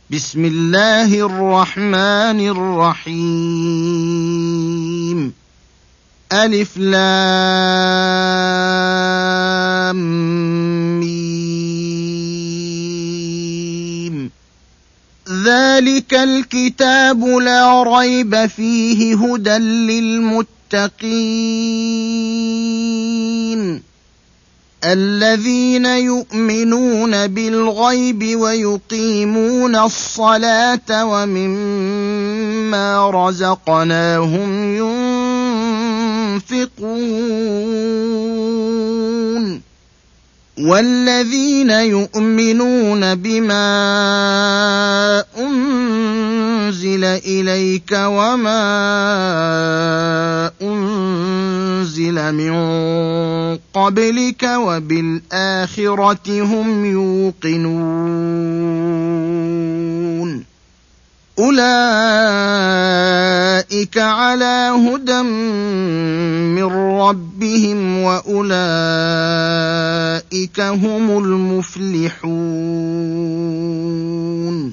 بسم الله الرحمن الرحيم ألف لام ميم ذلك الكتاب لا ريب فيه هدى للمتقين الذين يؤمنون بالغيب ويقيمون الصلاة ومما رزقناهم ينفقون والذين يؤمنون بما أنزل إليك وما أنزل من قبلك وبالآخرة هم يوقنون أولئك على هدى من ربهم وأولئك هم المفلحون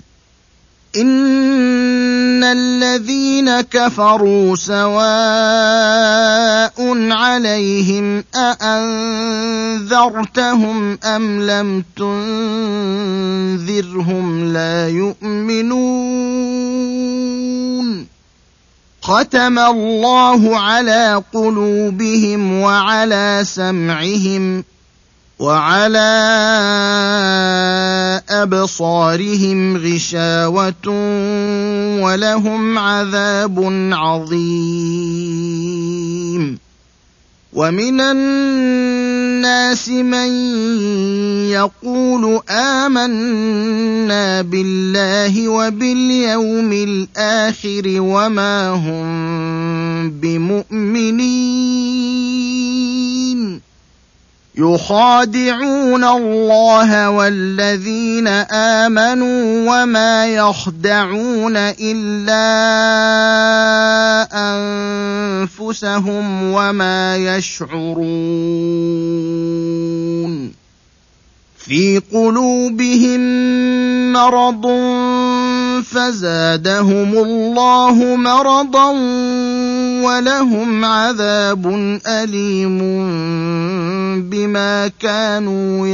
إن الذين كفروا سواء عليهم أأنذرتهم أم لم تنذرهم لا يؤمنون ختم الله على قلوبهم وعلى سمعهم وعلى أبصارهم غشاوة ولهم عذاب عظيم ومن الناس من يقول آمنا بالله وباليوم الآخر وما هم بمؤمنين يخادعون الله والذين آمنوا وما يخدعون إلا أنفسهم وما يشعرون في قلوبهم مرض فزادهم الله مرضا ولهم عذاب أليم بما كانوا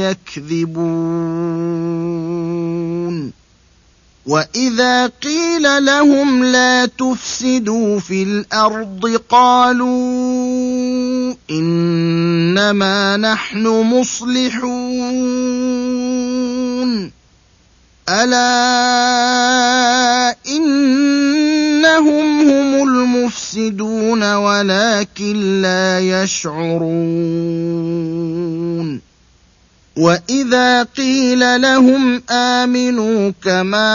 يكذبون وإذا قيل لهم لا تفسدوا في الأرض قالوا إنما نحن مصلحون ألا إنهم هم المفسدون ولكن لا يشعرون وإذا قيل لهم آمنوا كما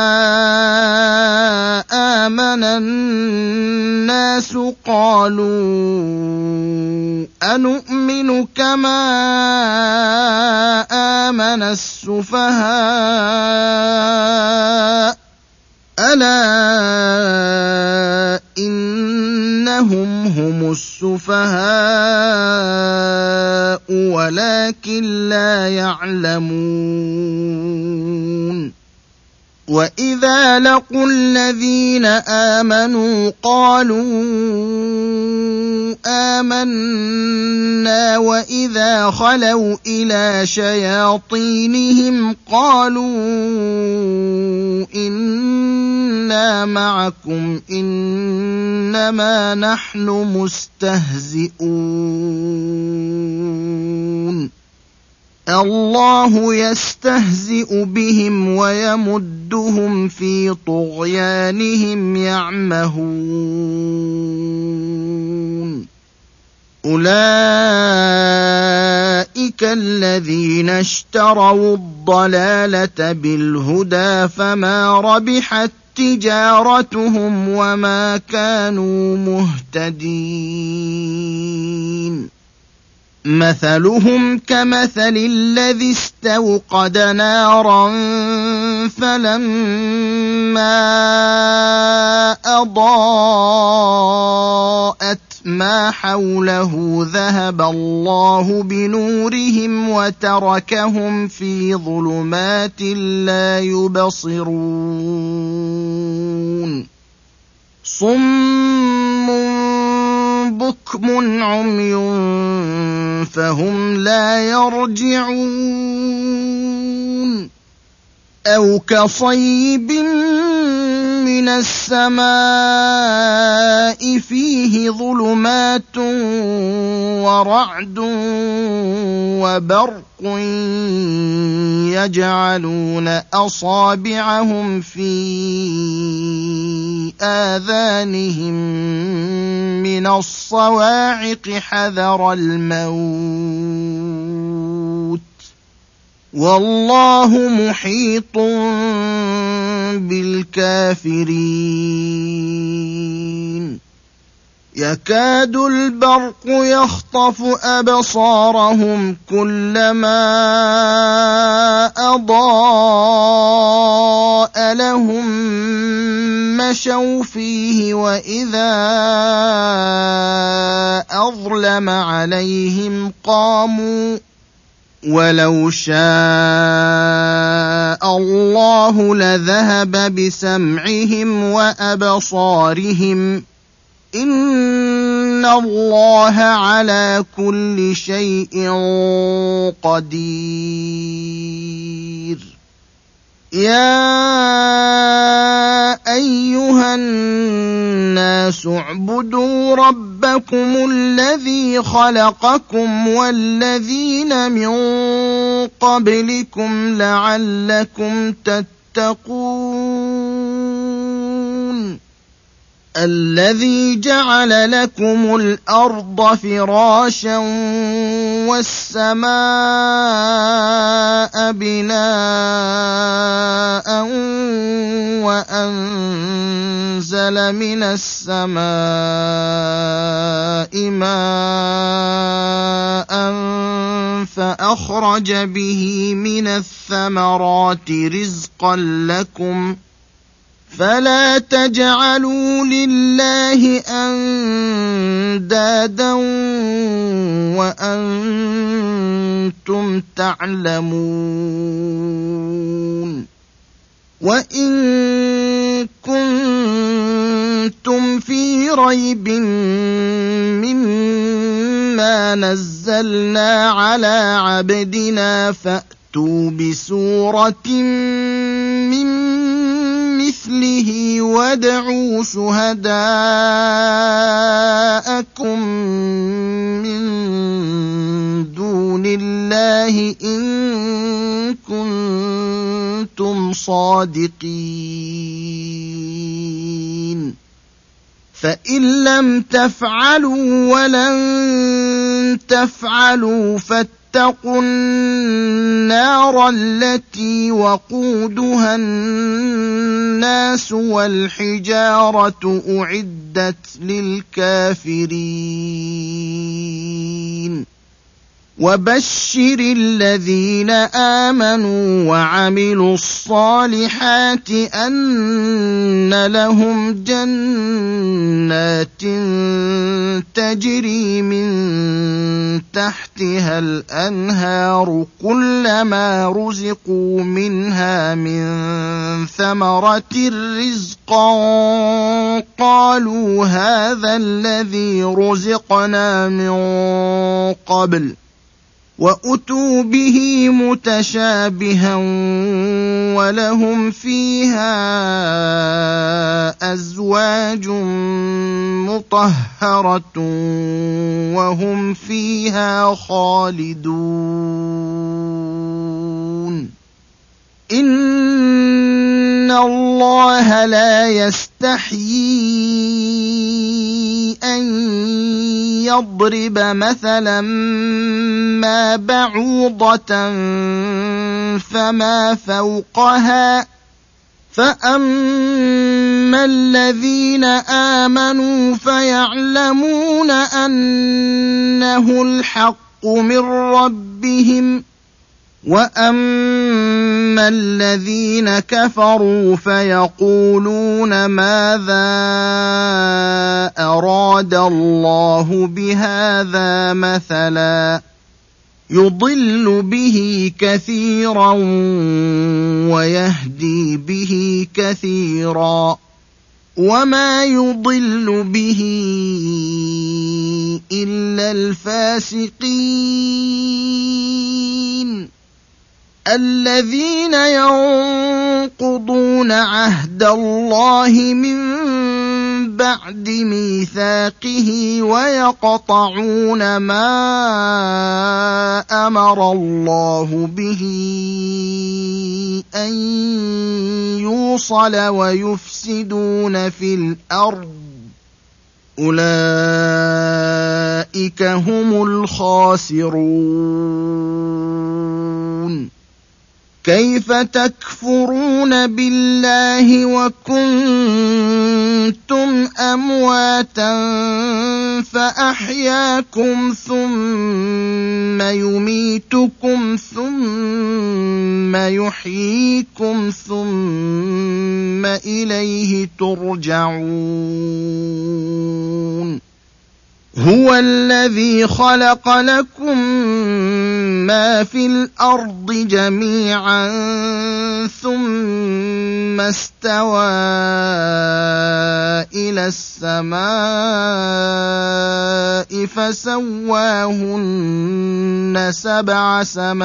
آمن الناس قالوا أنؤمن كما آمن السفهاء ألا إنهم هم السفهاء ولكن لا يعلمون وإذا لقوا الذين آمنوا قالوا آمنا وإذا خلوا إلى شياطينهم قالوا إنا معكم إنما نحن مستهزئون الله يستهزئ بهم ويمدهم في طغيانهم يعمهون أولئك الذين اشتروا الضلالة بالهدى فما ربحت تجارتهم وما كانوا مهتدين مثلهم كمثل الذي استوقد نارا فلما أضاءت ما حوله ذهب الله بنورهم وتركهم في ظلمات لا يبصرون صم بكم عمي فهم لا يرجعون أو كصيب من السماء فيه ظلمات ورعد وبرق يجعلون أصابعهم في آذانهم من الصواعق حذر الموت والله محيط بالكافرين يكاد البرق يخطف أبصارهم كلما أضاء لهم مشوا فيه وإذا أظلم عليهم قاموا ولو شاء الله لذهب بسمعهم وأبصارهم إن الله على كل شيء قدير يا أيها الناس اعبدوا ربكم الذي خلقكم والذين من قبلكم لعلكم تتقون الذي جعل لكم الأرض فراشا والسماء بناء وأنزل من السماء ماء فأخرج به من الثمرات رزقا لكم فلا تجعلوا لله أندادا وأنتم تعلمون وإن كنتم في ريب مما نزلنا على عبدنا فأتوا بسورة من مثله وادعوا شهداءكم من دون الله إن كنتم صادقين فإن لم تفعلوا ولن تفعلوا فاتقوا النار التي وقودها الناس والحجارة أعدت للكافرين وبشر الذين آمنوا وعملوا الصالحات أن لهم جنات تجري من تحتها الأنهار كلما رزقوا منها من ثمرة رزقا قالوا هذا الذي رزقنا من قبل وأتوا به متشابها ولهم فيها أزواج مطهرة وهم فيها خالدون إن الله لا يستحيي أن يضرب مثلا ما بعوضة فما فوقها فأما الذين آمنوا فيعلمون أنه الحق من ربهم وأما الذين كفروا فيقولون ماذا أراد الله بهذا مثلا يضل به كثيرا ويهدي به كثيرا وما يضل به إلا الفاسقين الذين ينقضون عهد الله من بعد ميثاقه ويقطعون ما أمر الله به أن يوصل ويفسدون في الأرض أولئك هم الخاسرون كيف تكفرون بالله وكنتم أمواتا فأحياكم ثم يميتكم ثم يحييكم ثم إليه ترجعون هو الذي خلق لكم ما في الأرض جميعا ثم استوى إلى السماء فسواهن 7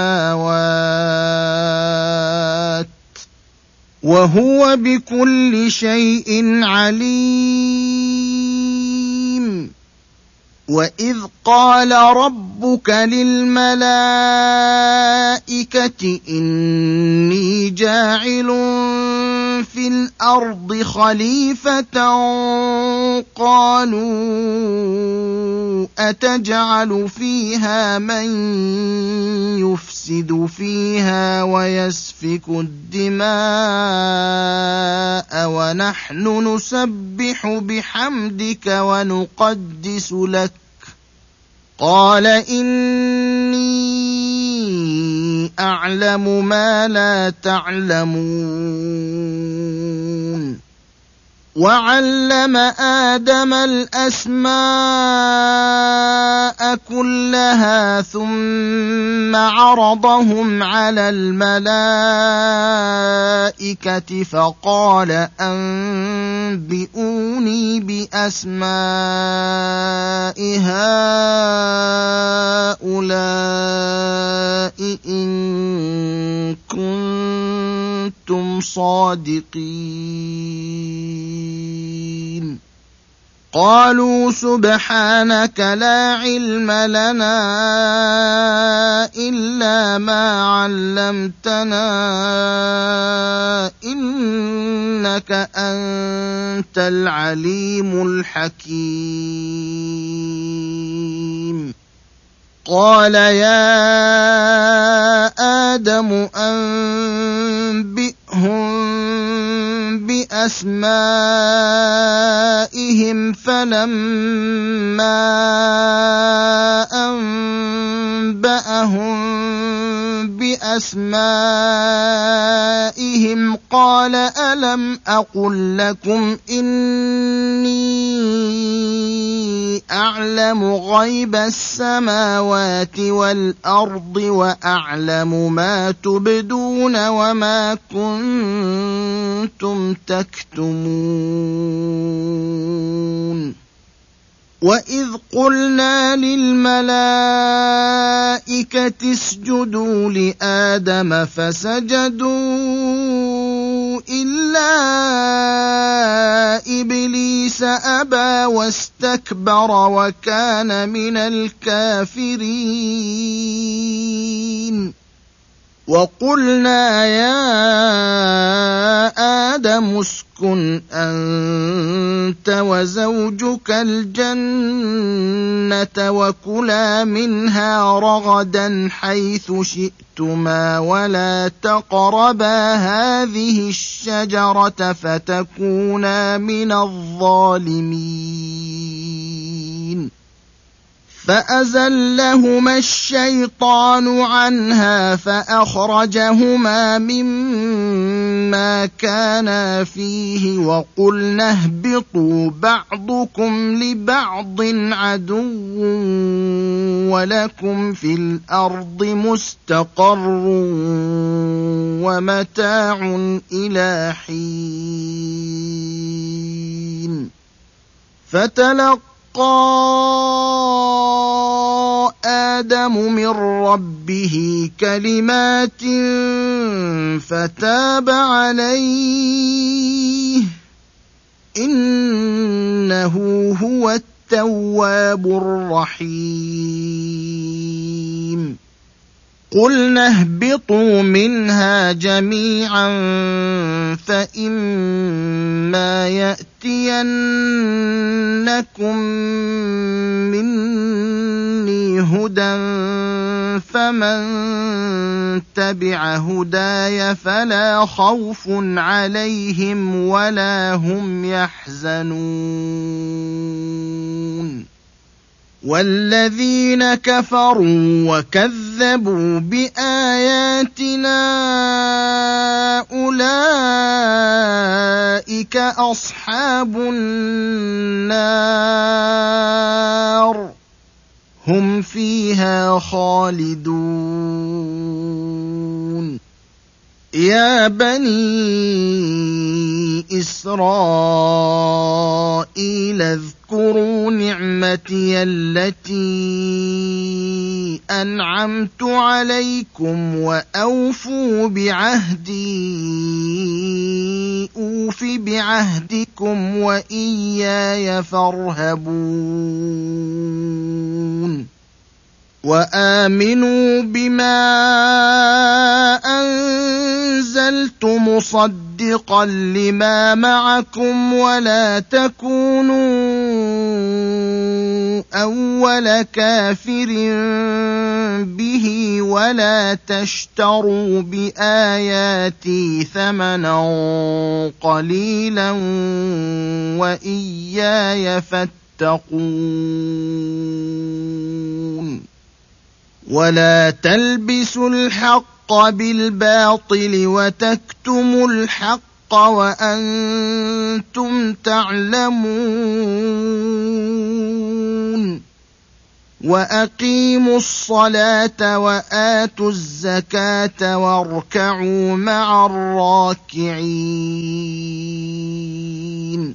سماوات وهو بكل شيء عليم وإذ قال ربك للملائكة إني جاعل في الأرض خليفة قالوا أتجعل فيها من يفسد فيها ويسفك الدماء ونحن نسبح بحمدك ونقدس لك قال إني أعلم ما لا تعلمون وعلم آدم الأسماء كلها ثم عرضهم على الملائكة فقال أنبئوني بأسماء هؤلاء إن كنتم صادقين قالوا سبحانك لا علم لنا إلا ما علمتنا إنك أنت العليم الحكيم قال يا آدم أنبئهم بأسمائهم فلما أنبأهم بأسمائهم قال ألم أقل لكم إني أعلم غيب السماوات والأرض وأعلم ما تبدون وما كنتم تكتمون وإذ قلنا للملائكة اسجدوا لآدم فسجدوا إلا إبليس أبى واستكبر وكان من الكافرين وقلنا يا آدم اسكن أنت وزوجك الجنة وكلا منها رغدا حيث شئتما ولا تقربا هذه الشجرة فتكونا من الظالمين فأزلهما الشيطان عنها فأخرجهما مما كانا فيه وقلنا اهبطوا بعضكم لبعض عدو ولكم في الأرض مستقر ومتاع إلى حين فتلقى آدم من ربه كلمات فتاب عليه إنه هو التواب الرحيم قلنا اهبطوا منها جميعا فإما يأتينكم مني هدى فمن تبع هداي فلا خوف عليهم ولا هم يحزنون والذين كفروا وكذبوا بآياتنا أولئك أصحاب النار هم فيها خالدون يا بني إسرائيل اذكروا نعمتي التي أنعمت عليكم وأوفوا بعهدي أوف بعهدكم وإياي فارهبون وآمنوا بما أنزلت مصدقا لما معكم ولا تكونوا أول كافر به ولا تشتروا بآياتي ثمنا قليلا وإياي فاتقون ولا تلبسوا الحق بالباطل وتكتموا الحق وأنتم تعلمون وأقيموا الصلاة وآتوا الزكاة واركعوا مع الراكعين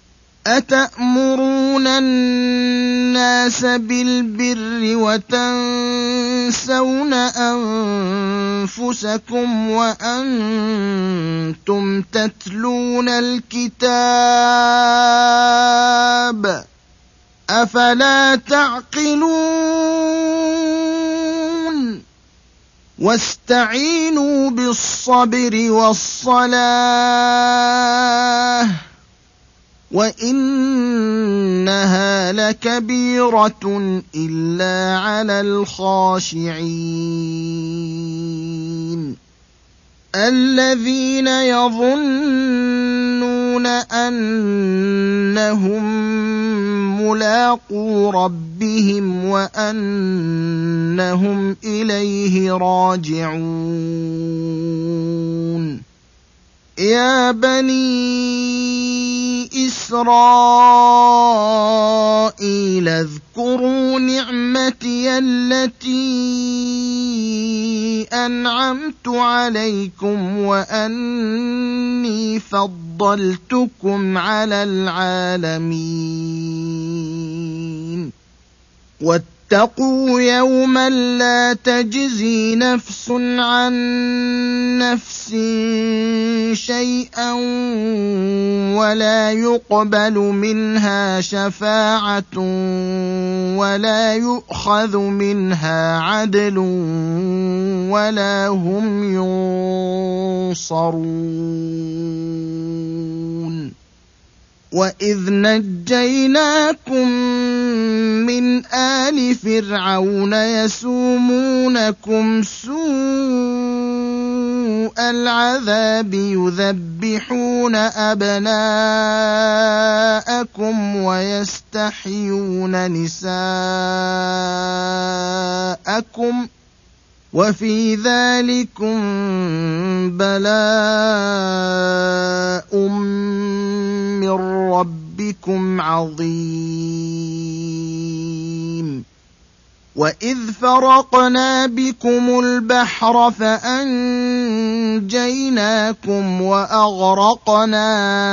أتأمرون الناس بالبر وتنسون أنفسكم وأنتم تتلون الكتاب أفلا تعقلون واستعينوا بالصبر والصلاة وإنها لكبيرة إلا على الخاشعين الذين يظنون أنهم ملاقو ربهم وأنهم إليه راجعون يا بني إسرائيل اذكروا نعمتي التي أنعمت عليكم وأني فضلتكم على العالمين واتقوا يوما لا تجزي نفس عن نفس شيئا ولا يقبل منها شفاعة ولا يؤخذ منها عدل ولا هم ينصرون وإذ نجيناكم من آل فرعون يسومونكم سوء سوء العذاب يذبحون أبناءكم ويستحيون نساءكم وفي ذلكم بلاء من ربكم عظيم وإذ فرقنا بكم البحر فأنجيناكم وأغرقنا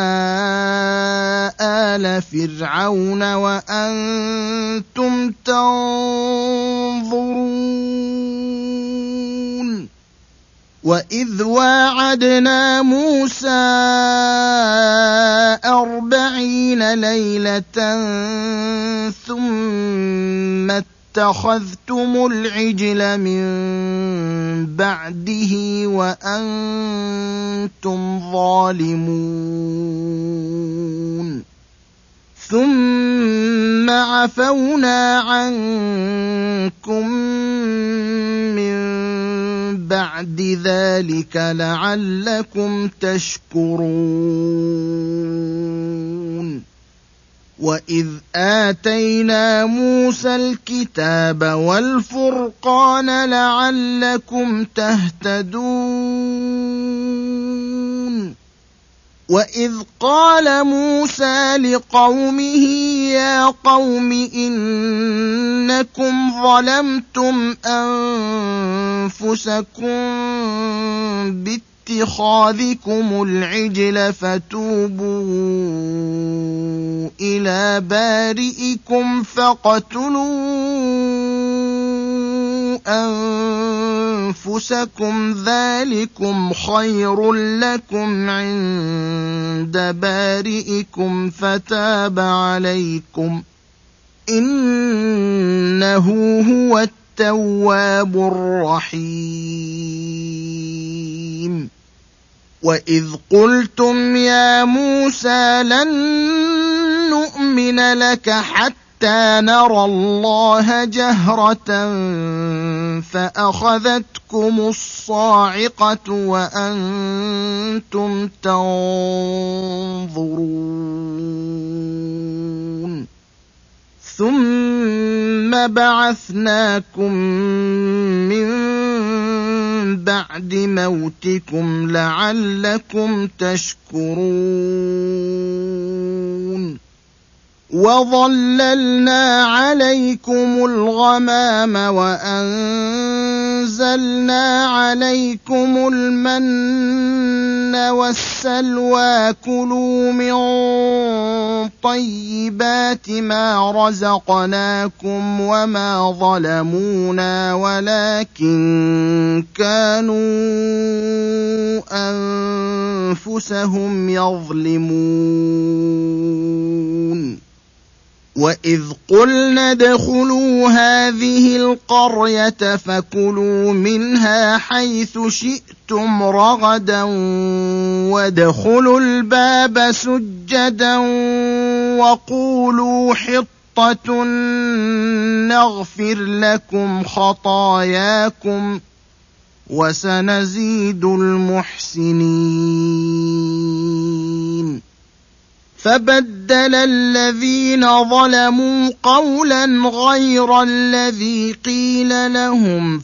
آل فرعون وأنتم تنظرون وإذ واعدنا موسى 40 ليلة ثم اتخذتم العجل من بعده وأنتم ظالمون ثم عفونا عنكم من بعد ذلك لعلكم تشكرون وإذ آتينا موسى الكتاب والفرقان لعلكم تهتدون وإذ قال موسى لقومه يا قوم إنكم ظلمتم أنفسكم باتخاذكم العجل فتوبوا إلى بارئكم فاقتلوا أنفسكم ذلكم خير لكم عند بارئكم فتاب عليكم إنه هو التواب الرحيم وإذ قلتم يا موسى لن نؤمن لك حتى نرى الله جهرة فأخذتكم الصاعقة وأنتم تنظرون ثم بعثناكم من بعد موتكم لعلكم تشكرون وظللنا عليكم الغمام وأنزلنا عليكم المن والسلوى كلوا من طيبات ما رزقناكم وما ظلمونا ولكن كانوا أنفسهم يظلمون وإذ قلنا ادخلوا هذه القرية فكلوا منها حيث شئتم رغدا وادخلوا الباب سجدا وقولوا حطة نغفر لكم خطاياكم وسنزيد المحسنين فبدل الذين ظلموا قولا غير الذي قيل لهم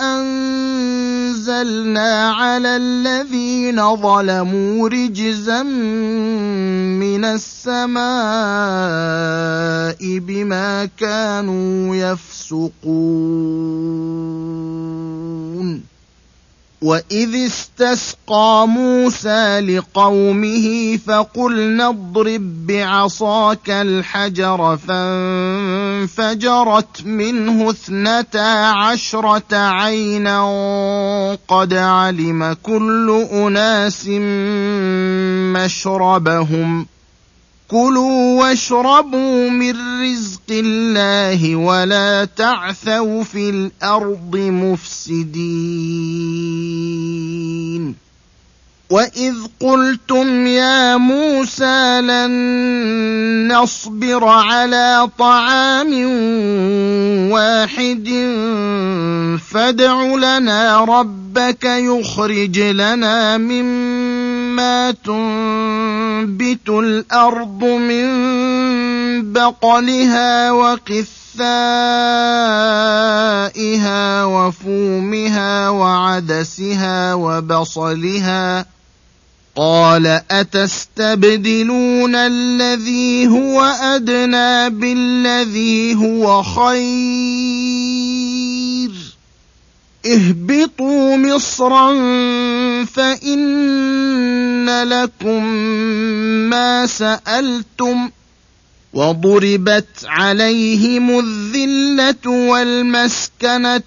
فأنزلنا على الذين ظلموا رجزا من السماء بما كانوا يفسقون وإذ استسقى موسى لقومه فقلنا اضرب بعصاك الحجر فانفجرت منه 12 عينا قد علم كل أناس مشربهم كلوا واشربوا من رزق الله ولا تعثوا في الأرض مفسدين وإذ قلتم يا موسى لن نصبر على طعام واحد فادع لنا ربك يخرج لنا مما تنبت الأرض من بقلها وقثائها وفومها وعدسها وبصلها قال أتستبدلون الذي هو أدنى بالذي هو خير اهبطوا مصرا فإن لكم ما سألتم وضربت عليهم الذلة والمسكنة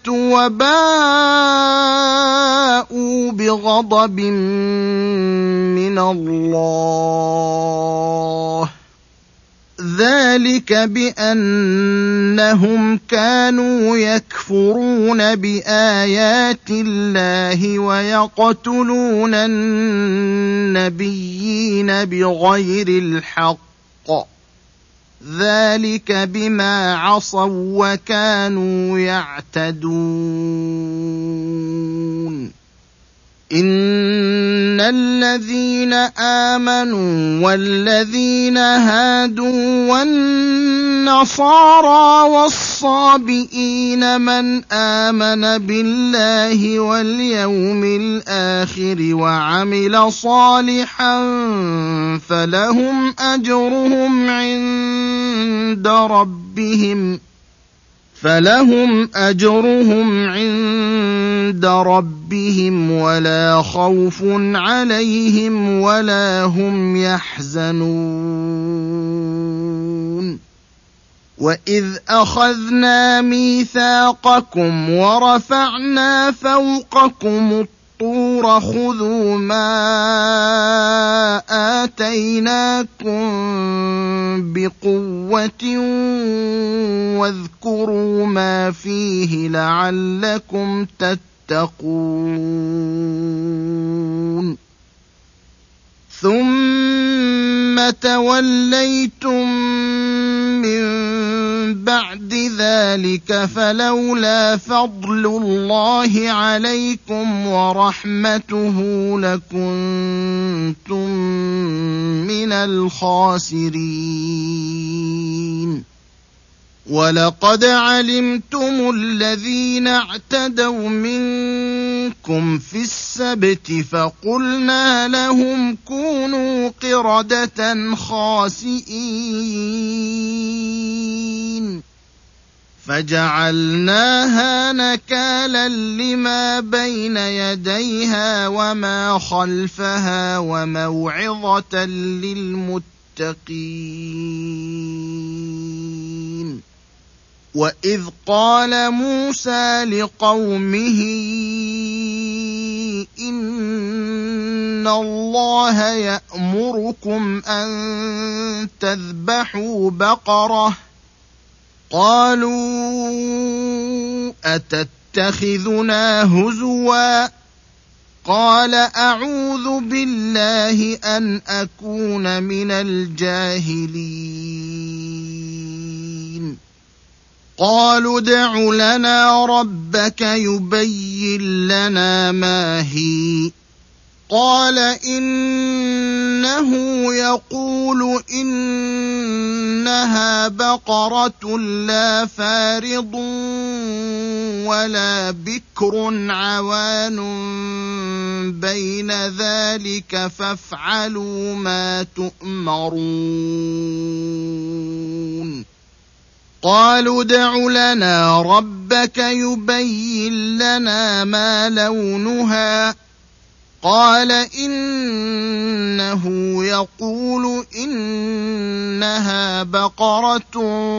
وباءوا بغضب من الله ذلك بأنهم كانوا يكفرون بآيات الله ويقتلون النبيين بغير الحق ذلك بما عصوا وكانوا يعتدون إن الذين آمنوا والذين هادوا والنصارى والصابئين من آمن بالله واليوم الآخر وعمل صالحا فلهم أجرهم عند ربهم ولا خوف عليهم ولا هم يحزنون وإذ أخذنا ميثاقكم ورفعنا فوقكم الطور خذوا ما آتيناكم بقوة واذكروا ما فيه لعلكم تتقون ثم توليتم من بعد ذلك فلولا فضل الله عليكم ورحمته لكنتم من الخاسرين ولقد علمتم الذين اعتدوا منكم في السبت فقلنا لهم كونوا قردة خاسئين فجعلناها نكالا لما بين يديها وما خلفها وموعظة للمتقين وإذ قال موسى لقومه إن الله يأمركم أن تذبحوا بقرة قالوا أتتخذنا هزوا قال أعوذ بالله أن أكون من الجاهلين قالوا ادع لنا ربك يبين لنا ما هي قال إنه يقول إنها بقرة لا فارض ولا بكر عوان بين ذلك فافعلوا ما تؤمرون قالوا ادع لنا ربك يبين لنا ما لونها قال إنه يقول إنها بقرة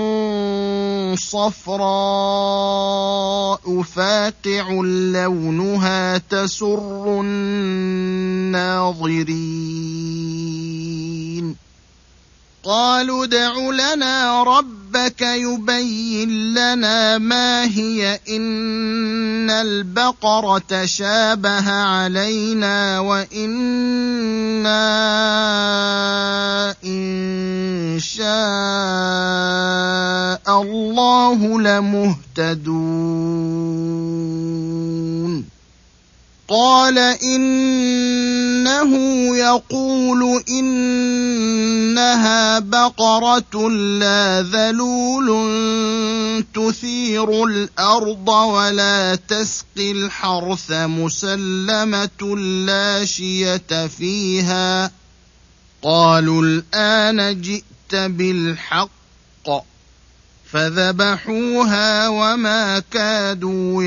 صفراء فاقع لونها تسر الناظرين قالوا ادْعُ لَنَا رَبَّكَ يُبَيِّن لَّنَا مَا هِيَ إِنَّ الْبَقَرَ تَشَابَهَ عَلَيْنَا وَإِنَّا إِن شَاءَ اللَّهُ لَمُهْتَدُونَ قَالَ إِنَّهُ يَقُولُ إِنَّهَا بَقَرَةٌ لَّا ذَلُولٌ تُثِيرُ الْأَرْضَ وَلَا تَسْقِي الْحَرْثَ مُسَلَّمَةٌ لَّا شِيَةَ فِيهَا قَالُوا الْآنَ جِئْتَ بِالْحَقِّ فَذَبَحُوهَا وَمَا كَادُوا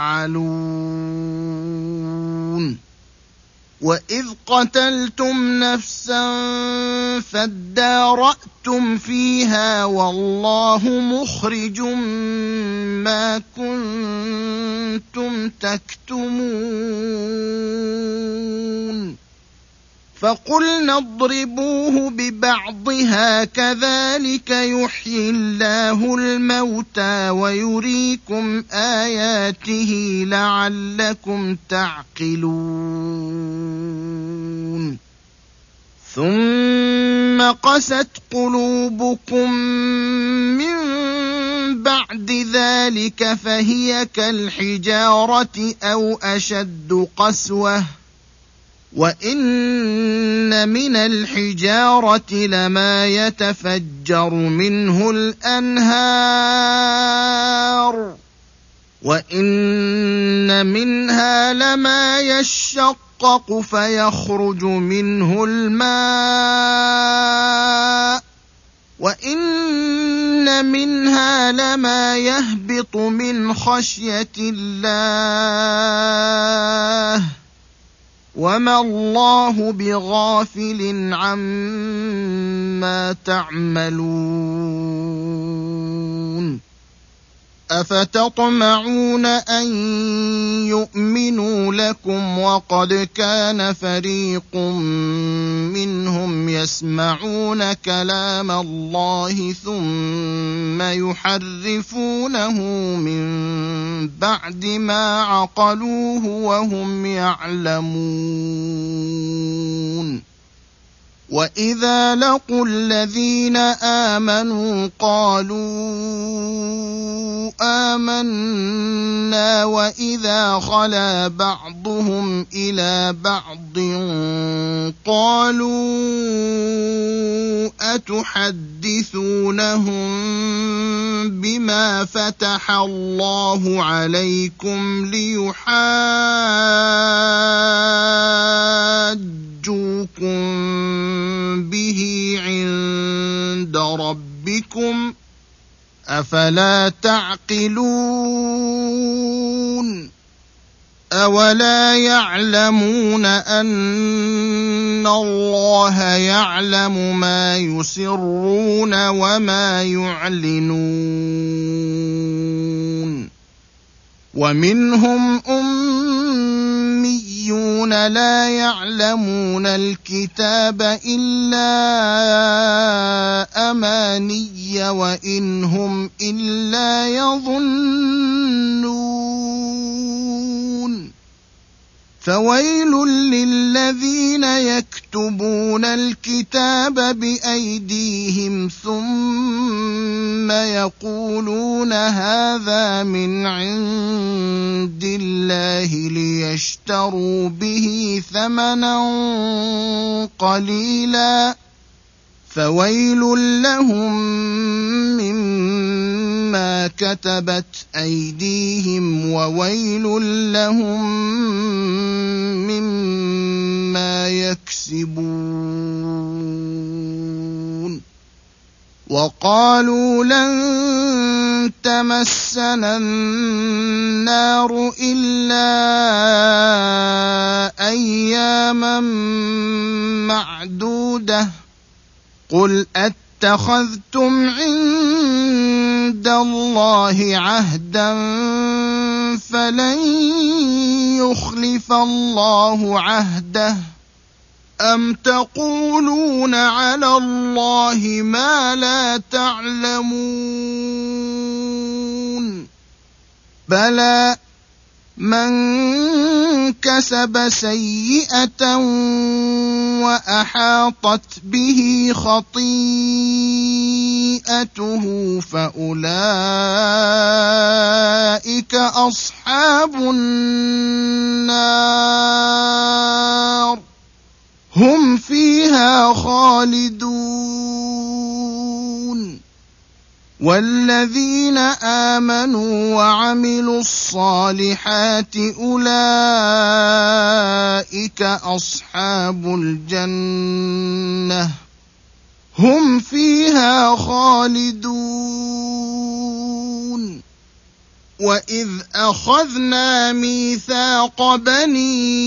يَفْعَلُونَ وَإِذْ قَتَلْتُمْ نَفْسًا فَادَّارَأْتُمْ فِيهَا وَاللَّهُ مُخْرِجٌ مَّا كُنتُمْ تَكْتُمُونَ فَقُلْنَا اضْرِبُوهُ بِبَعْضِهَا كَذَٰلِكَ يُحْيِي اللَّهُ الْمَوْتَىٰ وَيُرِيكُمْ آيَاتِهِ لَعَلَّكُمْ تَعْقِلُونَ ثُمَّ قَسَتْ قُلُوبُكُم مِّن بَعْدِ ذَٰلِكَ فَهِيَ كَالْحِجَارَةِ أَوْ أَشَدُّ قَسْوَةً وَإِنَّ مِنَ الْحِجَارَةِ لَمَا يَتَفَجَّرُ مِنْهُ الْأَنْهَارُ وَإِنَّ مِنْهَا لَمَا يَشَّقَّقُ فَيَخْرُجُ مِنْهُ الْمَاءُ وَإِنَّ مِنْهَا لَمَا يَهْبِطُ مِنْ خَشْيَةِ اللَّهِ وَمَا اللَّهُ بِغَافِلٍ عَمَّا تَعْمَلُونَ أَفَتَطْمَعُونَ أَن يُؤْمِنُوا لَكُمْ وَقَدْ كَانَ فَرِيقٌ مِّنْهُمْ يَسْمَعُونَ كَلَامَ اللَّهِ ثُمَّ يُحَرِّفُونَهُ مِن بَعْدِ مَا عَقَلُوهُ وَهُمْ يَعْلَمُونَ وَإِذَا لَقُوا الَّذِينَ آمَنُوا قَالُوا آمَنَّا وَإِذَا خَلَا بَعْضُهُمْ إِلَىٰ بَعْضٍ قَالُوا أَتُحَدِّثُونَهُم بِمَا فَتَحَ اللَّهُ عَلَيْكُمْ لِيُحَاجُّوكُم بِهِ عِندَ رَبِّكُمْ ۚ أَفَلَا تَعْقِلُونَ أَوَلَا يَعْلَمُونَ أَنَّ اللَّهَ يَعْلَمُ مَا يُسِرُّونَ وَمَا يُعْلِنُونَ وَمِنْهُمْ أُمِّيُّونَ لَا يَعْلَمُونَ الْكِتَابَ إِلَّا أَمَانِيَّ وَإِنْ هُمْ إِلَّا يَظُنُّونَ فَوَيْلٌ لِّلَّذِينَ يَكْتُبُونَ الْكِتَابَ بِأَيْدِيهِمْ ثُمَّ يَقُولُونَ هَٰذَا مِنْ عِندِ اللَّهِ لِيَشْتَرُوا بِهِ ثَمَنًا قَلِيلًا فَوَيْلٌ لَّهُم مِّمَّا كَتَبَتْ أَيْدِيهِمْ وَوَيْلٌ لَّهُم مِّمَّا يَكْسِبُونَ وَقَالُوا لَن تَمَسَّنَا النَّارُ إِلَّا أَيَّامًا مَّعْدُودَةً قُلْ أَتَّخَذْتُمْ عِندَ اللَّهِ عَهْدًا فَلَن يُخْلِفَ اللَّهُ عَهْدَهُ أم تقولون على الله ما لا تعلمون بلى من كسب سيئة وأحاطت به خطيئته فأولئك أصحاب النار هم فيها خالدون والذين آمنوا وعملوا الصالحات أولئك أصحاب الجنة هم فيها خالدون وإذ أخذنا ميثاق بني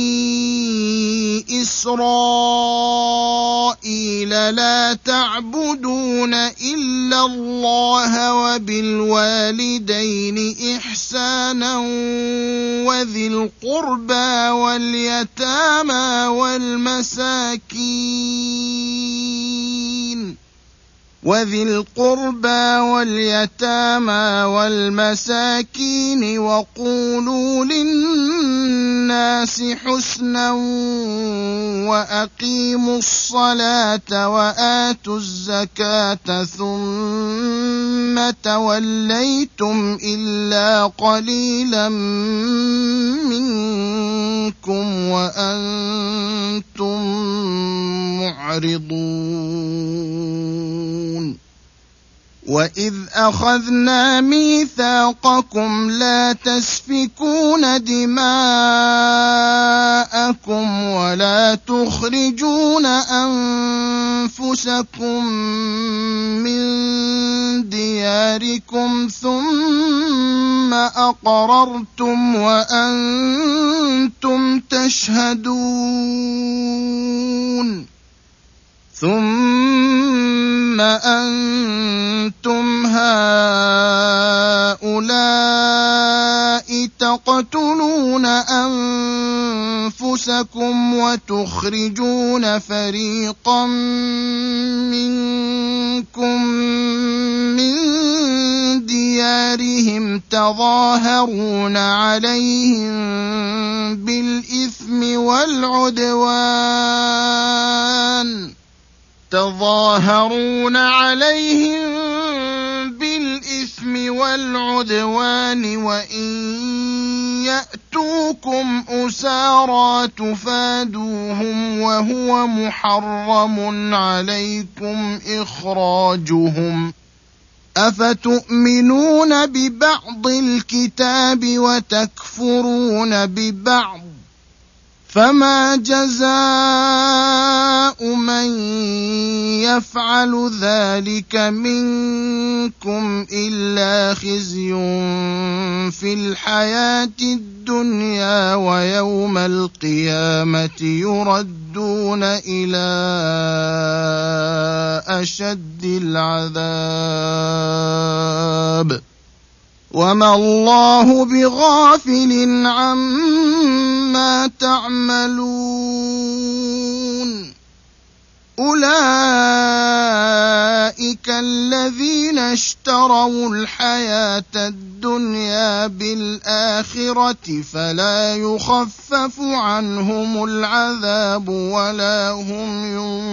إسرائيل لا تعبدون إلا الله وبالوالدين إحسانا وذي القربى واليتامى والمساكين وقولوا للناس حسنا وأقيموا الصلاة وآتوا الزكاة ثم توليتم إلا قليلا منكم وأنتم معرضون وإذ أخذنا ميثاقكم لا تسفكون دماءكم ولا تخرجون أنفسكم من دياركم ثم أقررتم وأنتم تشهدون ثم أنتم هؤلاء تقتلون أنفسكم وتخرجون فريقا منكم من ديارهم تظاهرون عليهم بالإثم والعدوان وإن يأتوكم أسارى تفادوهم وهو محرم عليكم إخراجهم أفتؤمنون ببعض الكتاب وتكفرون ببعض فما جزاء من يفعل ذلك منكم إلا خزي في الحياة الدنيا ويوم القيامة يردون إلى أشد العذاب وما الله بغافل عما تعملون أولئك الذين اشتروا الحياة الدنيا بالآخرة فلا يخفف عنهم العذاب ولا هم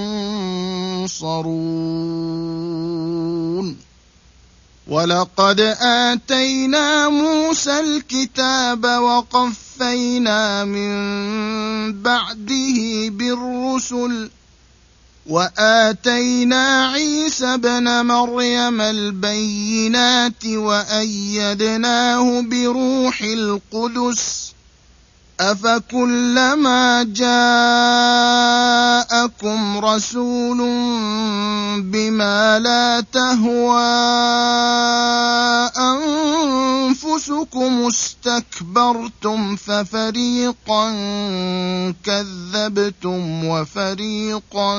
ينصرون ولقد آتينا موسى الكتاب وقفينا من بعده بالرسل وآتينا عيسى ابن مريم البينات وأيدناه بروح القدس أفكلما جاءكم رسول بما لا تهوى أنفسكم استكبرتم ففريقا كذبتم وفريقا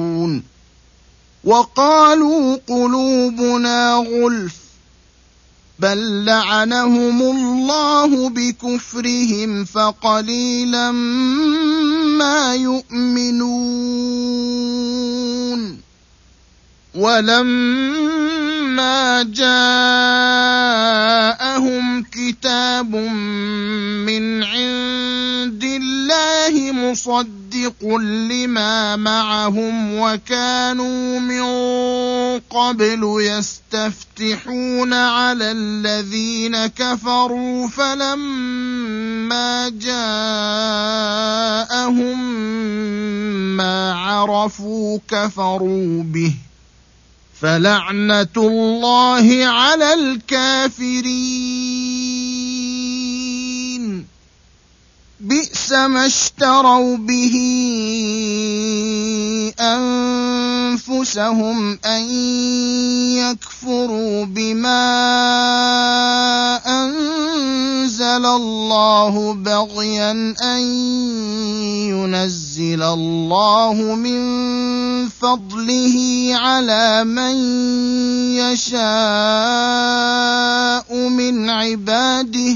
تقتلون وقالوا قلوبنا غلف بل لعنهم الله بكفرهم فقليلا ما يؤمنون ولما جاءهم كتاب من عند الله مصدق لما معهم وكانوا من قبل يستفتحون على الذين كفروا فلما جاءهم ما عرفوا كفروا به فلعنة الله على الكافرين بئس ما اشتروا به أنفسهم أن يكفروا بما أنزل الله بغيا أن ينزل الله من فضله على من يشاء من عباده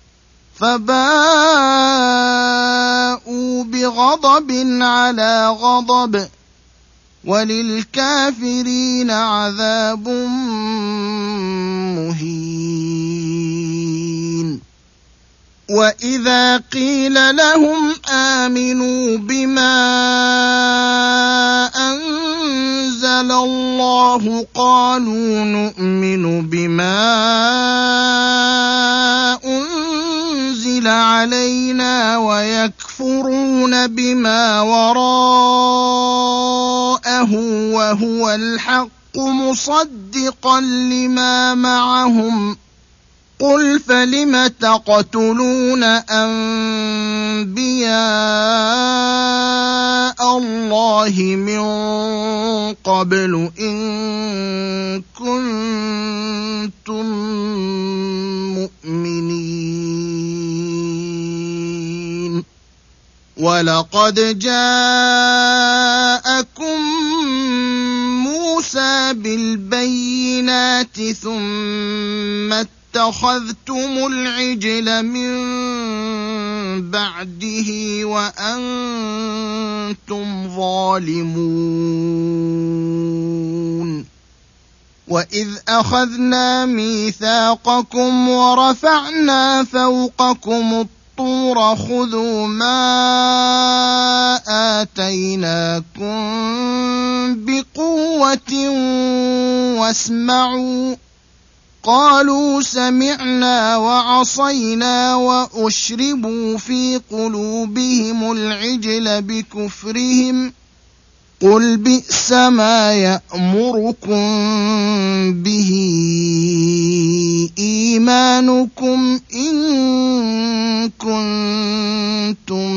فباءوا بغضب على غضب وللكافرين عذاب مهين وإذا قيل لهم آمنوا بما أنزل الله قالوا نؤمن بما أنزل علينا ويكفرون بما وراءه وهو الحق مصدقا لما معهم قل فلم تقتلون أنبياء الله من قبل إن كنتم مؤمنين ولقد جاءكم موسى بالبينات ثم اتخذتم العجل من بعده وأنتم ظالمون وإذ أخذنا ميثاقكم ورفعنا فوقكم الطور خذوا ما آتيناكم بقوة واسمعوا قالوا سمعنا وعصينا وأشربوا في قلوبهم العجل بكفرهم قل بئس ما يأمركم به إيمانكم إن كنتم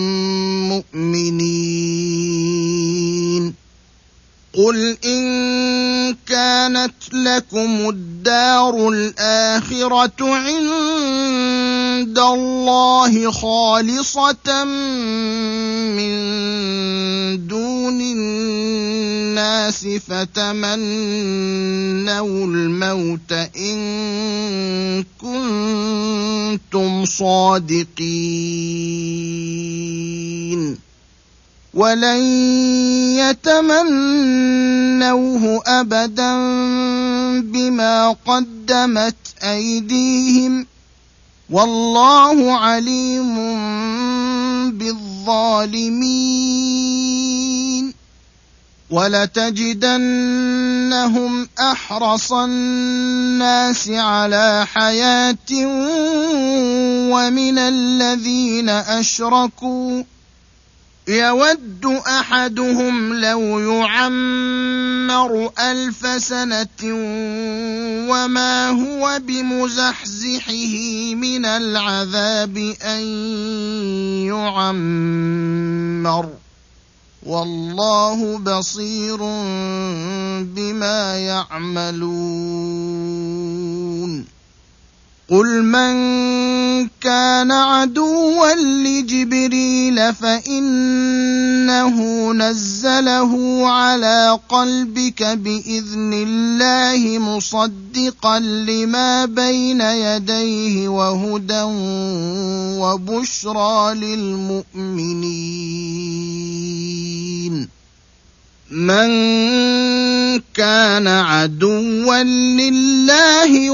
مؤمنين قل إن كانت لكم الدار الآخرة عند الله خالصة من دون الناس فتمنوا الموت إن كنتم صادقين ولن يتمنوه أبدا بما قدمت أيديهم والله عليم بالظالمين ولتجدنهم أحرص الناس على حياة ومن الذين أشركوا يود أحدهم لو يعمر 1000 سنة وما هو بمزحزحه من العذاب أن يعمر والله بصير بما يعملون قل من كان عدوا لجبريل فإنه نزله على قلبك بإذن الله مصدقا لما بين يديه وهدى وبشرى للمؤمنين من كان عدوا لله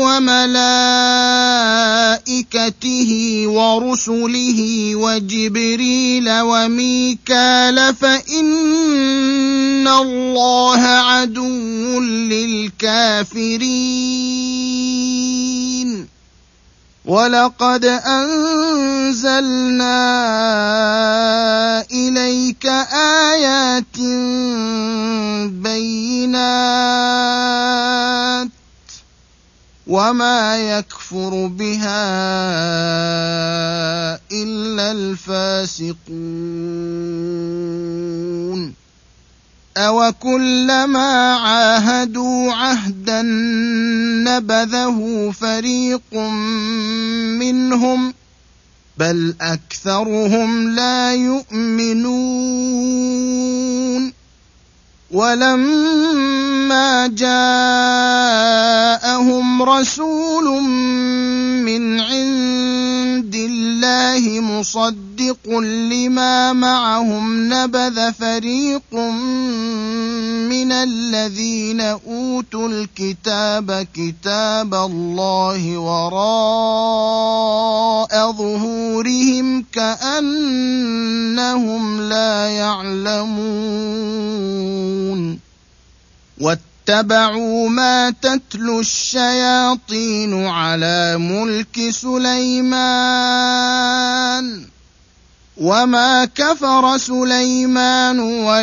وملائكته ورسله وجبريل وميكال فإن الله عدو للكافرين ولقد أنزلنا إليك آيات بينات وما يكفر بها إلا الفاسقون أوكلما عاهدوا عهدا نبذه فريق منهم بل أكثرهم لا يؤمنون ولما جاءهم رسول من عند الله مصدق لما معهم نبذ فريق من الذين أوتوا الكتاب كتاب الله وراء ظهورهم كأنهم لا يعلمون واتبعوا ما تتلو الشياطين على ملك سليمان وما كفر سليمان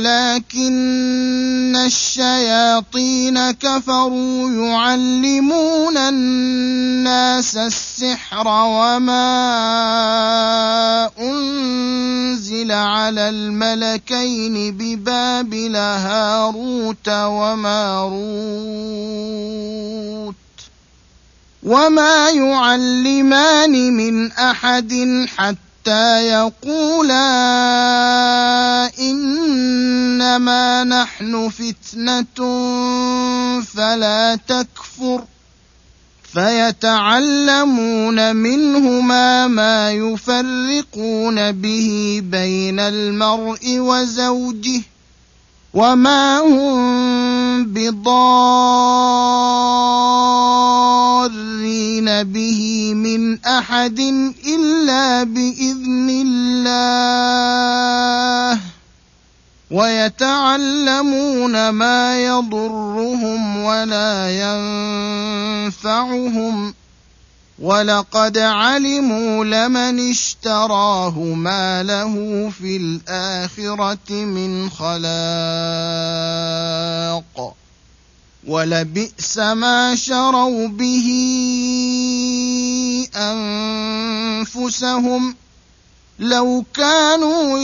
ولكن الشياطين كفروا يعلمون الناس السحر وما أنزل على الملكين ببابل هاروت وماروت وما يعلمان من أحد حتى يقولا إنما نحن فتنة فلا تكفر فيتعلمون منهما ما يفرقون به بين المرء وزوجه وما هم بضارين به من أحد إلا بإذن الله ويتعلمون ما يضرهم ولا ينفعهم ولقد علموا لمن اشتراه ما له في الآخرة من خلاق ولبئس ما شروا به أنفسهم لو كانوا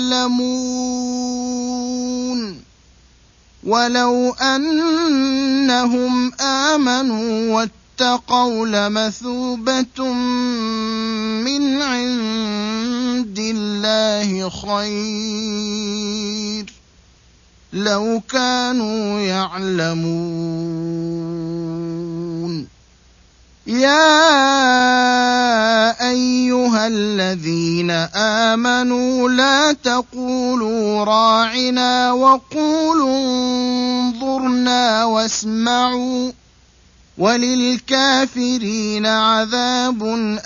يعلمون ولو أنهم آمنوا واتقوا لمثوبة من عند الله خير لو كانوا يعلمون يا أيها الذين آمنوا لا تقولوا راعنا وقولوا انظرنا واسمعوا وللكافرين عذاب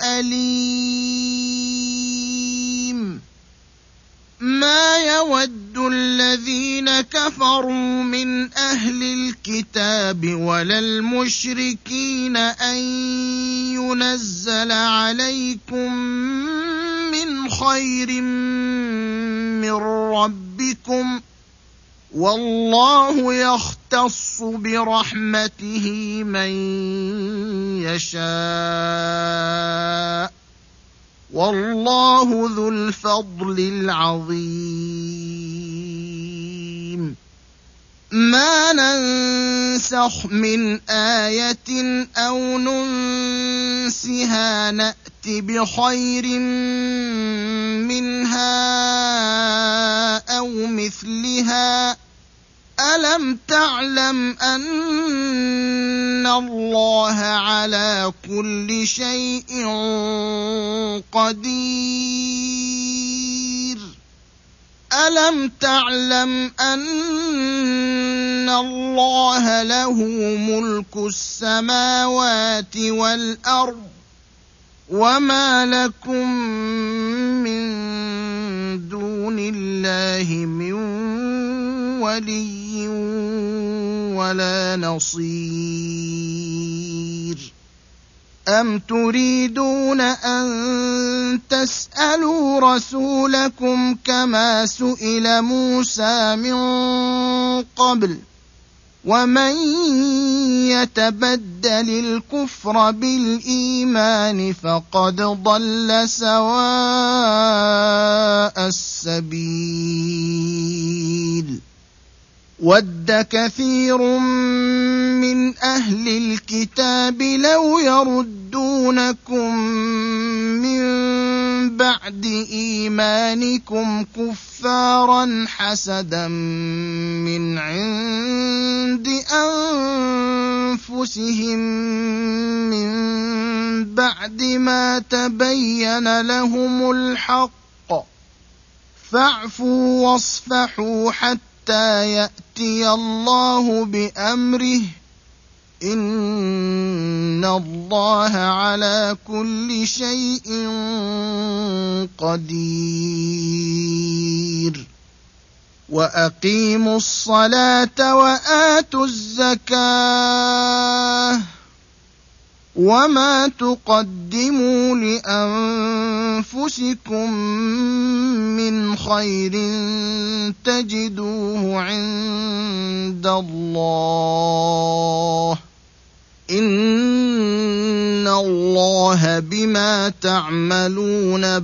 أليم ما يود الذين كفروا من أهل الكتاب ولا المشركين أن ينزل عليكم من خير من ربكم والله يختص برحمته من يشاء والله ذو الفضل العظيم ما ننسخ من آية أو ننسها نأت بخير منها أو مثلها ألم تعلم أن الله على كل شيء قدير ألم تعلم أن الله له ملك السماوات والأرض وما لكم من دون الله من ولي ولا نصير أم تريدون أن تسألوا رسولكم كما سئل موسى من قبل ومن يتبدل الكفر بالإيمان فقد ضل سواء السبيل ود كثير من أهل الكتاب لو يردونكم من بعد إيمانكم كفارا حسدا من عند أنفسهم من بعد ما تبين لهم الحق فاعفوا واصفحوا حتى يأتي الله بأمره إن الله على كل شيء قدير وأقيموا الصلاة وآتوا الزكاة وما تقدموا لأنفسكم من خير تجدوه عند الله إن الله بما تعملون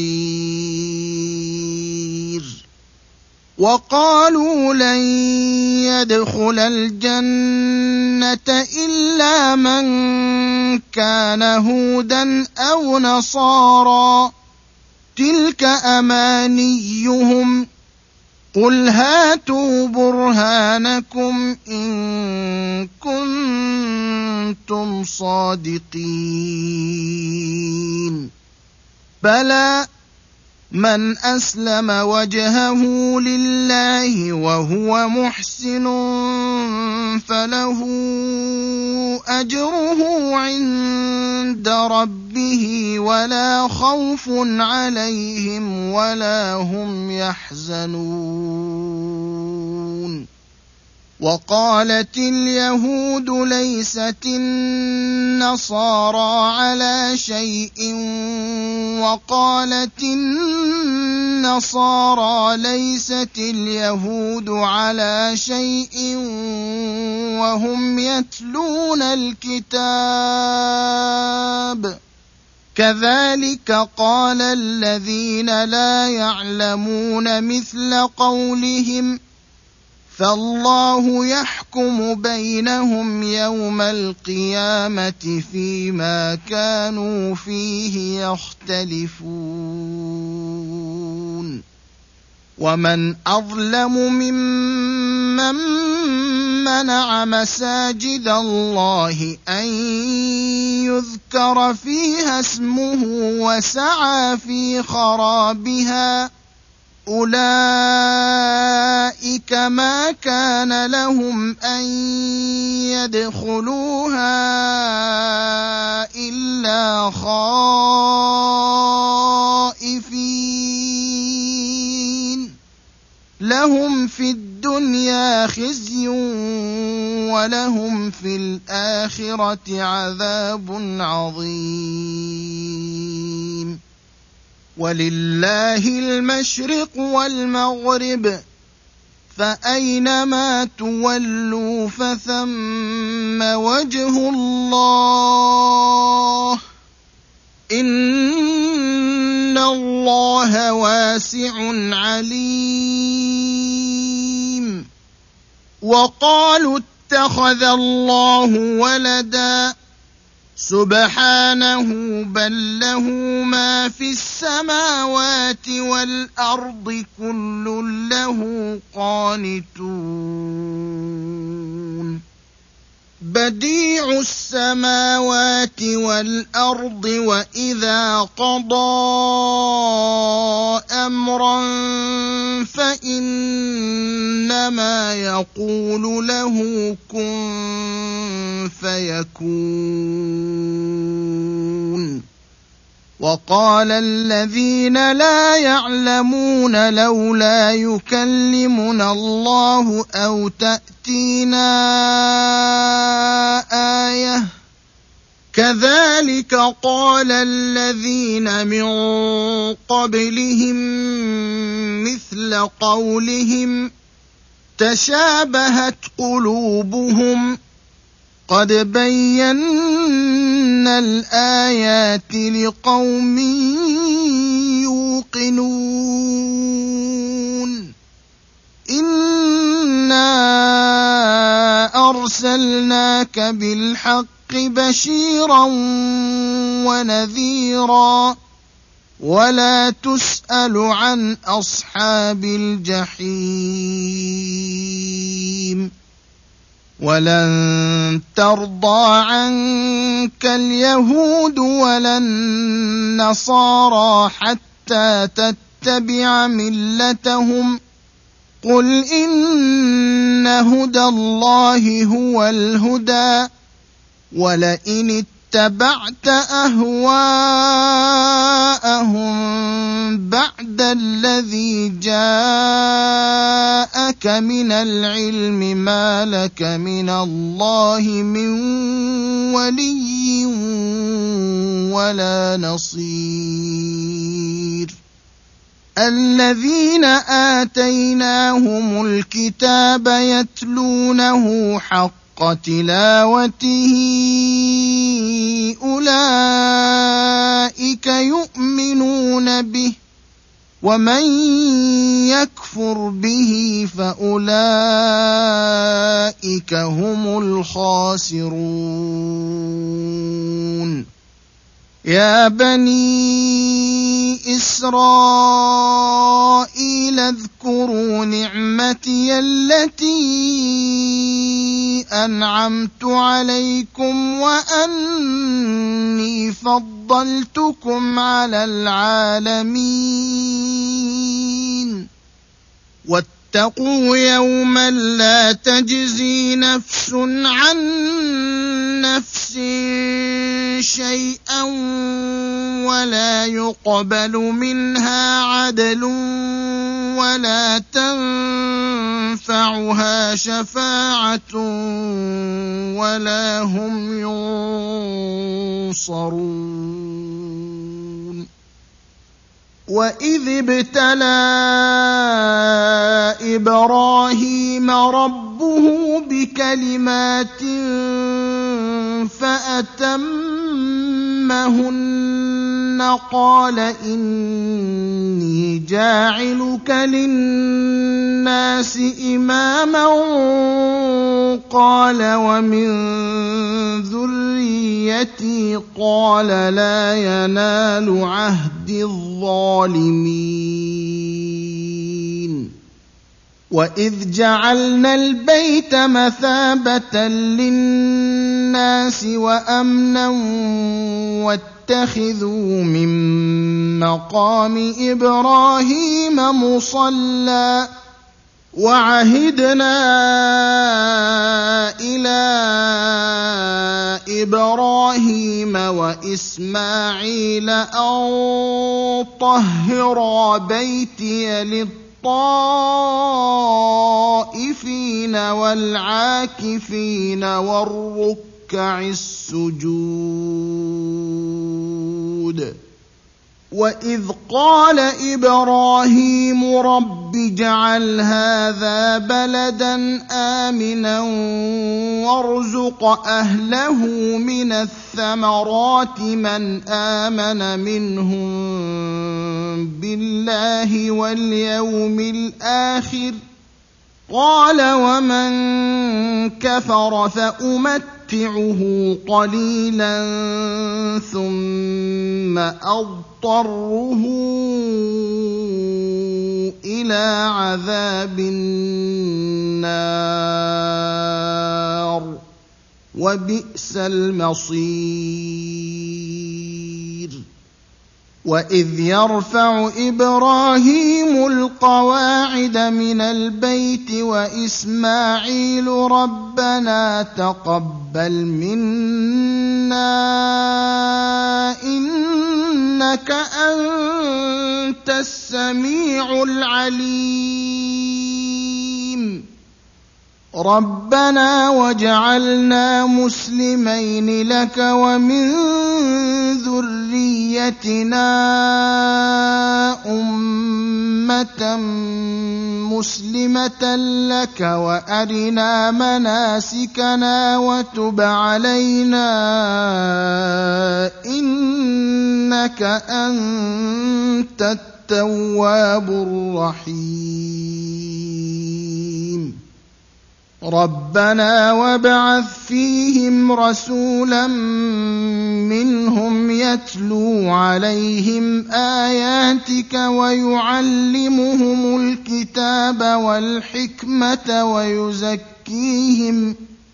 بصير وقالوا لن يدخل الجنة إلا من كان هودا أو نصارى تلك أمانيهم قل هاتوا برهانكم إن كنتم صادقين بلى من أسلم وجهه لله وهو محسن فله أجره عند ربه ولا خوف عليهم ولا هم يحزنون وقالت اليهود ليست النصارى على شيء وقالت النصارى ليست اليهود على شيء وهم يتلون الكتاب كذلك قال الذين لا يعلمون مثل قولهم فالله يحكم بينهم يوم القيامة فيما كانوا فيه يختلفون ومن أظلم ممن منع مساجد الله أن يذكر فيها اسمه وسعى في خرابها أولئك ما كان لهم أن يدخلوها إلا خائفين لهم في الدنيا خزي ولهم في الآخرة عذاب عظيم ولله المشرق والمغرب فأينما تولوا فثم وجه الله إن الله واسع عليم وقالوا اتخذ الله ولدا سبحانه بل له ما في السماوات والأرض كل له قانتون بديع السماوات والأرض وإذا قضى أمرا فإنما يقول له كن فيكون وقال الذين لا يعلمون لولا يكلمنا الله أو تأتينا آية كذلك قال الذين من قبلهم مثل قولهم تشابهت قلوبهم قد بينا الآيات لقوم يوقنون إنا أرسلناك بالحق بشيرا ونذيرا ولا تسأل عن أصحاب الجحيم ولن ترضى عنك اليهود ولا النصارى حتى تتبع ملتهم قل إن هدى الله هو الهدى ولئن اتبعت أهواءهم بعد الذي جاءك من العلم ما لك من الله من ولي ولا نصير الذين آتيناهم الكتاب يتلونه حق تلاوته أولئك يؤمنون به ومن يكفر به فأولئك هم الخاسرون يا بني إسرائيل اذكروا نعمتي التي أنعمت عليكم وأني فضلتكم على العالمين واتقوا يوما لا تجزي نفس عن نفس شيئا ولا يقبل منها عدل ولا تنفعها شفاعة ولا هم ينصرون وإذ ابتلى إبراهيم ربه بكلمات فأتمهن قال إني جاعلك للناس إماما قال ومن ذريتي قال لا ينال عهد الظالمين وإذ جعلنا البيت مثابة للناس وأمنا واتخذوا من مقام إبراهيم مصلى وعهدنا إلى إبراهيم وإسماعيل أن طهرا بيتي للطائفين والعاكفين والركع السجود وإذ قال إبراهيم رب اجعل هذا بلدا آمنا وارزق أهله من الثمرات من آمن منهم بالله واليوم الآخر قال ومن كفر فأمتعه قليلا ثم أضطره إلى عذاب النار وبئس المصير وإذ يرفع إبراهيم القواعد من البيت وإسماعيل ربنا تقبل منا إنك أنت السميع العليم ربنا وجعلنا مسلمين لك ومن ذريتنا أمة مسلمة لك وأرنا مناسكنا وتب علينا إنك أنت التواب الرحيم ربنا وابعث فيهم رسولا منهم يتلو عليهم آياتك ويعلمهم الكتاب والحكمة ويزكيهم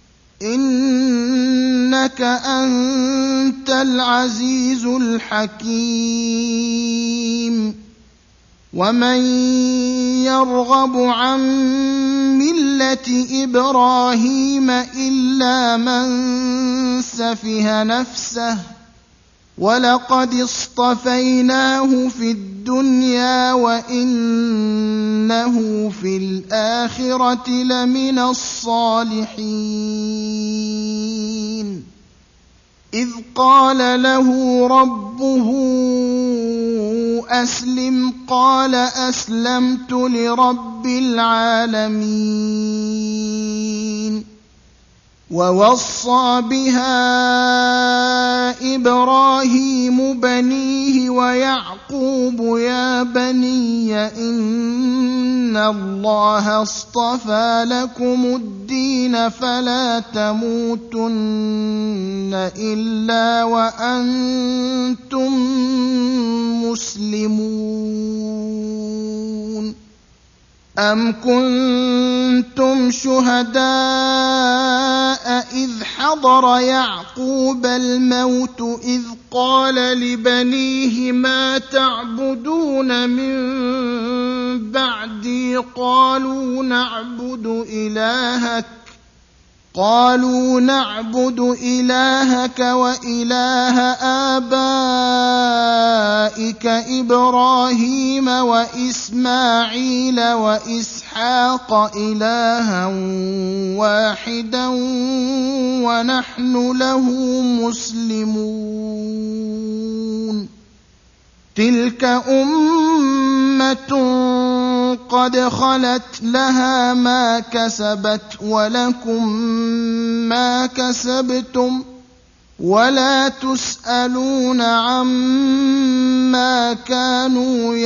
إنك أنت العزيز الحكيم ومن يرغب عن ملة إبراهيم إلا من سفه نفسه ولقد اصطفيناه في الدنيا وإنه في الآخرة لمن الصالحين إذ قال له ربه أسلم قال أسلمت لرب العالمين ووصى بها إبراهيم بنيه ويعقوب يا بني إن الله اصطفى لكم الدين فلا تموتن إلا وأنتم مسلمون أم كنتم شهداء إذ حضر يعقوب الموت إذ قال لبنيه ما تعبدون من بعدي قالوا نعبد إلهك وإله آبائك إبراهيم وإسماعيل وإسحاق إلها واحدا ونحن له مسلمون تلك أمة قد خلت لها ما كسبت ولكم ما كسبتم ولا تسألون عما كانوا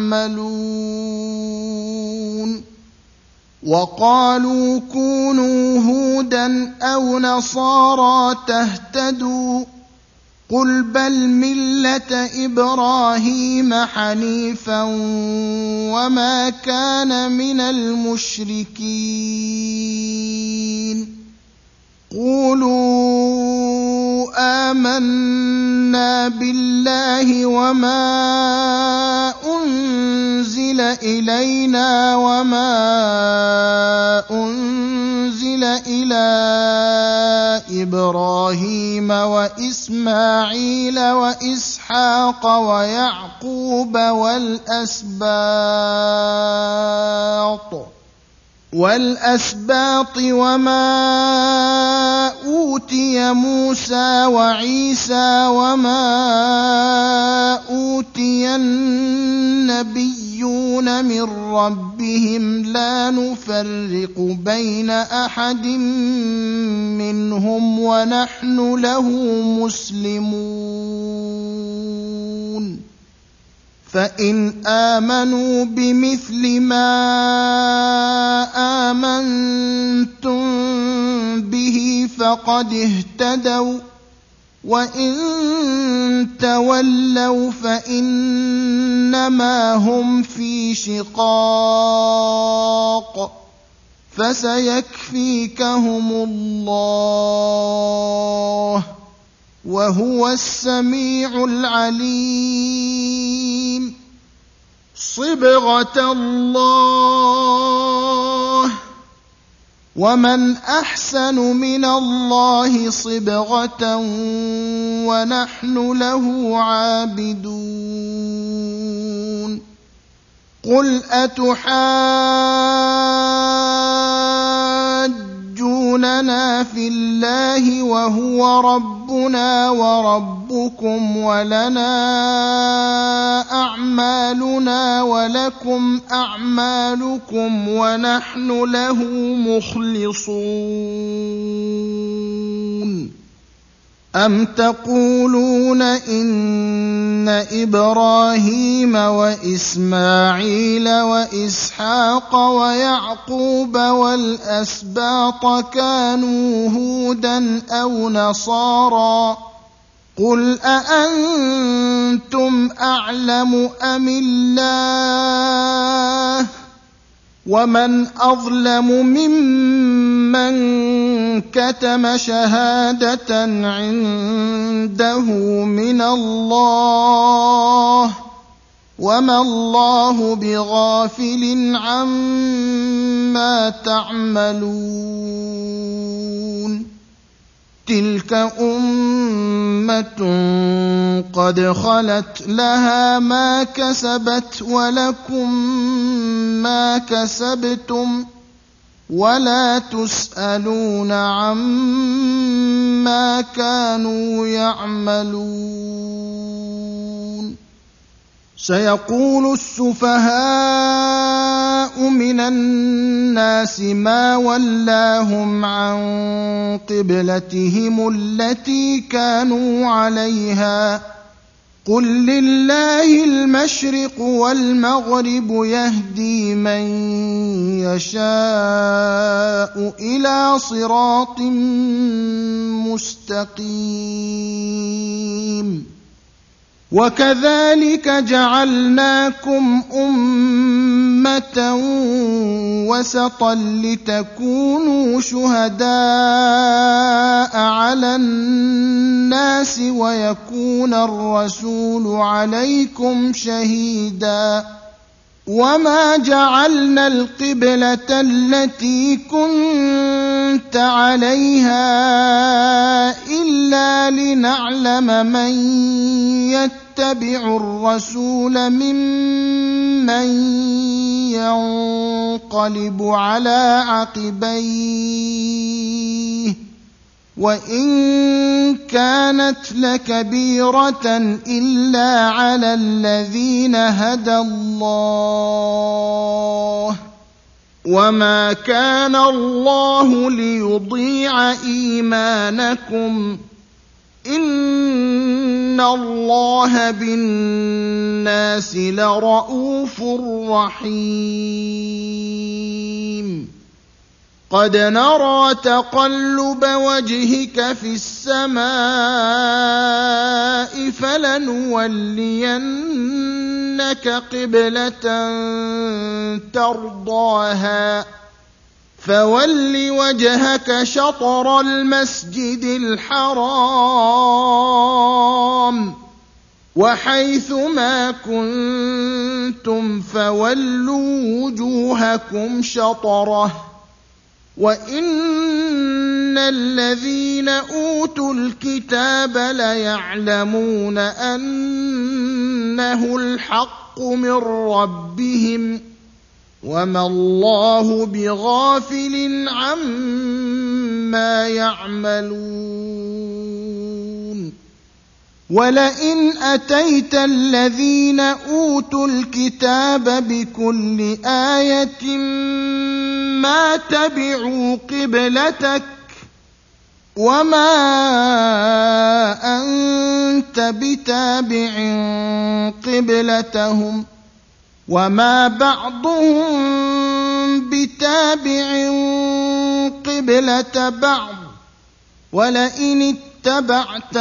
يعملون وقالوا كونوا هودا أو نصارى تهتدوا قل بل ملة إبراهيم حنيفا وما كان من المشركين قولوا آمنا بالله وما أنزل إلينا وما أنزل إلى إبراهيم وإسماعيل وإسحاق ويعقوب والأسباط وما أوتي موسى وعيسى وما أوتي النبيون من ربهم لا نفرق بين أحد منهم ونحن له مسلمون فإن آمنوا بمثل ما آمنتم به فقد اهتدوا وإن تولوا فإنما هم في شقاق فسيكفيكهم الله وهو السميع العليم. صبغة الله ومن أحسن من الله صبغة ونحن له عابدون. قل أتحاجوننا في الله وهو ربنا وربكم ولنا أعمالنا ولكم أعمالكم ونحن له مخلصون. أم تقولون إن إبراهيم وإسماعيل وإسحاق ويعقوب والأسباط كانوا هودا أو نصارى قل أأنتم أعلم أم الله ومن أظلم ممن كتم شهادة عنده من الله وما الله بغافل عما تعملون. تلك أمة قد خلت لها ما كسبت ولكم ما كسبتم ولا تسألون عما كانوا يعملون. سيقول السفهاء من الناس ما ولاهم عن قبلتهم التي كانوا عليها قل لله المشرق والمغرب يهدي من يشاء إلى صراط مستقيم. وكذلك جعلناكم أمة وسطا لتكونوا شهداء على الناس ويكون الرسول عليكم شهيدا. وما جعلنا القبلة التي كنت عليها إلا لنعلم من يتبع الرسول ممن ينقلب على عقبيه وإن كانت لكبيرة إلا على الذين هدى الله وما كان الله ليضيع إيمانكم إن الله بالناس لرءوف رحيم. قد نرى تقلب وجهك في السماء فلنولينك قبلة ترضاها فول وجهك شطر المسجد الحرام وحيث ما كنتم فولوا وجوهكم شطره وإن الذين أوتوا الكتاب ليعلمون أنه الحق من ربهم وما الله بغافل عما يعملون. ولئن أتيت الذين أوتوا الكتاب بكل آية ما تبعوا قبلتك وما أنت بتابع قبلتهم وما بعضهم بتابع قبلة بعض ولئن اتبعت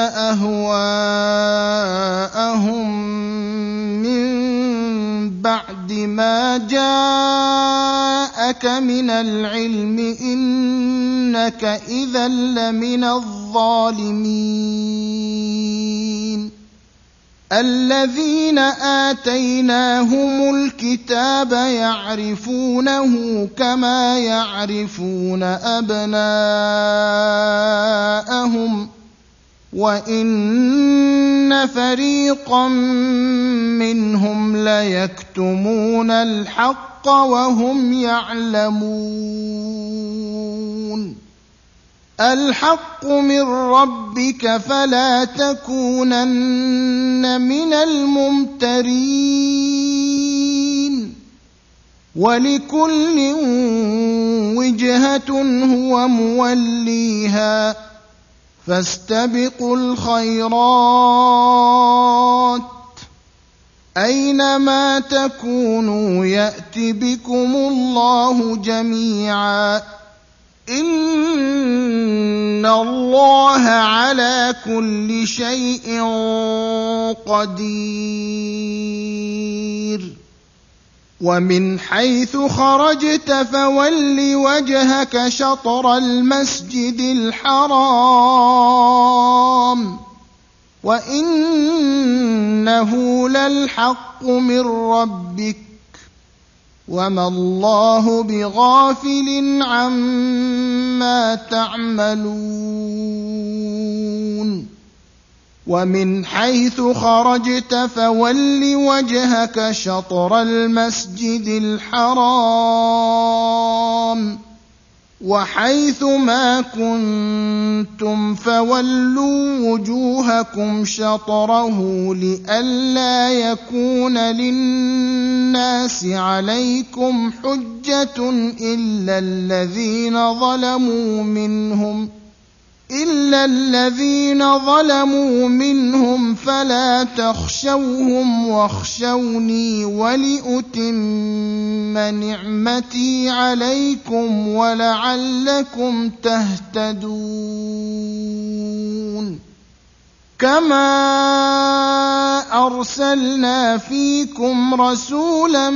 أهواءهم من بعد ما جاءك من العلم إنك إذا لمن الظالمين الذين آتيناهم الكتاب يعرفونه كما يعرفون أبناءهم وإن فريقا منهم ليكتمون الحق وهم يعلمون الحق من ربك فلا تكونن من الممترين ولكل وجهة هو موليها فاستبقوا الخيرات أينما تكونوا يأت بكم الله جميعا إن الله على كل شيء قدير ومن حيث خرجت فول وجهك شطر المسجد الحرام وإنه للحق من ربك وما الله بغافل عما تعملون ومن حيث خرجت فول وجهك شطر المسجد الحرام وحيث ما كنتم فولوا وجوهكم شطره لئلا يكون للناس عليكم حجة إلا الذين ظلموا منهم فلا تخشوهم واخشوني ولأتم نعمتي عليكم ولعلكم تهتدون كما أرسلنا فيكم رسولا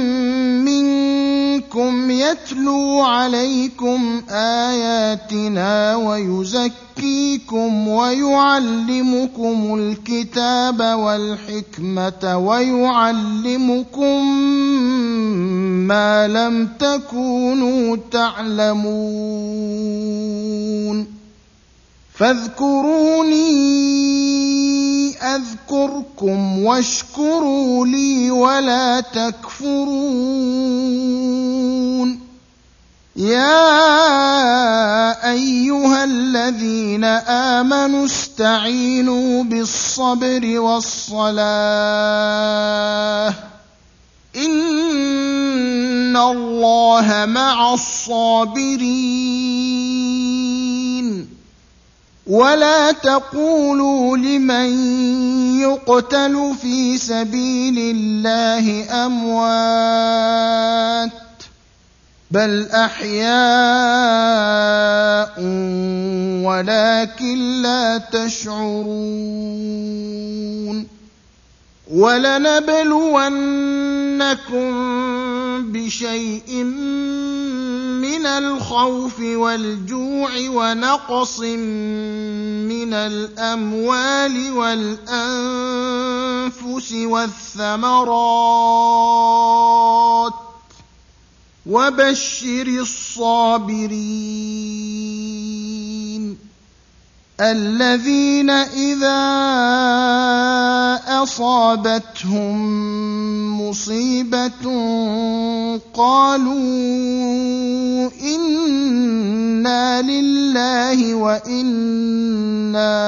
منكم يتلو عليكم آياتنا ويزكيكم ويعلمكم الكتاب والحكمة ويعلمكم ما لم تكونوا تعلمون فاذكروني أذكركم واشكروا لي ولا تكفرون يا أيها الذين آمنوا استعينوا بالصبر والصلاة إن الله مع الصابرين ولا تقولوا لمن يقتل في سبيل الله أموات بل أحياء ولكن لا تشعرون ولنبلونكم بشيء من الخوف والجوع ونقص من الأموال والأنفس والثمرات وبشر الصابرين الذين إذا أصابتهم مصيبة قالوا إنا لله وإنا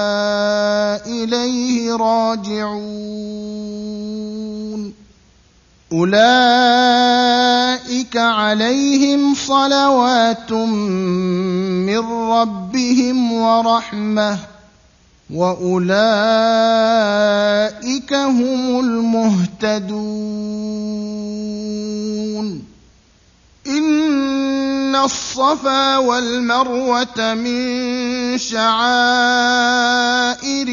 إليه راجعون أولئك أولئك عليهم صلوات من ربهم ورحمة وأولئك هم المهتدون إن الصفا والمروة من شعائر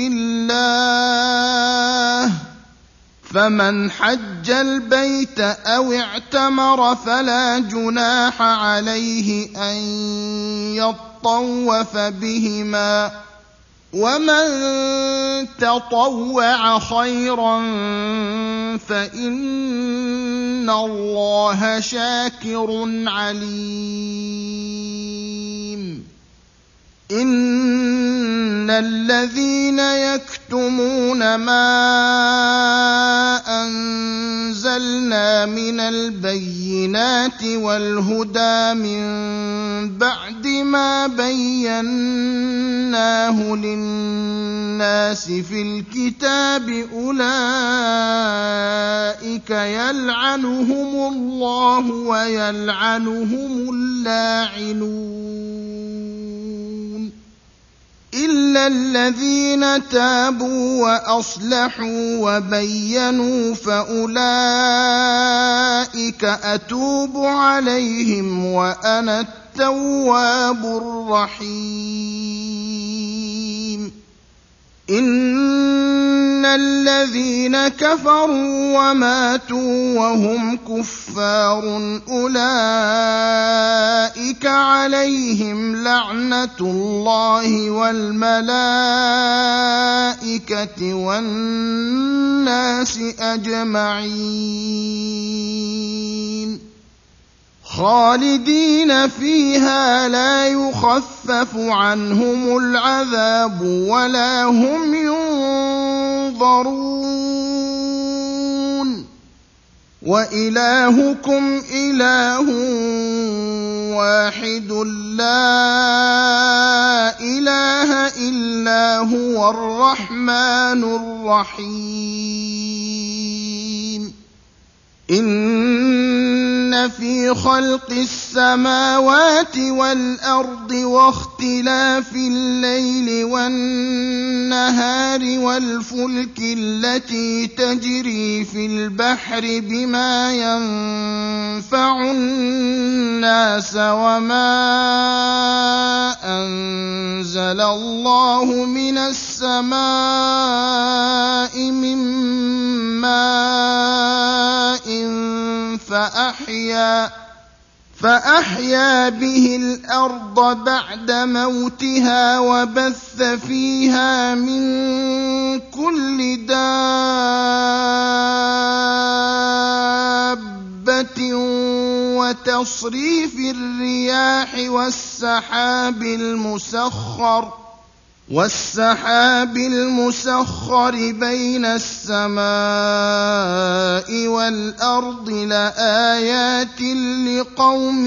الله فمن حج البيت أو اعتمر فلا جناح عليه أن يطوف بهما ومن تطوع خيرا فإن الله شاكر عليم إن الذين يكتمون ما أنزلنا من البينات والهدى من بعد ما بيناه للناس في الكتاب أولئك يلعنهم الله ويلعنهم اللاعنون إلا الذين تابوا وأصلحوا وبينوا فأولئك أتوب عليهم وأنا التواب الرحيم إن الذين كفروا وماتوا وهم كفار أولئك عليهم لعنة الله والملائكة والناس أجمعين خالدين فيها لا يخفف عنهم العذاب ولا هم ينظرون وإلهكم إله واحد لا إله إلا هو الرحمن الرحيم إن في خلق السماوات والأرض واختلاف الليل والنهار والفلك التي تجري في البحر بما ينفع الناس وما أنزل الله من السماء من ماء فأحيا به الأرض بعد موتها وبث فيها من كل دابة وتصريف الرياح والسحاب المسخر بين السماء والأرض لآيات لقوم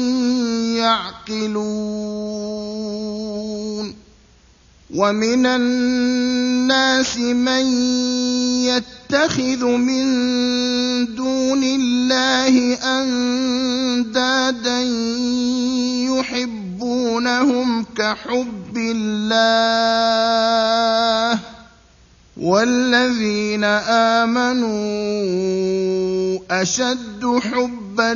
يعقلون ومن الناس من يتخذ من دون الله أندادا يحبونهم كحب الله والذين آمنوا أشد حبا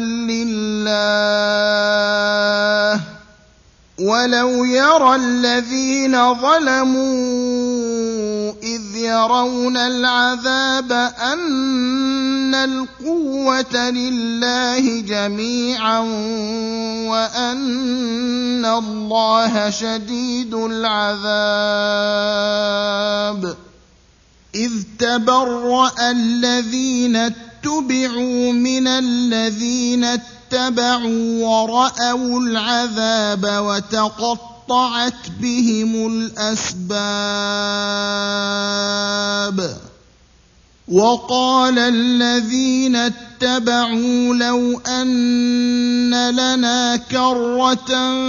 لله ولو يرى الذين ظلموا إذ يرون العذاب أن القوة لله جميعا وأن الله شديد العذاب إذ تبرأ الذين اتبعوا من الذين اتبعوا ورأوا العذاب وتقطعت بهم الأسباب وقال الذين اتبعوا لو أن لنا كرة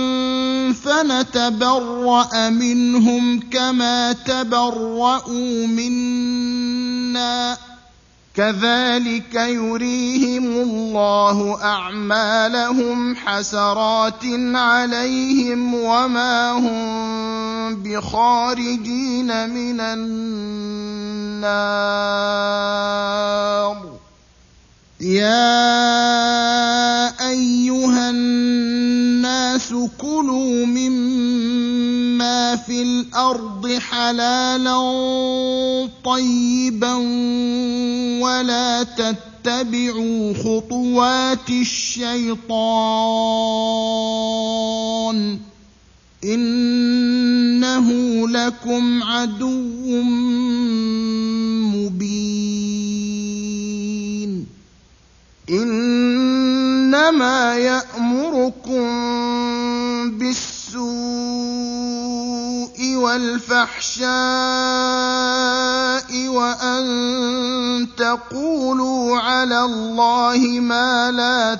فنتبرأ منهم كما تبرأوا منا كذلك يريهم الله أعمالهم حسرات عليهم وما هم بخارجين من النار يا أيها الناس كلوا مما في الأرض حلالا طيبا ولا تتبعوا خطوات الشيطان إنه لكم عدو مبين إنما يأمركم بالسوء والفحشاء وأن تقولوا على الله ما لا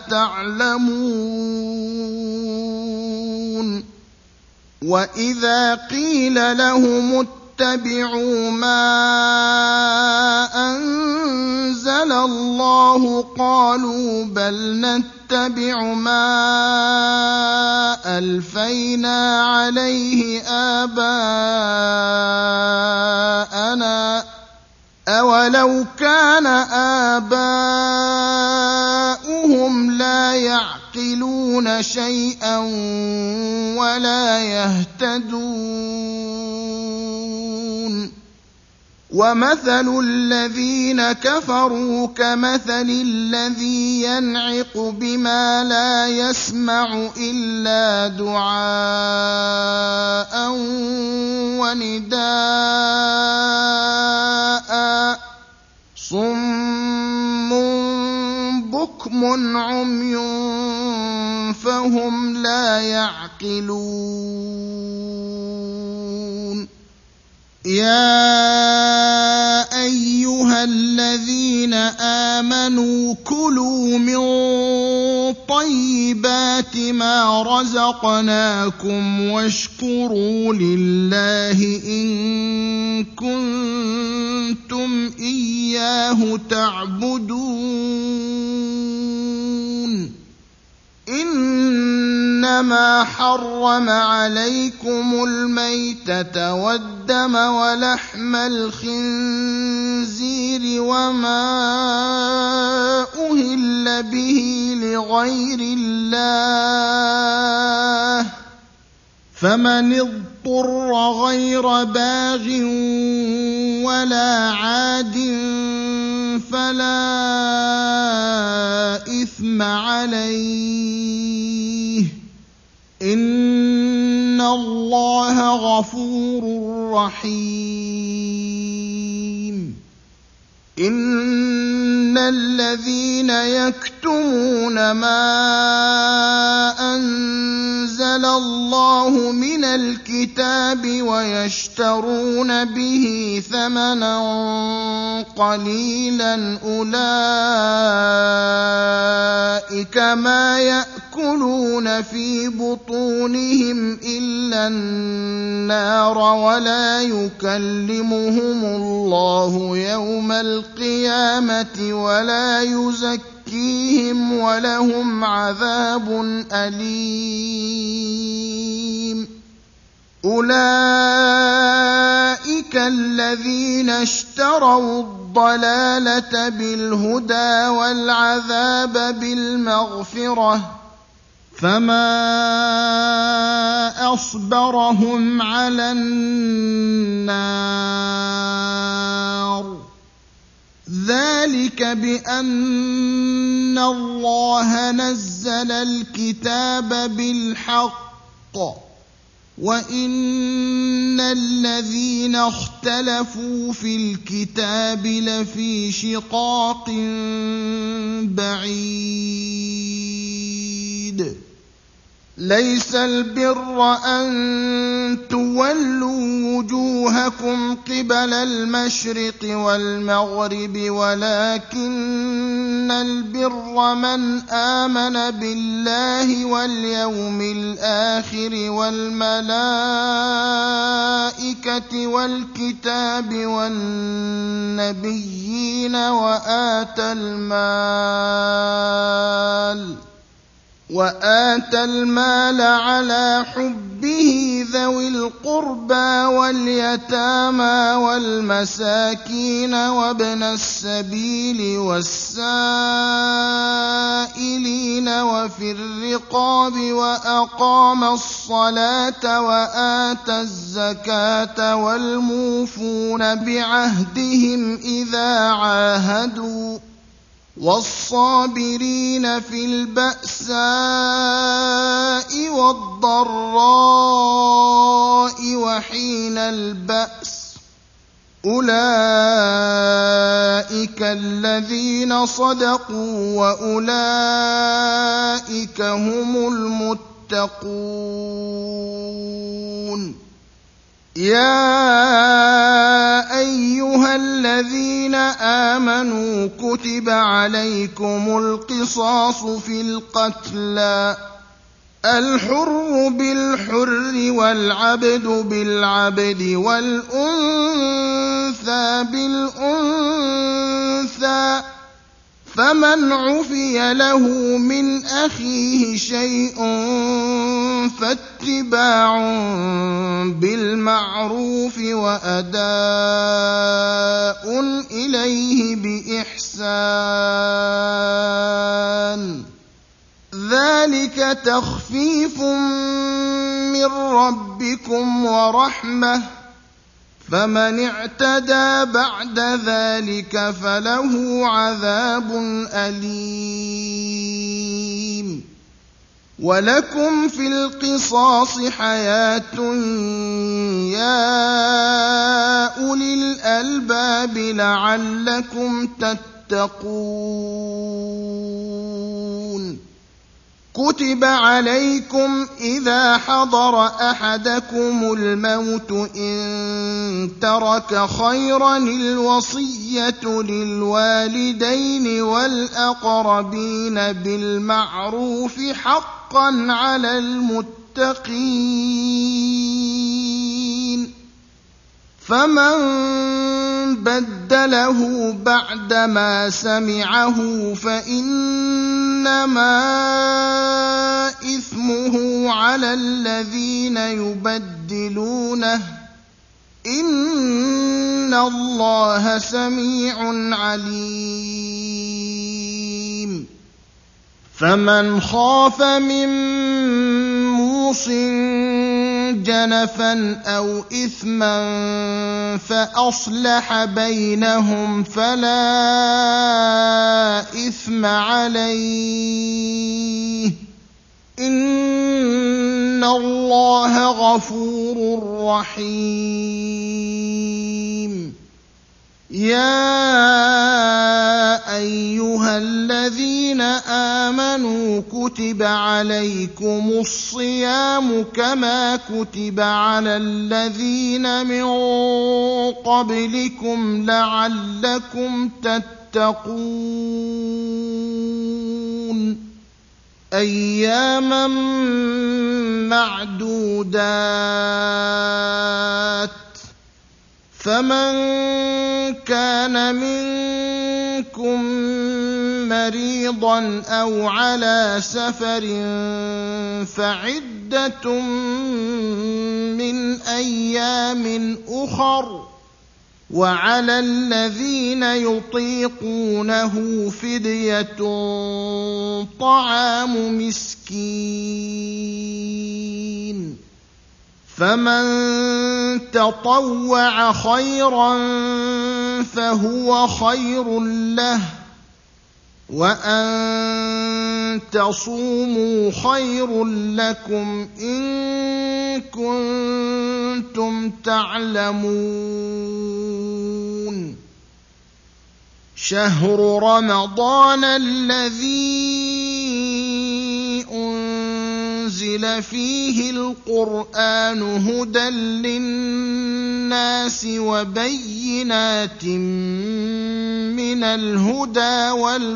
تعلمون وإذا قيل لهم اتبعوا ما أنزل الله قالوا بل نتبع ما ألفينا عليه آباءنا أولو كان آباؤهم لا يعقلون شيئا ولا يهتدون ومثل الذين كفروا كمثل الذي ينعق بما لا يسمع إلا دعاء ونداء صم بكم عمي فهم لا يعقلون يا أيها الذين آمنوا كلوا من طيبات ما رزقناكم واشكروا لله إن كنتم إياه تعبدون إنما حرم عليكم الميتة والدم ولحم الخنزير وما أهل به لغير الله فمن اضطر غير باغ ولا عاد فلا إثم عليه إن الله غفور رحيم إن الذين يكتمون ما أنزل الله من الكتاب ويشترون به ثمنا قليلا أولئك ما يأكلون في بطونهم إلا النار ولا يكلمهم الله يوم القيامة ولا يزكيهم ولهم عذاب أليم أولئك الذين اشتروا الضلالة بالهدى والعذاب بالمغفرة فما أصبرهم على النار ذلك بأن الله نزل الكتاب بالحق وإن الذين اختلفوا في الكتاب لفي شقاق بعيد ليس البر أن تولوا وجوهكم قبل المشرق والمغرب ولكن البر من آمن بالله واليوم الآخر والملائكة والكتاب والنبيين وآتى المال على حبه ذوي القربى واليتامى والمساكين وابن السبيل والسائلين وفي الرقاب وأقام الصلاة وآتى الزكاة والموفون بعهدهم إذا عاهدوا والصابرين في البأساء والضراء وحين البأس أولئك الذين صدقوا وأولئك هم المتقون يا أيها الذين آمنوا كتب عليكم القصاص في القتلى الحر بالحر والعبد بالعبد والأنثى بالأنثى فمن عفي له من أخيه شيء فاتباع بالمعروف وأداء إليه بإحسان ذلك تخفيف من ربكم ورحمة فمن اعتدى بعد ذلك فله عذاب أليم ولكم في القصاص حياة يا أولي الألباب لعلكم تتقون كتب عليكم إذا حضر أحدكم الموت إن ترك خيرا الوصية للوالدين والأقربين بالمعروف حقا على المتقين فمن بدله بعدما سمعه فإنما إثمه على الذين يبدلونه إن الله سميع عليم فمن خاف من موص جنفا أو إثما فأصلح بينهم فلا إثم عليه إن الله غفور رحيم يا أيها الذين آمنوا كتب عليكم الصيام كما كتب على الذين من قبلكم لعلكم تتقون أياما معدودات فمن كان منكم مريضا أو على سفر فعدة من أيام أخر وعلى الذين يطيقونه فدية طعام مسكين فمن تطوع خيرا فهو خير له وأن تصوموا خير لكم إن كنتم تعلمون شهر رمضان الذي أنزل أُنزِلَ فِيهِ الْقُرْآنُ هُدًى لِّلنَّاسِ وَبَيِّنَاتٍ مِّنَ الْهُدَىٰ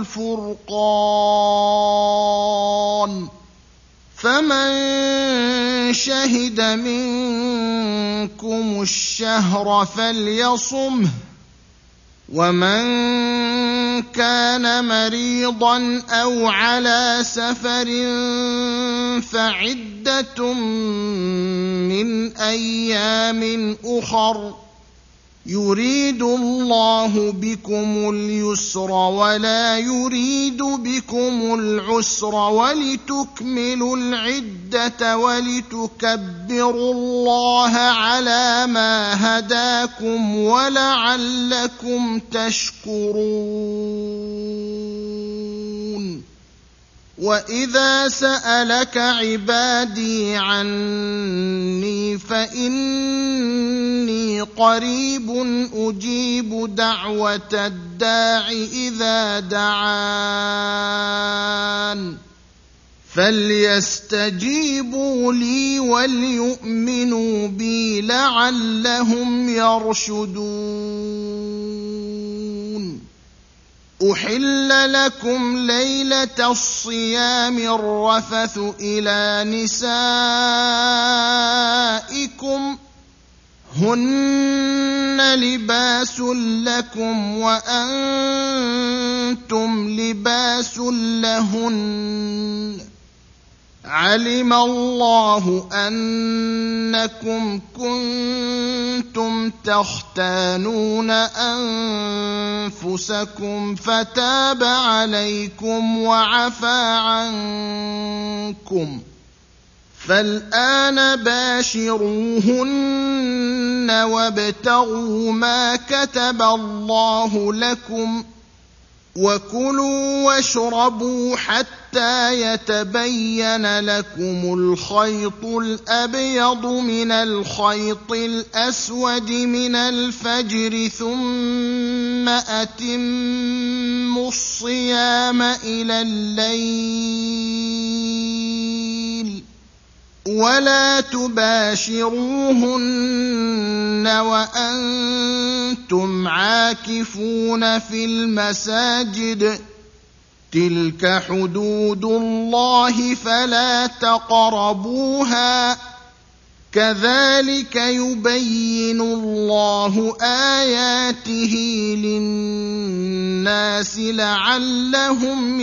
وَالْفُرْقَانِ ۚ فَمَن شَهِدَ مِنكُمُ الشَّهْرَ فَلْيَصُمْهُ ۖ وَمَن كَانَ مَرِيضًا أَوْ عَلَىٰ سَفَرٍ فَعِدَّةٌ مِّنْ أَيَّامٍ أُخَرَ ۗ يُرِيدُ اللَّهُ بِكُمُ الْيُسْرَ وَلَا يُرِيدُ بِكُمُ الْعُسْرَ وَلِتُكْمِلُوا الْعِدَّةَ وَلِتُكَبِّرُوا اللَّهَ عَلَىٰ مَا هَدَاكُمْ وَلَعَلَّكُمْ تَشْكُرُونَ. وَإِذَا سَأَلَكَ عِبَادِي عَنِّي فَإِنِّي قَرِيبٌ أُجِيبُ دَعْوَةَ الدَّاعِ إِذَا دَعَانِ، فَلْيَسْتَجِيبُوا لِي وَلْيُؤْمِنُوا بِي لَعَلَّهُمْ يَرْشُدُونَ. أُحِلَّ لَكُمْ لَيْلَةَ الصِّيَامِ الرَّفَثُ إِلَىٰ نِسَائِكُمْ ۚ هُنَّ لِبَاسٌ لَّكُمْ وَأَنتُمْ لِبَاسٌ لَّهُنَّ ۗ عَلِمَ اللَّهُ أَنَّكُمْ كُنتُمْ تَخْتَانُونَ أَنفُسَكُمْ فَتَابَ عَلَيْكُمْ وَعَفَا عَنكُمْ ۖ فَالْآنَ بَاشِرُوهُنَّ وَابْتَغُوا مَا كَتَبَ اللَّهُ لَكُمْ ۚ وَكُلُوا وَاشْرَبُوا حَتَّىٰ يَتَبَيَّنَ لَكُمُ الْخَيْطُ الْأَبْيَضُ مِنَ الْخَيْطِ الْأَسْوَدِ مِنَ الْفَجْرِ، ثُمَّ أَتِمُّوا الصِّيَامَ إِلَى اللَّيْلِ ۚ وَلَا تُبَاشِرُوهُنَّ وَأَنتُمْ عَاكِفُونَ فِي الْمَسَاجِدِ ۗ تِلْكَ حُدُودُ اللَّهِ فَلَا تَقْرَبُوهَا ۗ كَذَٰلِكَ يُبَيِّنُ اللَّهُ آيَاتِهِ لِلنَّاسِ لَعَلَّهُمْ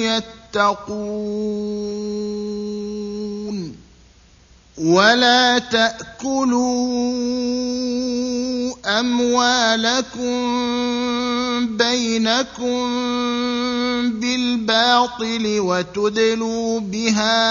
يَتَّقُونَ. وَلَا تَأْكُلُوا أَمْوَالَكُم بَيْنَكُم بِالْبَاطِلِ وَتُدْلُوا بِهَا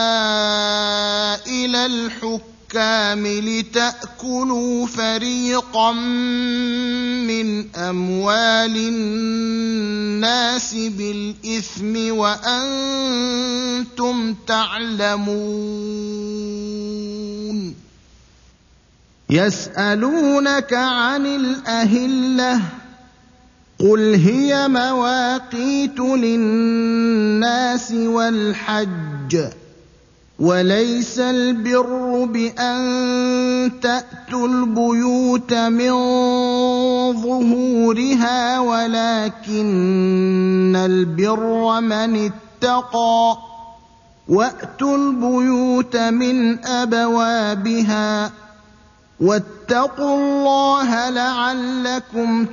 إِلَى الْحُكَّامِ لِتَأْكُلُوا فَرِيقًا مِّنْ أَمْوَالِ النَّاسِ بِالْإِثْمِ وَأَنتُمْ تَعْلَمُونَ. يَسْأَلُونَكَ عَنِ الْأَهِلَّةِ ۖ قُلْ هِيَ مَوَاقِيتُ لِلنَّاسِ وَالْحَجِّ ۗ وَلَيْسَ الْبِرُّ بِأَن تَأْتُوا الْبُيُوتَ مِن ظُهُورِهَا وَلَٰكِنَّ الْبِرَّ مَنِ اتَّقَىٰ ۗ وَأْتُوا الْبُيُوتَ مِنْ أَبْوَابِهَا ۚ وَاتَّقُوا اللَّهَ لَعَلَّكُمْ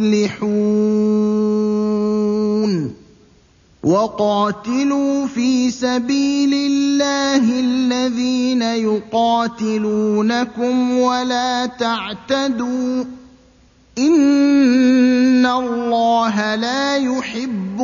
تُفْلِحُونَ. وَقَاتِلُوا فِي سَبِيلِ اللَّهِ الَّذِينَ يُقَاتِلُونَكُمْ وَلَا تَعْتَدُوا ۚ إِنَّ اللَّهَ لَا يُحِبُّ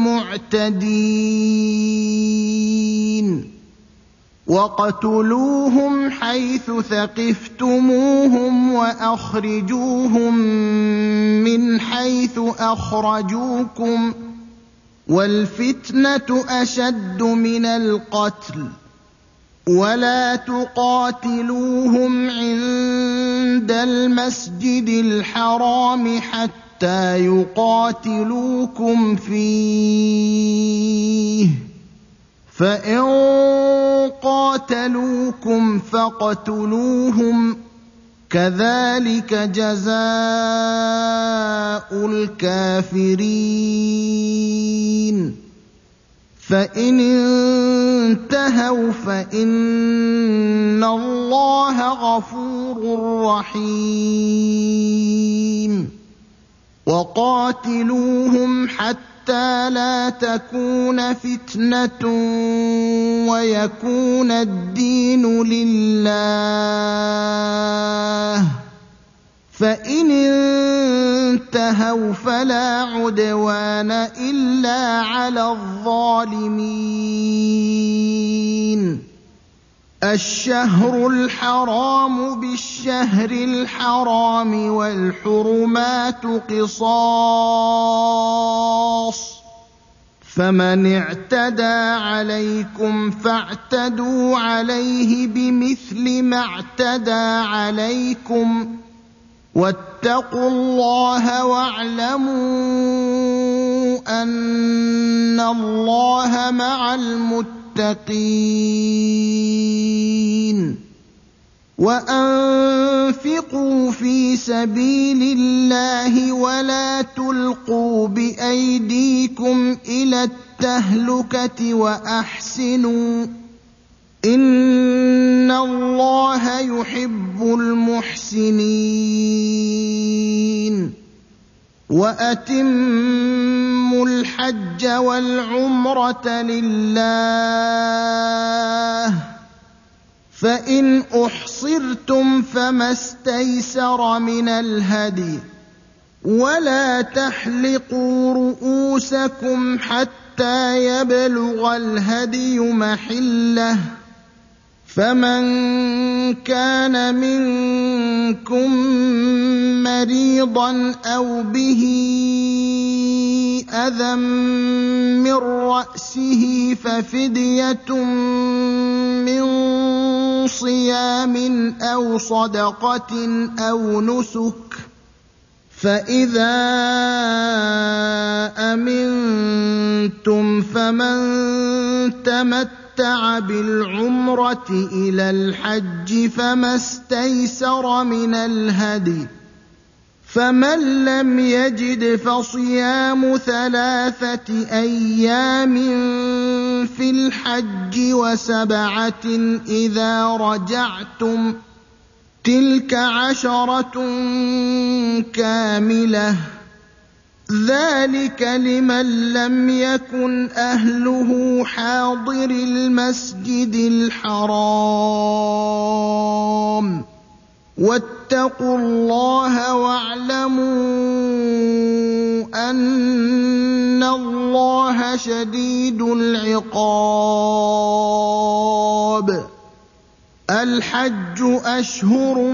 الْمُعْتَدِينَ. وَاقْتُلُوهُمْ حَيْثُ ثَقِفْتُمُوهُمْ وَأَخْرِجُوهُم مِّنْ حَيْثُ أَخْرَجُوكُمْ ۚ وَالْفِتْنَةُ أَشَدُّ مِنَ الْقَتْلِ ۚ وَلَا تُقَاتِلُوهُمْ عِندَ الْمَسْجِدِ الْحَرَامِ حَتَّىٰ يُقَاتِلُوكُمْ فِيهِ ۖ فَإِن قاتلوكم فاقتلوهم كذلك جزاء الكافرين فإن انتهوا فإن الله غفور رحيم وقاتلوهم حتى لا تكون فتنة ويكون الدين لله فإن انتهوا فلا عدوان إلا على الظالمين الشهر الحرام بالشهر الحرام والحرمات قصاص فمن اعتدى عليكم فاعتدوا عليه بمثل ما اعتدى عليكم واتقوا الله واعلموا أن الله مع المتقين وأنفقوا في سبيل الله ولا تلقوا بأيديكم إلى التهلكة وأحسنوا إن الله يحب المحسنين وأتموا الحج والعمرة لله فإن أحصرتم فما استيسر من الهدي ولا تحلقوا رؤوسكم حتى يبلغ الهدي محله فمن كان منكم مريضا أو به أذى من رأسه ففدية من صيام أو صدقة أو نسك فإذا أمنتم فمن تمتع بالعمرة إلى الحج فما استيسر من الهدي فمن لم يجد فصيام 3 أيام في الحج و7 إذا رجعتم تلك 10 كاملة ذلك لمن لم يكن أهله حاضر المسجد الحرام واتقوا الله واعلموا أن الله شديد العقاب الحج أشهر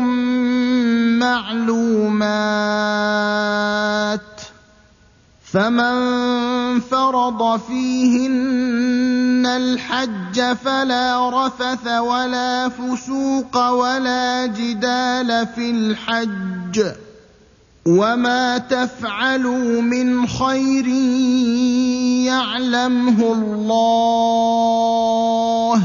معلومات فمن فرض فيهن الحج فلا رفث ولا فسوق ولا جدال في الحج وما تفعلوا من خير يعلمه الله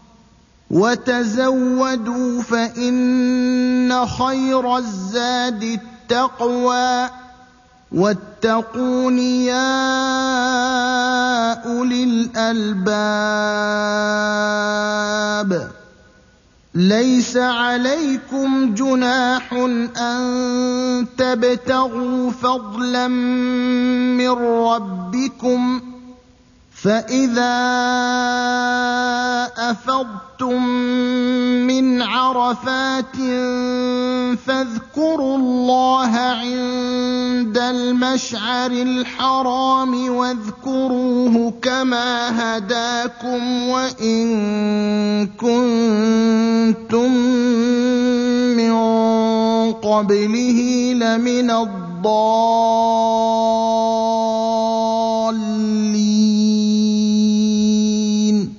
وتزودوا فإن خير الزاد التقوى واتقون يا أولي الألباب ليس عليكم جناح أن تبتغوا فضلا من ربكم فإذا أفضتم من عرفات فاذكروا الله عند المشعر الحرام واذكروه كما هداكم وإن كنتم من قبله لمن الضالين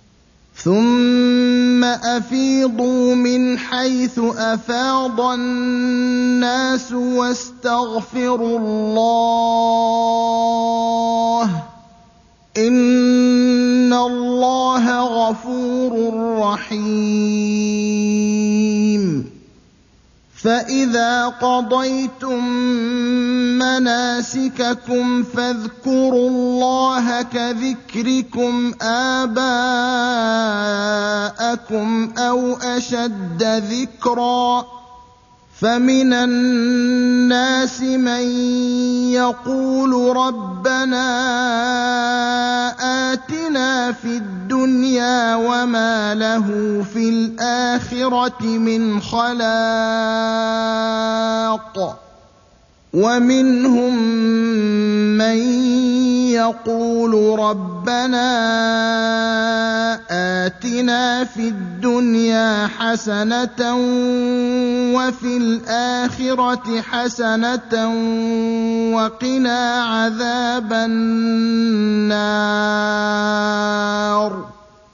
ثم أفيضوا من حيث أفاض الناس واستغفروا الله إن اللَّهَ غَفُورٌ رَّحِيمٌ فَإِذَا قَضَيْتُم مَّنَاسِكَكُمْ فَاذْكُرُوا اللَّهَ كَذِكْرِكُمْ آبَاءَكُمْ أَوْ أَشَدَّ ذِكْرًا فَمِنَ النَّاسِ مَن يَقُولُ رَبَّنَا آتِنَا فِي الدُّنْيَا وَمَا لَهُ فِي الْآخِرَةِ مِنْ خَلَاقٍ وَمِنْهُم مَّن يَقُولُ رَبَّنَا آتِنَا فِي الدُّنْيَا حَسَنَةً وَفِي الْآخِرَةِ حَسَنَةً وَقِنَا عَذَابَ النَّارِ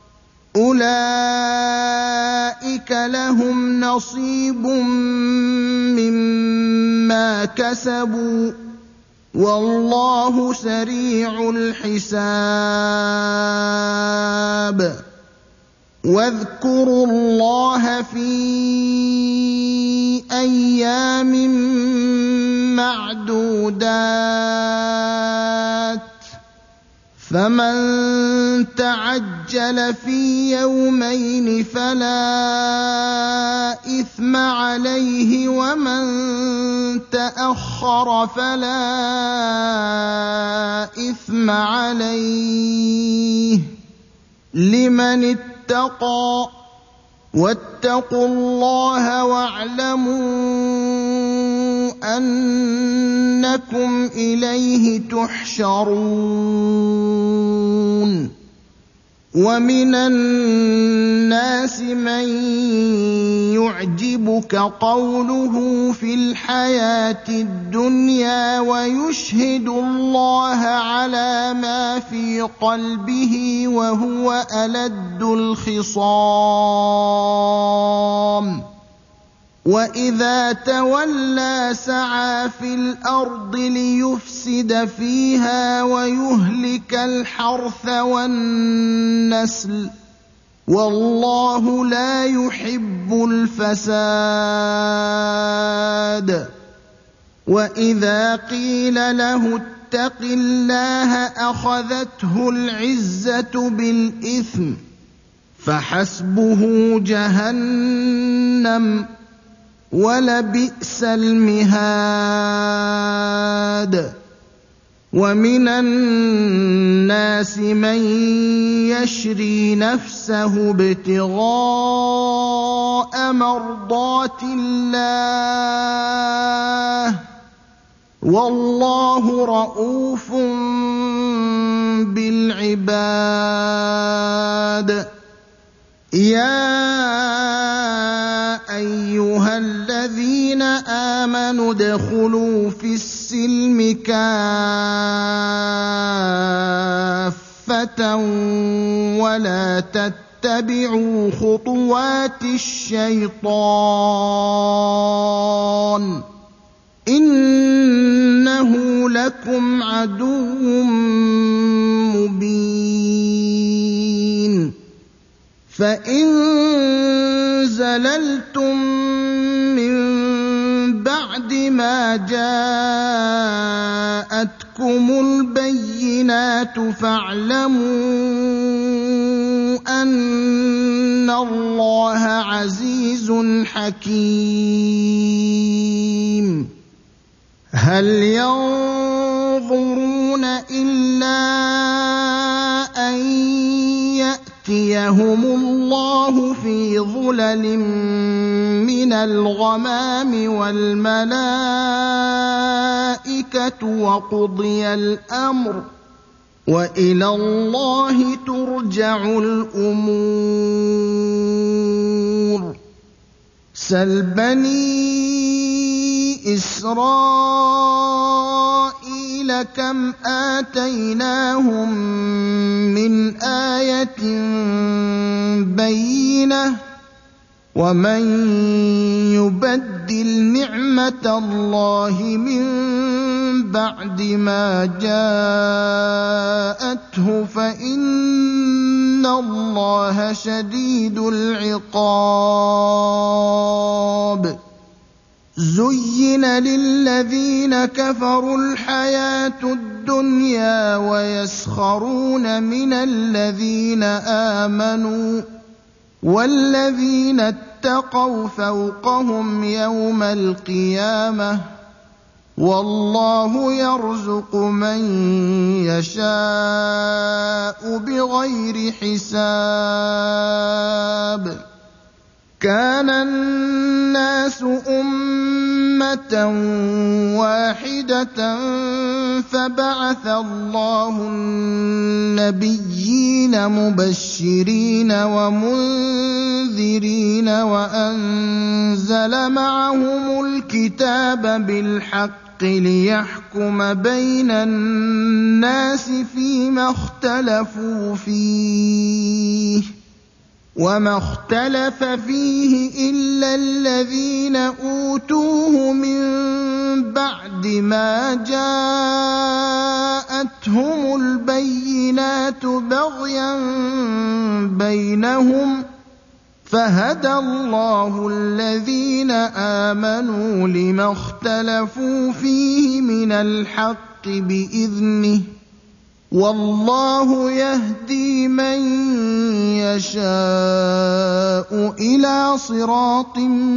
أُولَٰئِكَ لَهُمْ نَصِيبٌ مِّمَّا كَسَبُوا وَاللَّهُ سَرِيعُ الْحِسَابِ وَاذْكُرُوا اللَّهَ فِي أَيَّامٍ مَّعْدُودَاتٍ فَمَن تَعَجَّلَ فِي يَوْمَيْنِ فَلَا إِثْمَ عَلَيْهِ وَمَن تَأَخَّرَ فَلَا إِثْمَ عَلَيْهِ لِمَنِ اتَّقَىٰ وَاتَّقُوا اللَّهَ وَاعْلَمُوا أَنَّكُمْ إِلَيْهِ تُحْشَرُونَ وَمِنَ النَّاسِ مَن يُعْجِبُكَ قَوْلُهُ فِي الْحَيَاةِ الدُّنْيَا وَيُشْهِدُ اللَّهَ عَلَىٰ مَا فِي قَلْبِهِ وَهُوَ أَلَدُّ الْخِصَامِ وَإِذَا تَوَلَّىٰ سَعَىٰ فِي الْأَرْضِ لِيُفْسِدَ فِيهَا وَيُهْلِكَ الْحَرْثَ وَالنَّسْلَ ۗ وَاللَّهُ لَا يُحِبُّ الْفَسَادَ وَإِذَا قِيلَ لَهُ اتَّقِ اللَّهَ أَخَذَتْهُ الْعِزَّةُ بِالْإِثْمِ فَحَسْبُهُ جَهَنَّمُ وَلَبِئْسَ الْمِهَادُ وَمِنَ النَّاسِ مَن يَشْرِي نَفْسَهُ ابْتِغَاءَ مَرْضَاتِ اللَّهِ وَاللَّهُ رَءُوفٌ بِالْعِبَادِ يَا أَيُّهَا الَّذِينَ آمَنُوا ادْخُلُوا فِي السِّلْمِ كَافَّةً وَلَا تَتَّبِعُوا خُطُوَاتِ الشَّيْطَانِ ۚ إِنَّهُ لَكُمْ عَدُوٌّ مُّبِينٌ فَإِن زَلَلْتُم مِّن بَعْدِ مَا جَاءَتْكُمُ الْبَيِّنَاتُ فَاعْلَمُوا أَنَّ اللَّهَ عَزِيزٌ حَكِيمٌ هَلْ يَنظُرُونَ إِلَّا أَن يَأْتِيَهُمُ اللَّهُ فِي ظُلَلٍ مِّنَ الْغَمَامِ وَالْمَلَائِكَةُ وَقُضِيَ الْأَمْرُ ۚ وَإِلَى اللَّهِ تُرْجَعُ الْأُمُورُ سَلْ بَنِي إِسْرَائِيلَ كَمْ آتَيْنَاهُم مِّنْ آيَةٍ بَيِّنَةٍ ۗ وَمَن يُبَدِّلْ نِعْمَةَ اللَّهِ مِن بَعْدِ مَا جَاءَتْهُ فَإِنَّ إِنَّ اللَّهَ شَدِيدُ الْعِقَابِ زُيِّنَ لِلَّذِينَ كَفَرُوا الْحَيَاةُ الدُّنْيَا وَيَسْخَرُونَ مِنَ الَّذِينَ آمَنُوا وَالَّذِينَ اتَّقَوْا فَوْقَهُمْ يَوْمَ الْقِيَامَةِ ۗ وَاللَّهُ يَرْزُقُ مَن يَشَاءُ بِغَيْرِ حِسَابٍ كَانَ النَّاسُ أُمَّةً وَاحِدَةً فَبَعَثَ اللَّهُ النَّبِيِّينَ مُبَشِّرِينَ وَمُنذِرِينَ وَأَنزَلَ مَعَهُمُ الْكِتَابَ بِالْحَقِّ لِيَحْكُمَ بَيْنَ النَّاسِ فِيمَا اخْتَلَفُوا فِيهِ ۚ وَمَا اخْتَلَفَ فِيهِ إِلَّا الَّذِينَ أُوتُوهُ مِن بَعْدِ مَا جَاءَتْهُمُ الْبَيِّنَاتُ بَغْيًا بَيْنَهُمْ ۖ فَهَدَى اللَّهُ الَّذِينَ آمَنُوا لِمَا اخْتَلَفُوا فِيهِ مِنَ الْحَقِّ بِإِذْنِهِ ۗ وَاللَّهُ يَهْدِي مَن يَشَاءُ إِلَىٰ صِرَاطٍ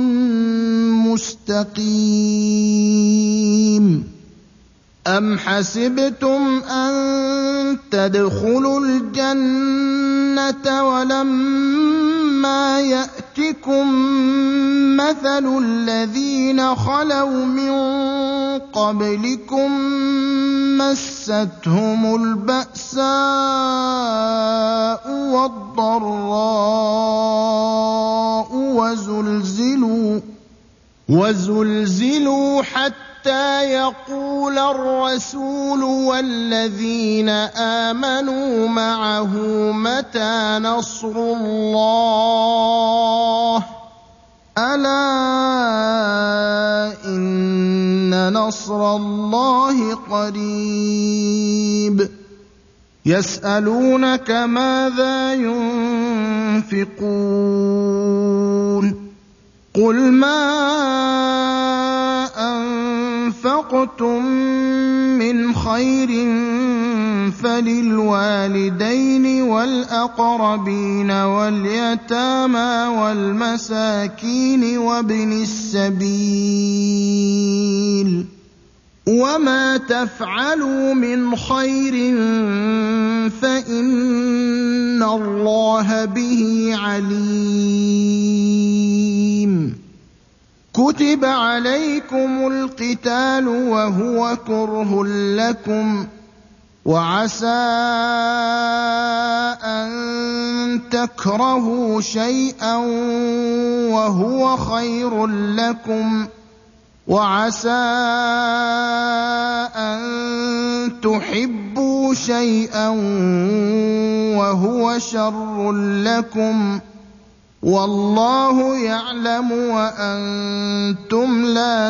مُّسْتَقِيمٍ أَمْ حَسِبْتُمْ أَن تَدْخُلُوا الْجَنَّةَ وَلَمَّا يَأْتِكُم مَّثَلُ الَّذِينَ خَلَوْا مِن قَبْلِكُم مَّسَّتْهُمُ الْبَأْسَاءُ وَالضَّرَّاءُ وَزُلْزِلُوا حَتَّىٰ يَقُولَ الرَّسُولُ وَالَّذِينَ آمَنُوا مَعَهُ مَتَىٰ نَصْرُ اللَّهِ ۗ أَلَا إِنَّ نَصْرَ اللَّهِ قَرِيبٌ يَسْأَلُونَكَ مَاذَا يُنفِقُونَ قُلْ مَا أَنفَقْتُم مِّنْ خَيْرٍ فَلِلْوَالِدَيْنِ وَالْأَقْرَبِينَ وَالْيَتَامَىٰ وَالْمَسَاكِينِ وَابْنِ السَّبِيلِ ۗ وَمَا تَفْعَلُوا مِنْ خَيْرٍ فَإِنَّ اللَّهَ بِهِ عَلِيمٌ كُتِبَ عَلَيْكُمُ الْقِتَالُ وَهُوَ كُرْهٌ لَّكُمْ ۖ وَعَسَىٰ أَن تَكْرَهُوا شَيْئًا وَهُوَ خَيْرٌ لَّكُمْ ۖ وَعَسَىٰ أَن تُحِبُّوا شَيْئًا وَهُوَ شَرٌّ لَّكُمْ ۗ وَاللَّهُ يَعْلَمُ وَأَنتُمْ لَا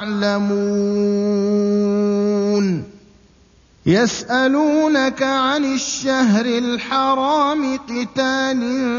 تَعْلَمُونَ يَسْأَلُونَكَ عَنِ الشَّهْرِ الْحَرَامِ قِتَالٍ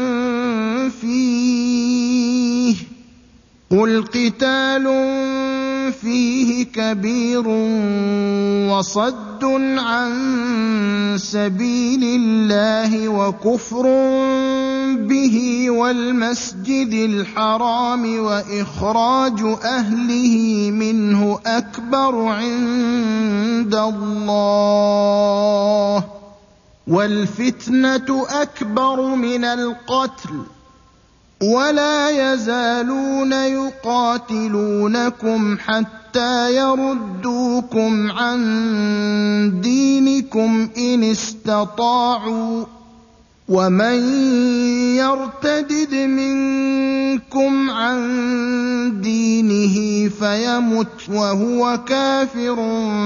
فِيهِ ۖ قُلْ قِتَالٌ فِيهِ كَبِيرٌ وَصَدٌّ عَن سَبِيلِ اللَّهِ وَكُفْرٌ بِهِ وَالْمَسْجِدِ الْحَرَامِ وَإِخْرَاجُ أَهْلِهِ مِنْهُ أَكْبَرُ عِندَ اللَّهِ ۚ وَالْفِتْنَةُ أَكْبَرُ مِنَ الْقَتْلِ ۗ وَلَا يَزَالُونَ يُقَاتِلُونَكُمْ حَتَّىٰ يَرُدُّوكُمْ عَن دِينِكُمْ إِنِ اسْتَطَاعُوا ۚ وَمَن يَرْتَدِدْ مِنكُمْ عَن دِينِهِ فَيَمُتْ وَهُوَ كَافِرٌ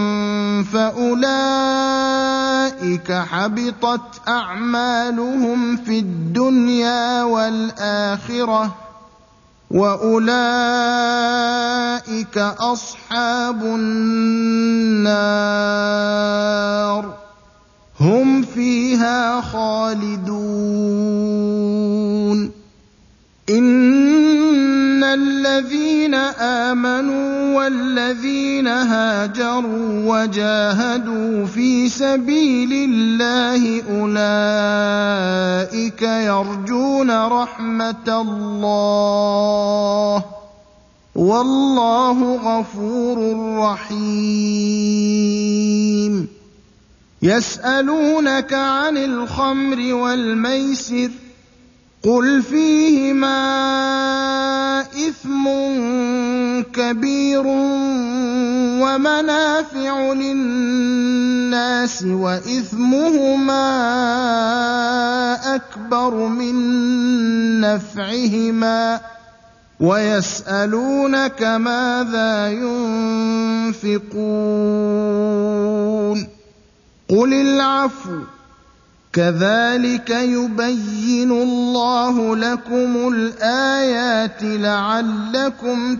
فَأُولَٰئِكَ حَبِطَتْ أَعْمَالُهُمْ فِي الدُّنْيَا وَالْآخِرَةِ ۖ وَأُولَٰئِكَ أَصْحَابُ النَّارِ هُمْ فِيهَا خَالِدُونَ إِنَّ الَّذِينَ آمَنُوا وَالَّذِينَ هَاجَرُوا وَجَاهَدُوا فِي سَبِيلِ اللَّهِ أُولَٰئِكَ يَرْجُونَ رَحْمَتَ اللَّهِ ۗ وَاللَّهُ غَفُورٌ رَّحِيمٌ يَسْأَلُونَكَ عَنِ الْخَمْرِ وَالْمَيْسِرِ ۖ قُلْ فِيهِمَا إِثْمٌ كَبِيرٌ وَمَنَافِعُ لِلنَّاسِ وَإِثْمُهُمَا أَكْبَرُ مِن نَّفْعِهِمَا وَيَسْأَلُونَكَ مَاذَا يُنفِقُونَ قُلِ الْعَفْوَ ۗ كَذَٰلِكَ يُبَيِّنُ اللَّهُ لَكُمُ الْآيَاتِ لَعَلَّكُمْ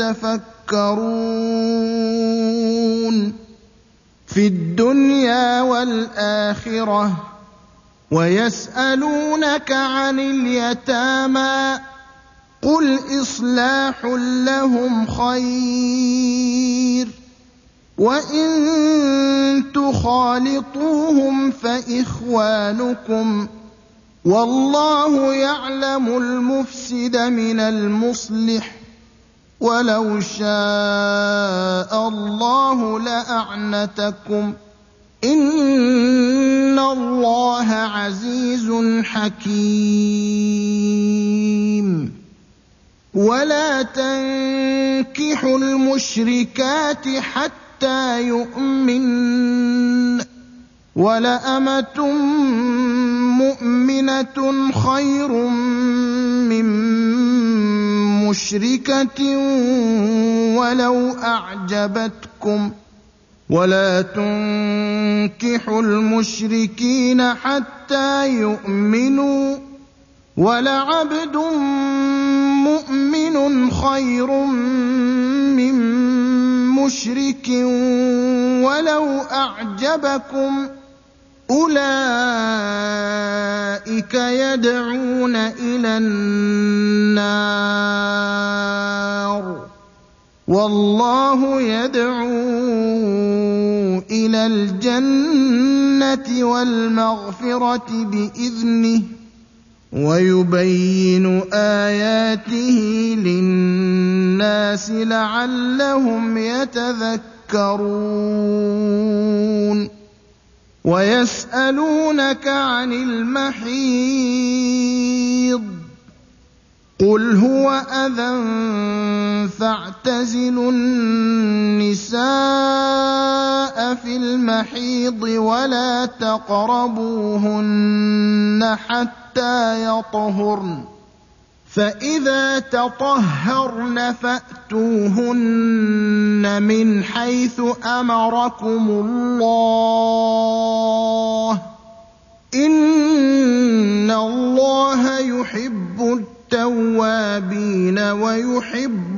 تَتَفَكَّرُونَ فِي الدُّنْيَا وَالْآخِرَةِ ۗ وَيَسْأَلُونَكَ عَنِ الْيَتَامَىٰ ۖ قُلْ إِصْلَاحٌ لَّهُمْ خَيْرٌ ۖ وَإِن تُخَالِطُوهُمْ فَإِخْوَانُكُمْ ۚ وَاللَّهُ يَعْلَمُ الْمُفْسِدَ مِنَ الْمُصْلِحِ ۚ وَلَوْ شَاءَ اللَّهُ لَأَعْنَتَكُمْ ۚ إِنَّ اللَّهَ عَزِيزٌ حَكِيمٌ وَلَا تَنكِحُوا الْمُشْرِكَاتِ حَتَّىٰ يُؤْمِنَّ ۚ وَلَأَمَةٌ مُّؤْمِنَةٌ خَيْرٌ مِّن مُّشْرِكَةٍ وَلَوْ أَعْجَبَتْكُمْ ۗ وَلَا تُنكِحُوا الْمُشْرِكِينَ حَتَّىٰ يُؤْمِنُوا ۚ وَلَعَبْدٌ مُّؤْمِنٌ خَيْرٌ مِّن مُّشْرِكٍ وَلَوْ أَعْجَبَكُمْ ۗ أُولَٰئِكَ يَدْعُونَ إِلَى النَّارِ ۖ وَاللَّهُ يَدْعُو إِلَى الْجَنَّةِ وَالْمَغْفِرَةِ بِإِذْنِهِ ۖ وَيُبَيِّنُ آيَاتِهِ لِلنَّاسِ لَعَلَّهُمْ يَتَذَكَّرُونَ وَيَسْأَلُونَكَ عَنِ الْمَحِيضِ ۖ قُلْ هُوَ أَذًى فَاعْتَزِلُوا النِّسَاءَ فِي الْمَحِيضِ وَلَا تَقْرَبُوهُنَّ حَتَّىٰ يَطْهُرْنَ ۖ فَإِذَا تَطَهَّرْنَ فَأْتُوهُنَّ مِنْ حَيْثُ أَمَرَكُمُ اللَّهُ ۚ إِنَّ اللَّهَ يُحِبُّ التَّوَّابِينَ وَيُحِبُّ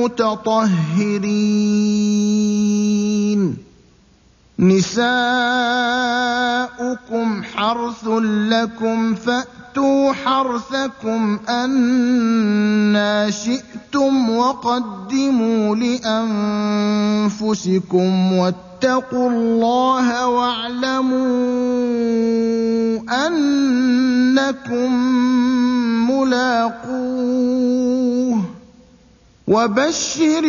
الْمُتَطَهِّرِينَ نِسَاؤُكُمْ حَرْثٌ لَّكُمْ فَأْتُوا حَرْثَكُمْ أَنَّىٰ شِئْتُمْ ۖ وَقَدِّمُوا لِأَنفُسِكُمْ ۖ وَاتَّقُوا اللَّهَ وَاعْلَمُوا أَنَّكُم مُّلَاقُوهُ ۗ وَبَشِّرِ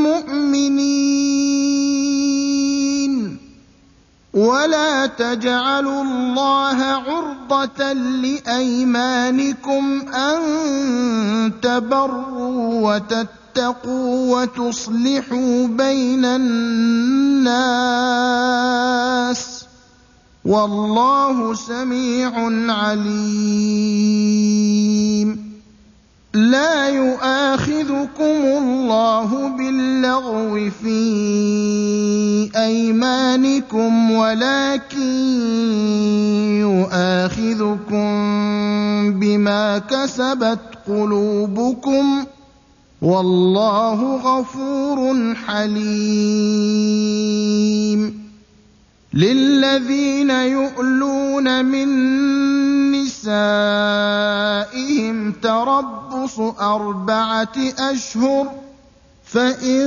الْمُؤْمِنِينَ وَلَا تَجْعَلُوا اللَّهَ عُرْضَةً لِّأَيْمَانِكُمْ أَن تَبَرُّوا وَتَتَّقُوا وَتُصْلِحُوا بَيْنَ النَّاسِ ۗ وَاللَّهُ سَمِيعٌ عَلِيمٌ لَّا يُؤَاخِذُكُمُ اللَّهُ بِاللَّغْوِ فِي أَيْمَانِكُمْ وَلَٰكِن يُؤَاخِذُكُم بِمَا كَسَبَتْ قُلُوبُكُمْ ۗ وَاللَّهُ غَفُورٌ حَلِيمٌ للذين يؤلون من نسائهم تربص 4 أشهر فإن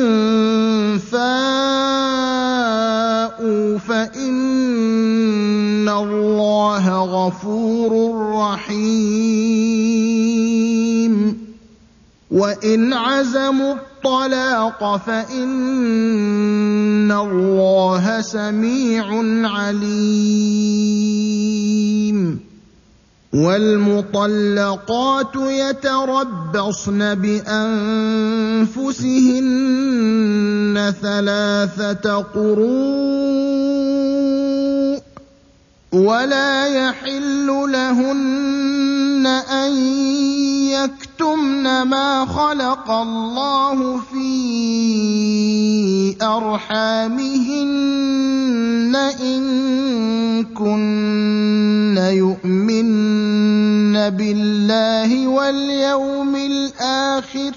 فاءوا فإن الله غفور رحيم وإن عزموا الطلاق فإن الله سميع عليم والمطلقات يتربصن بأنفسهن 3 قروء ولا يحل لهن أن يكتمن ما خلق الله في أرحامهن إن كن يؤمن بالله واليوم الآخر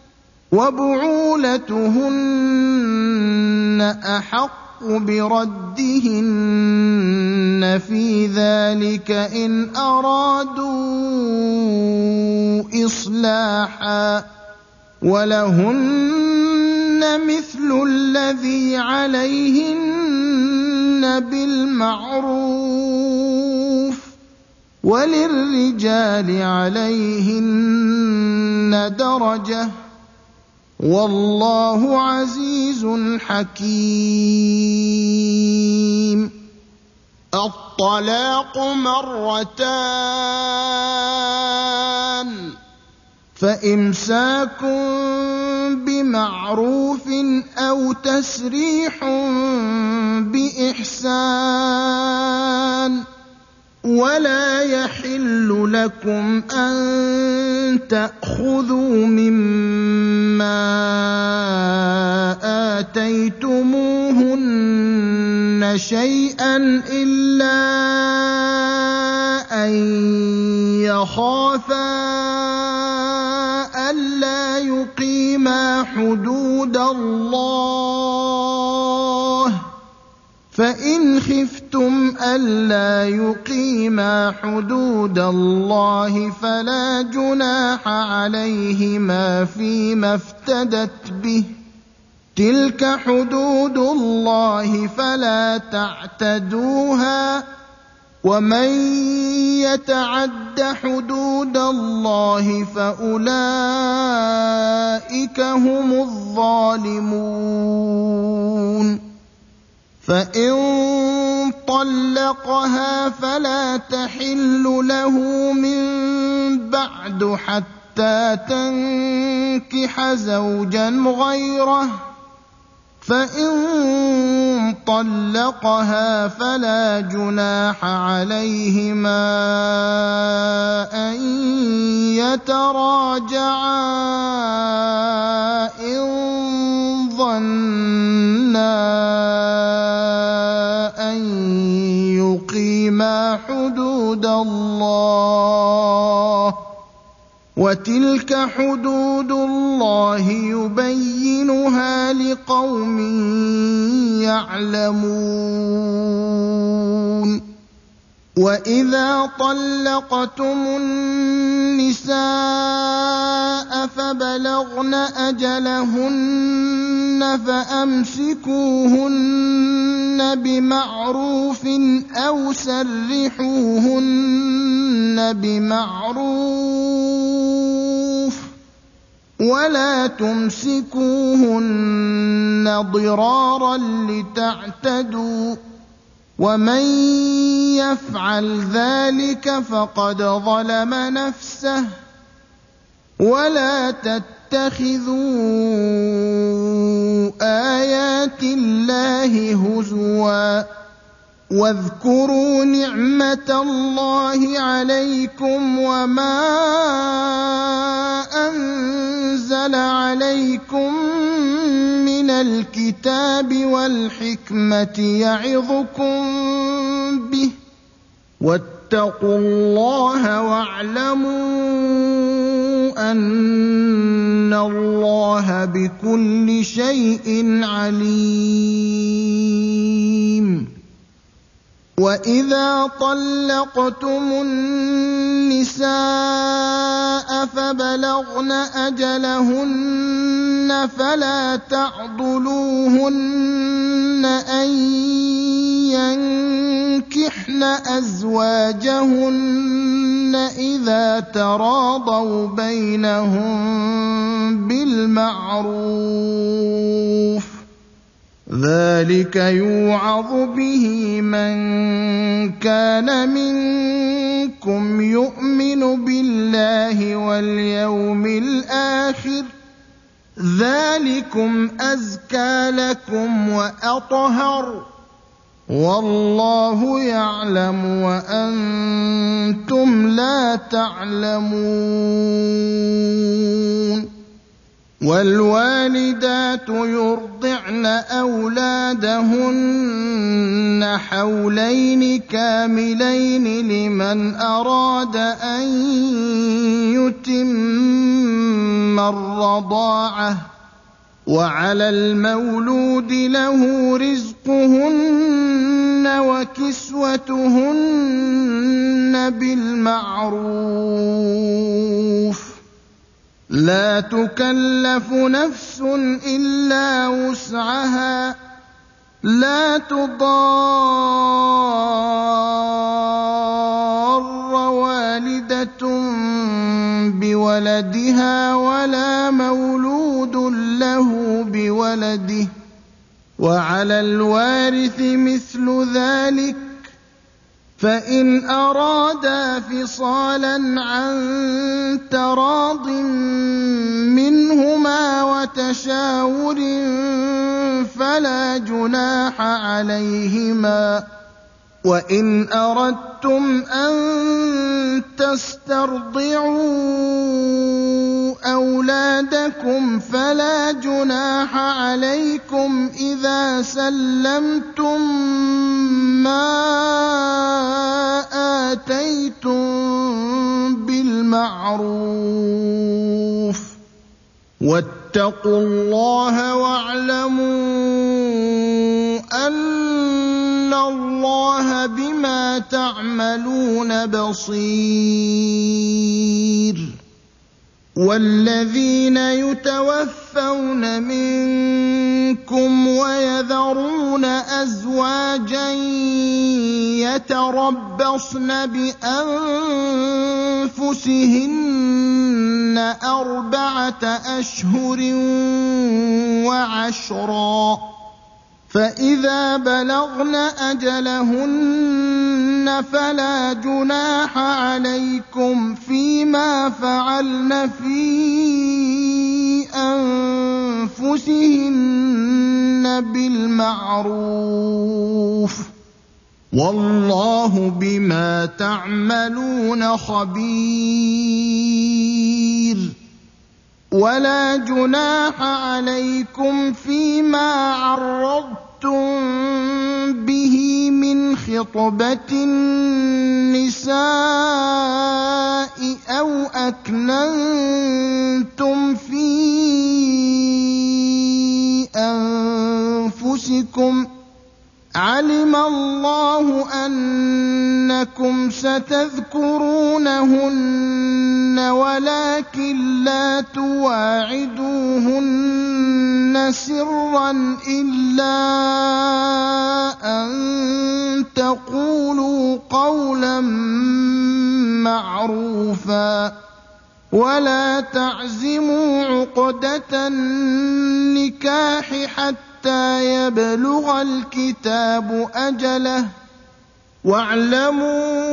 وبعولتهن أحق بردهن في ذلك إن أرادوا إصلاحا ولهن مثل الذي عليهن بالمعروف وللرجال عليهن درجة والله عزيز حكيم الطلاق 2 فإمساك بمعروف أو تسريح بإحسان ولا يحل لكم أن تأخذوا مما آتيتموهن شيئا إلا أن يخافا ألا يقيما حدود الله فإن خفتم ألا يقيما حدود الله فلا جناح عليهما فيما افتدت به تلك حدود الله فلا تعتدوها ومن يتعد حدود الله فأولئك هم الظالمون فإن طلقها فلا تحل له من بعد حتى تنكح زوجا غيره فإن طلقها فلا جناح عليهما أن يتراجعا إن ظنا أن يقيما حدود الله وتلك حدود الله يبينها لقوم يعلمون وإذا طلقتم النساء فبلغن أجلهن فأمسكوهن بمعروف أو سرحوهن بمعروف ولا تمسكوهن ضرارا لتعتدوا ومن يفعل ذلك فقد ظلم نفسه ولا تتخذوا آيات الله هزوا واذكروا نعمة الله عليكم وما أنزل عليكم من الكتاب والحكمة يعظكم به واتقوا الله واعلموا أن الله بكل شيء عليم وَإِذَا طَلَّقْتُمُ النِّسَاءَ فَبَلَغْنَ أَجَلَهُنَّ فَلَا تَعْضُلُوهُنَّ أَن يَنكِحْنَ أَزْوَاجَهُنَّ إِذَا تَرَاضَوْا بَيْنَهُم بِالْمَعْرُوفِ ۗ ذَلِكَ يُوعَظُ بِهِ مَن كَانَ مِنكُمْ يُؤْمِنُ بِاللَّهِ وَالْيَوْمِ الْآخِرِ ۗ ذَلِكُمْ أَزْكَىٰ لَكُمْ وَأَطْهَرُ ۗ وَاللَّهُ يَعْلَمُ وَأَنتُمْ لَا تَعْلَمُونَ. وَالْوَالِدَاتُ يُرْضِعْنَ أَوْلَادَهُنَّ حَوْلَيْنِ كَامِلَيْنِ لِمَنْ أَرَادَ أَن يُتِمَّ الرَّضَاعَةَ ۚ وَعَلَى الْمَوْلُودِ لَهُ رِزْقُهُنَّ وَكِسْوَتُهُنَّ بِالْمَعْرُوفِ ۚ لَا تُكَلَّفُ نَفْسٌ إِلَّا وُسْعَهَا ۚ لَا تُضَارَّ وَالِدَةٌ بِوَلَدِهَا وَلَا مَوْلُودٌ لَّهُ بِوَلَدِهِ ۚ وَعَلَى الْوَارِثِ مِثْلُ ذَٰلِكَ ۗ فَإِنْ أَرَادَا فِصَالًا عَن تَرَاضٍ مِّنْهُمَا وَتَشَاوُرٍ فَلَا جُنَاحَ عَلَيْهِمَا ۗ وَإِنْ أَرَدتُّمْ أَن تَسْتَرْضِعُوا أَوْلَادَكُمْ فَلَا جُنَاحَ عَلَيْكُمْ إِذَا سَلَّمْتُم مَّا آتَيْتُم بِالْمَعْرُوفِ ۗ وَاتَّقُوا اللَّهَ وَاعْلَمُوا أَنَّ اللَّهَ بِمَا تَعْمَلُونَ بَصِيرٌ. وَالَّذِينَ يُتَوَفَّوْنَ مِنكُمْ وَيَذَرُونَ أَزْوَاجًا يَتَرَبَّصْنَ بِأَنفُسِهِنَّ أَرْبَعَةَ أَشْهُرٍ وَعَشْرًا ۖ فَإِذَا بَلَغْنَ أَجَلَهُنَّ فَلَا جُنَاحَ عَلَيْكُمْ فِيمَا فَعَلْنَ فِي أَنفُسِهِنَّ بِالْمَعْرُوفِ ۗ وَاللَّهُ بِمَا تَعْمَلُونَ خَبِيرٌ. وَلَا جُنَاحَ عَلَيْكُمْ فِيمَا عَرَّضْتُم بِهِ مِنْ خِطْبَةِ النِّسَاءِ أَوْ أَكْنَنتُمْ فِي أَنفُسِكُمْ ۚ عَلِمَ اللَّهُ أَنَّكُمْ سَتَذْكُرُونَهُنَّ وَلَٰكِن لَّا تُوَاعِدُوهُنَّ سِرًّا إِلَّا أَن تَقُولُوا قَوْلًا مَّعْرُوفًا، وَلَا تَعْزِمُوا عُقْدَةَ النِّكَاحِ حَتَّىٰ يَبْلُغَ الْكِتَابُ أَجَلَهُ ۚ وَاعْلَمُوا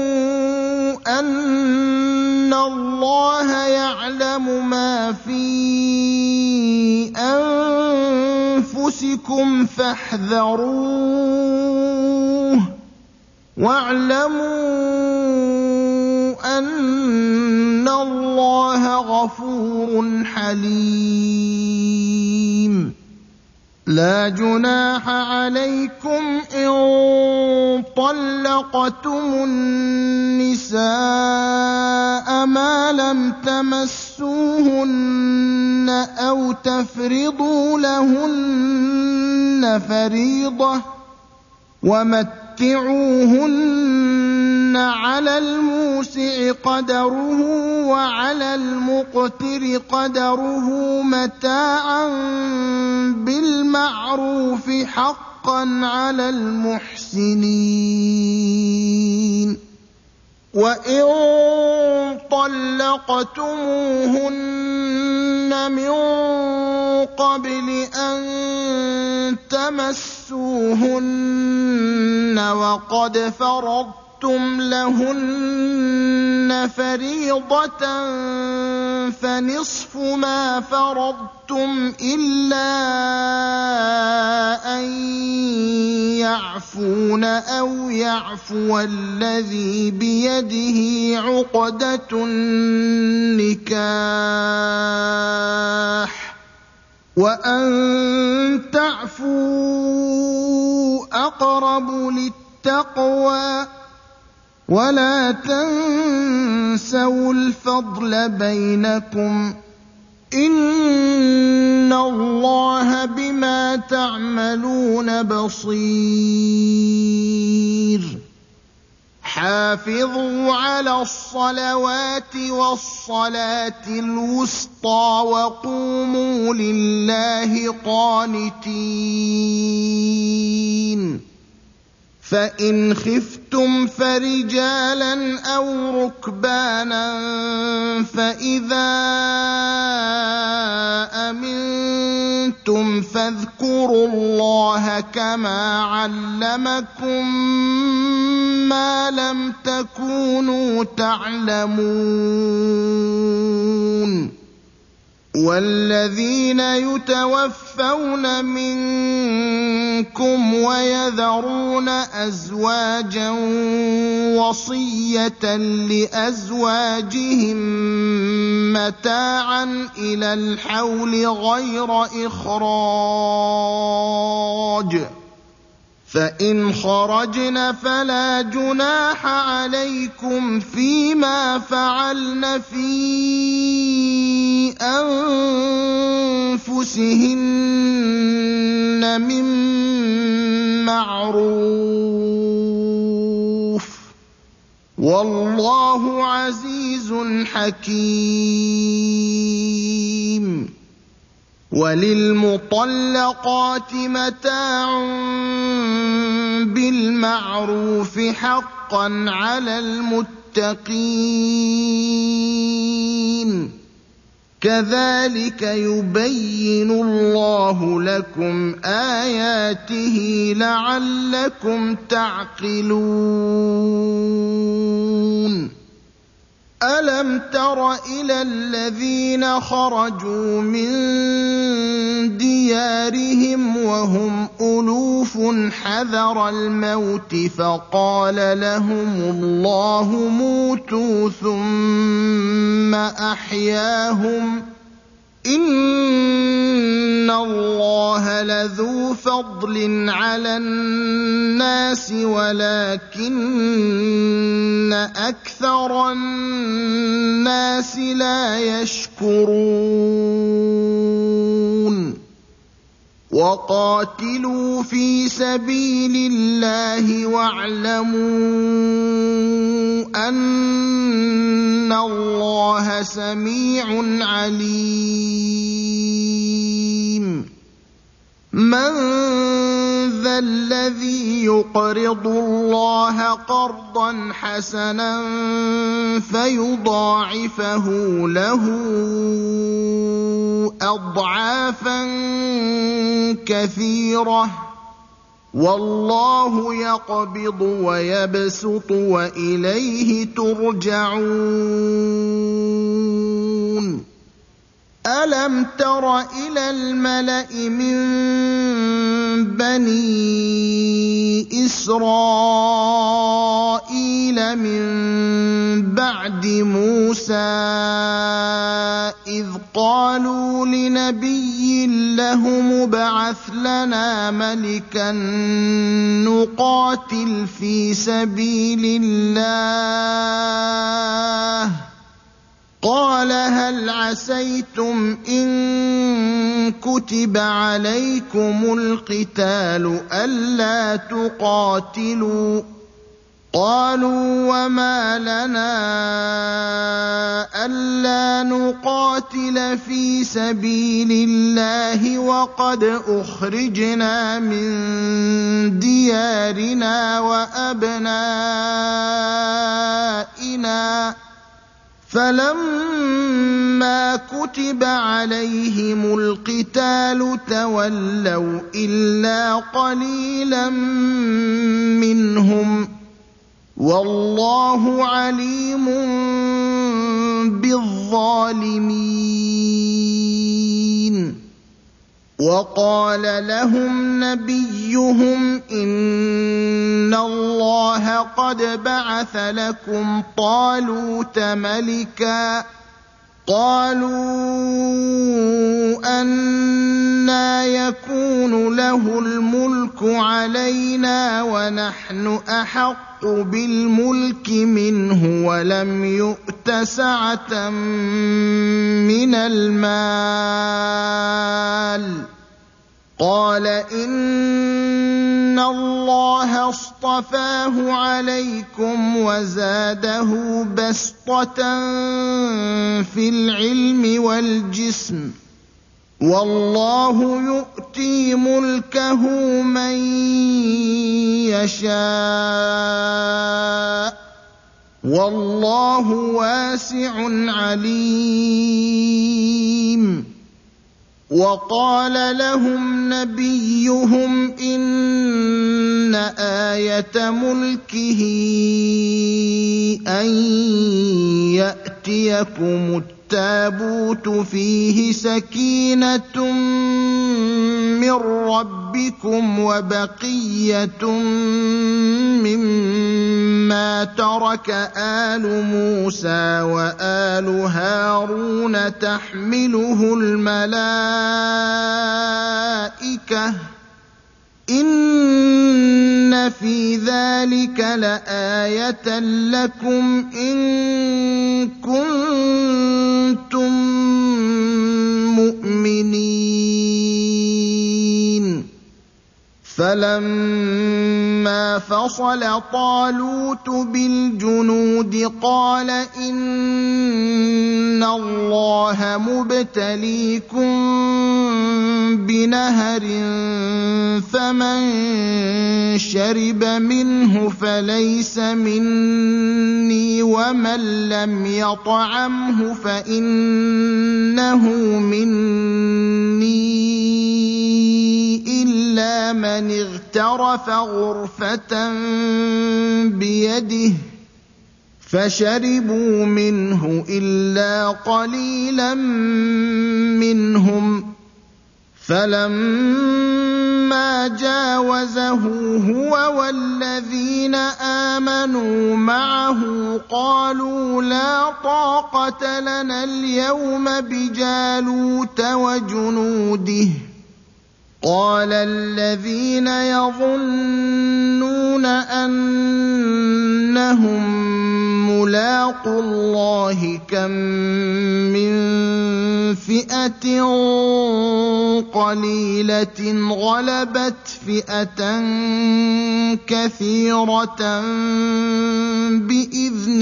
أَنَّ اللَّهَ يَعْلَمُ مَا فِي أَنفُسِكُمْ فَاحْذَرُوهُ ۚ وَاعْلَمُوا أَنَّ اللَّهَ غَفُورٌ حَلِيمٌ. لَا جُنَاحَ عَلَيْكُمْ إِن طَلَّقْتُمُ النِّسَاءَ مَا لَمْ تَمَسُّوهُنَّ أَوْ تَفْرِضُوا لَهُنَّ فَرِيضَةً ۚ وَمَتِّعُوهُنَّ فَمَتِّعُوهُنَّ عَلَى الْمُوسِعِ قَدَرُهُ وَعَلَى الْمُقْتِرِ قَدَرُهُ مَتَاعًا بِالْمَعْرُوفِ حَقًّا عَلَى الْمُحْسِنِينَ وَإِن طَلَّقْتُمُوهُنَّ مِن قَبْلِ أَن تَمَسُّوهُنَّ وَقَدْ فَرَضْتُمْ لَهُنَّ فَرِيضَةً فَنِصْفُ مَا فَرَضْتُمْ إِلَّا أَن يَعْفُونَ أَوْ يَعْفُوَ الَّذِي بِيَدِهِ عُقْدَةُ النِّكَاحِ ۚ وَأَن تَعْفُوا أَقْرَبُ لِلتَّقْوَىٰ ۚ وَلَا تَنسَوُا الْفَضْلَ بَيْنَكُمْ ۚ إِنَّ اللَّهَ بِمَا تَعْمَلُونَ بَصِيرٌ حَافِظُوا عَلَى الصَّلَوَاتِ وَالصَّلَاةِ الْوُسْطَىٰ وَقُومُوا لِلَّهِ قَانِتِينَ فَإِنْ خِفْتُمْ فَرِجَالًا أَوْ رُكْبَانًا فَإِذَا أَمِنتُمْ فَاذْكُرُوا اللَّهَ كَمَا عَلَّمَكُم مَّا لَمْ تَكُونُوا تَعْلَمُونَ وَالَّذِينَ يُتَوَفَّوْنَ مِنكُمْ وَيَذَرُونَ أَزْوَاجًا وَصِيَّةً لِّأَزْوَاجِهِم مَّتَاعًا إِلَى الْحَوْلِ غَيْرَ إِخْرَاجٍ ۚ فَإِنْ خَرَجْنَ فَلَا جُنَاحَ عَلَيْكُمْ فِيمَا فَعَلْنَ فِي أَنفُسِهِنَّ مِن مَّعْرُوفٍ ۗ وَاللَّهُ عَزِيزٌ حَكِيمٌ وَلِلْمُطَلَّقَاتِ مَتَاعٌ بِالْمَعْرُوفِ حَقًّا عَلَى الْمُتَّقِينَ كَذَٰلِكَ يُبَيِّنُ اللَّهُ لَكُمْ آيَاتِهِ لَعَلَّكُمْ تَعْقِلُونَ أَلَمْ تَرَ إِلَى الَّذِينَ خَرَجُوا مِن دِيَارِهِمْ وَهُمْ أُلُوفٌ حَذَرَ الْمَوْتِ فَقَالَ لَهُمُ اللَّهُ مُوتُوا ثُمَّ أَحْيَاهُمْ ۚ إِنَّ اللَّهَ لَذُو فَضْلٍ عَلَى النَّاسِ وَلَٰكِنَّ أَكْثَرَ النَّاسِ لَا يَشْكُرُونَ وَقَاتِلُوا فِي سَبِيلِ اللَّهِ وَاعْلَمُوا أَنَّ اللَّهَ سَمِيعٌ عَلِيمٌ مَّن ذَا الَّذِي يُقْرِضُ اللَّهَ قَرْضًا حَسَنًا فَيُضَاعِفَهُ لَهُ أَضْعَافًا كَثِيرَةً ۚ وَاللَّهُ يَقْبِضُ وَيَبْسُطُ وَإِلَيْهِ تُرْجَعُونَ أَلَمْ تَرَ إِلَى الْمَلَإِ مِن بَنِي إِسْرَائِيلَ مِن بَعْدِ مُوسَىٰ إِذْ قَالُوا لِنَبِيٍّ لَّهُمُ ابْعَثْ لَنَا مَلِكًا نُّقَاتِلْ فِي سَبِيلِ اللَّهِ ۖ قال هل عسيتم إن كتب عليكم القتال ألا تقاتلوا قالوا وما لنا ألا نقاتل في سبيل الله وقد أخرجنا من ديارنا وأبنائنا فلما كتب عليهم القتال تولوا إلا قليلا منهم والله عليم بالظالمين وقال لهم نبيهم إن الله قد بعث لكم طالوت ملكا قالوا أنى يكون له الملك علينا ونحن أحق بالملك منه ولم يؤت سعة من المال قال إن الله اصطفاه عليكم وزاده بسطة في العلم والجسم والله يؤتي ملكه من يشاء والله واسع عليم وقال لهم نبيهم إن آية ملكه أن يأتيكم التابوت فيه سكينة من ربكم وبقية مما ترك آل موسى وآل هارون تحمله الملائكة إن في ذلك لآية لكم إن كنتم مؤمنين فلما فصل طالوت بالجنود قال إن الله مبتليكم بنهر فمن شرب منه فليس مني ومن لم يطعمه فإنه مني إلا من اغترف غرفة بيده فشربوا منه إلا قليلا منهم فلما جاوزه هو والذين آمنوا معه قالوا لا طاقة لنا اليوم بجالوت وجنوده قال الذين يظنون أنهم ملاقو الله كم من فئة قليلة غلبت فئة كثيرة بإذن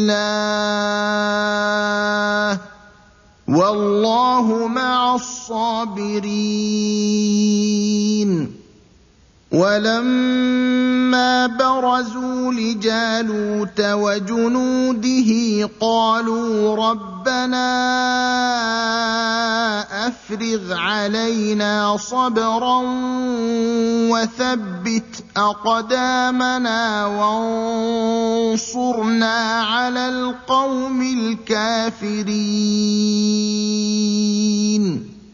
الله والله مع الصابرين ولما برزوا لجالوت وجنوده قالوا ربنا أفرغ علينا صبرا وثبت أقدامنا وانصرنا على القوم الكافرين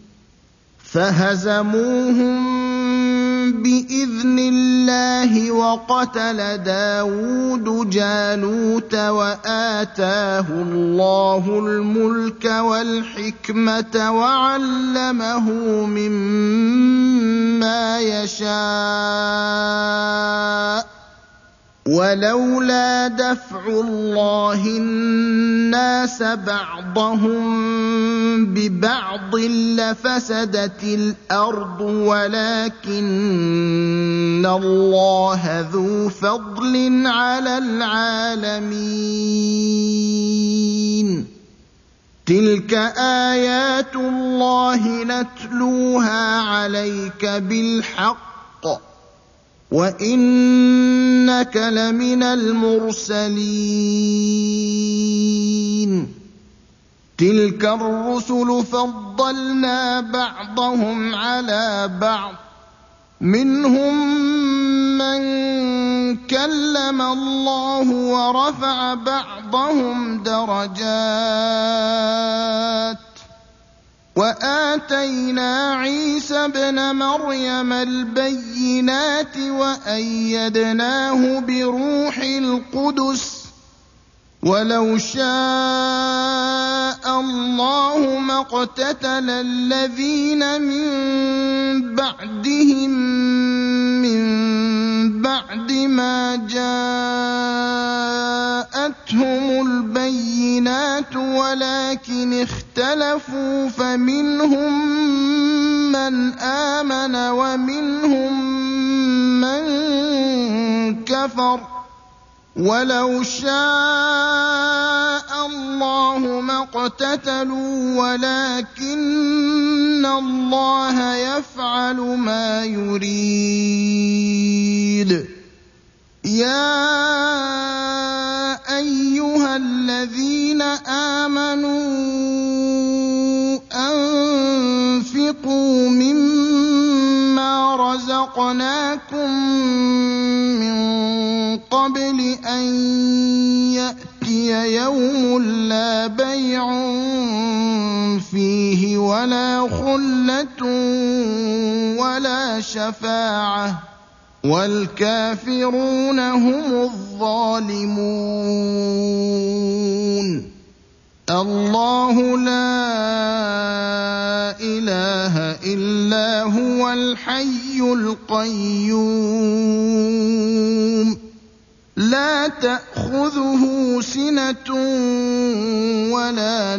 فهزموهم بإذن الله وقتل داود جالوت وآتاه الله الملك والحكمة وعلمه مما يشاء وَلَوْلَا دَفْعُ اللَّهِ النَّاسَ بَعْضَهُم بِبَعْضٍ لَّفَسَدَتِ الْأَرْضُ وَلَٰكِنَّ اللَّهَ ذُو فَضْلٍ عَلَى الْعَالَمِينَ تِلْكَ آيَاتُ اللَّهِ نَتْلُوهَا عَلَيْكَ بِالْحَقِّ ۚ وَإِنَّكَ لَمِنَ الْمُرْسَلِينَ تِلْكَ الرُّسُلُ فَضَّلْنَا بَعْضَهُمْ عَلَىٰ بَعْضٍ ۚ مِّنْهُم مَّن كَلَّمَ اللَّهُ وَرَفَعَ بَعْضَهُمْ دَرَجَاتٍ ۚ وَآتَيْنَا عِيسَى ابْنَ مَرْيَمَ الْبَيِّنَاتِ وَأَيَّدْنَاهُ بِرُوحِ الْقُدُسِ ۗ وَلَوْ شَاءَ اللَّهُ مَا اقْتَتَلَ الَّذِينَ مِن بَعْدِهِم مِّن بَعْدِ مَا جَاءَتْهُمُ الْبَيِّنَاتُ وَلَٰكِنِ اخْتَلَفُوا فَمِنْهُم مَّنْ آمَنَ وَمِنْهُم مَّن كَفَرَ ۚ وَلَوْ شَاءَ اللَّهُ مَا اقْتَتَلُوا وَلَٰكِنَّ اللَّهَ يَفْعَلُ مَا يُرِيدُ يَا أَيُّهَا الَّذِينَ آمَنُوا أَنفِقُوا مِمَّا رَزَقْنَاكُم مِّن قَبْلِ أَن يَأْتِيَ يَوْمٌ لَّا بَيْعٌ فِيهِ وَلَا خُلَّةٌ وَلَا شَفَاعَةٌ ۗ وَالْكَافِرُونَ هُمُ الظَّالِمُونَ اللَّهُ لَا إِلَٰهَ إِلَّا هُوَ الْحَيُّ الْقَيُّومُ لَا تَأْخُذُهُ سِنَةٌ وَلَا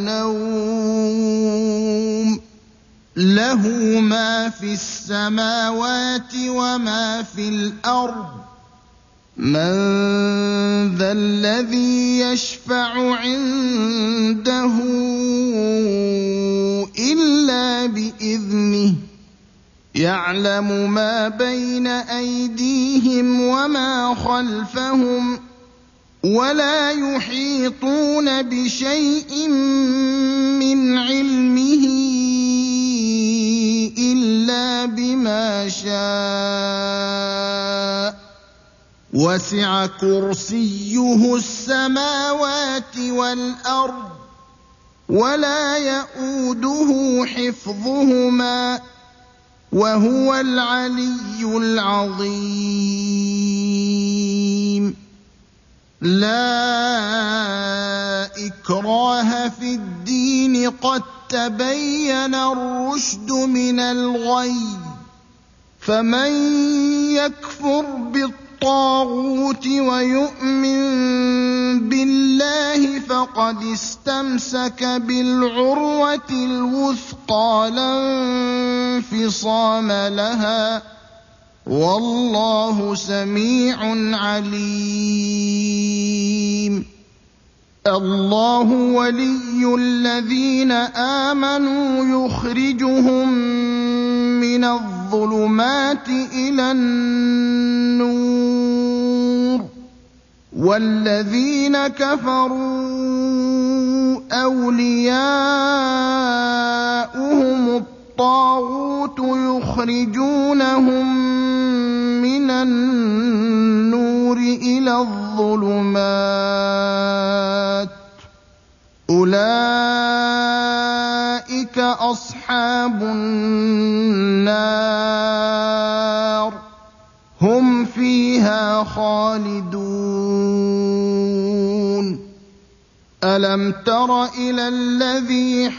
نَوْمٌ لَّهُ مَا فِي السَّمَاوَاتِ وَمَا فِي الْأَرْضِ مَن ذَا الَّذِي يَشْفَعُ عِندَهُ إِلَّا بِإِذْنِهِ يَعْلَمُ مَا بَيْنَ أَيْدِيهِمْ وَمَا خَلْفَهُمْ ۖ وَلَا يُحِيطُونَ بِشَيْءٍ مِّنْ عِلْمِهِ إِلَّا بِمَا شَاءَ ۚ وَسِعَ كُرْسِيُّهُ السَّمَاوَاتِ وَالْأَرْضَ ۖ وَلَا يَئُودُهُ حِفْظُهُمَا ۚ وَهُوَ الْعَلِيُّ الْعَظِيمُ لَا إِكْرَاهَ فِي الدِّينِ ۖ قَد تَّبَيَّنَ الرُّشْدُ مِنَ الْغَيِّ ۚ فَمَن يَكْفُرْ بِالطَّاغُوتِ وَيُؤْمِن بِاللَّهِ فَقَدِ اسْتَمْسَكَ بِالْعُرْوَةِ الْوُثْقَىٰ لَا انفِصَامَ لَهَا ۗ وَاللَّهُ سَمِيعٌ عَلِيمٌ اللَّهُ وَلِيُّ الَّذِينَ آمَنُوا يُخْرِجُهُم مِّنَ الظُّلُمَاتِ إِلَى النُّورِ ۖ وَالَّذِينَ كَفَرُوا أَوْلِيَاؤُهُمُ الطَّاغُوتُ يُخْرِجُونَهُم مِّنَ النُّورِ إِلَى الظُّلُمَاتِ ۗ أُولَٰئِكَ أَصْحَابُ النَّارِ ۖ هُمْ فِيهَا خَالِدُونَ أَلَمْ تَرَ إِلَى الَّذِي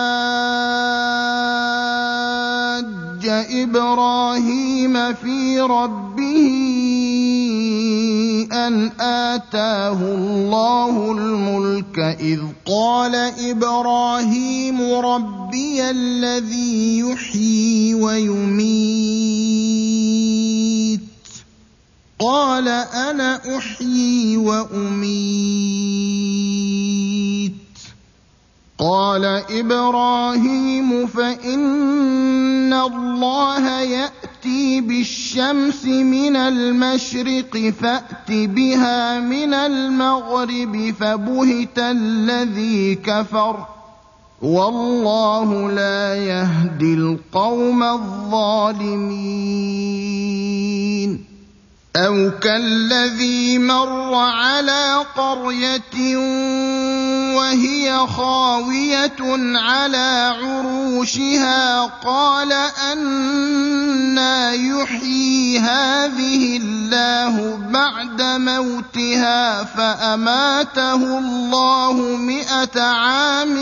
حَاجَّ إِبْرَاهِيمَ فِي رَبِّهِ أن آتاه الله الملك إذ قال إبراهيم ربي الذي يحيي ويميت قال أنا أحيي وأميت قال إبراهيم فإن الله يأتي بالشمس من المشرق فأت بها من المغرب فبهت الذي كفر والله لا يهدي القوم الظالمين أو كالذي مر على قرية وهي خاوية على عروشها قال أنى يحيي هذه الله بعد موتها فأماته الله 100 عام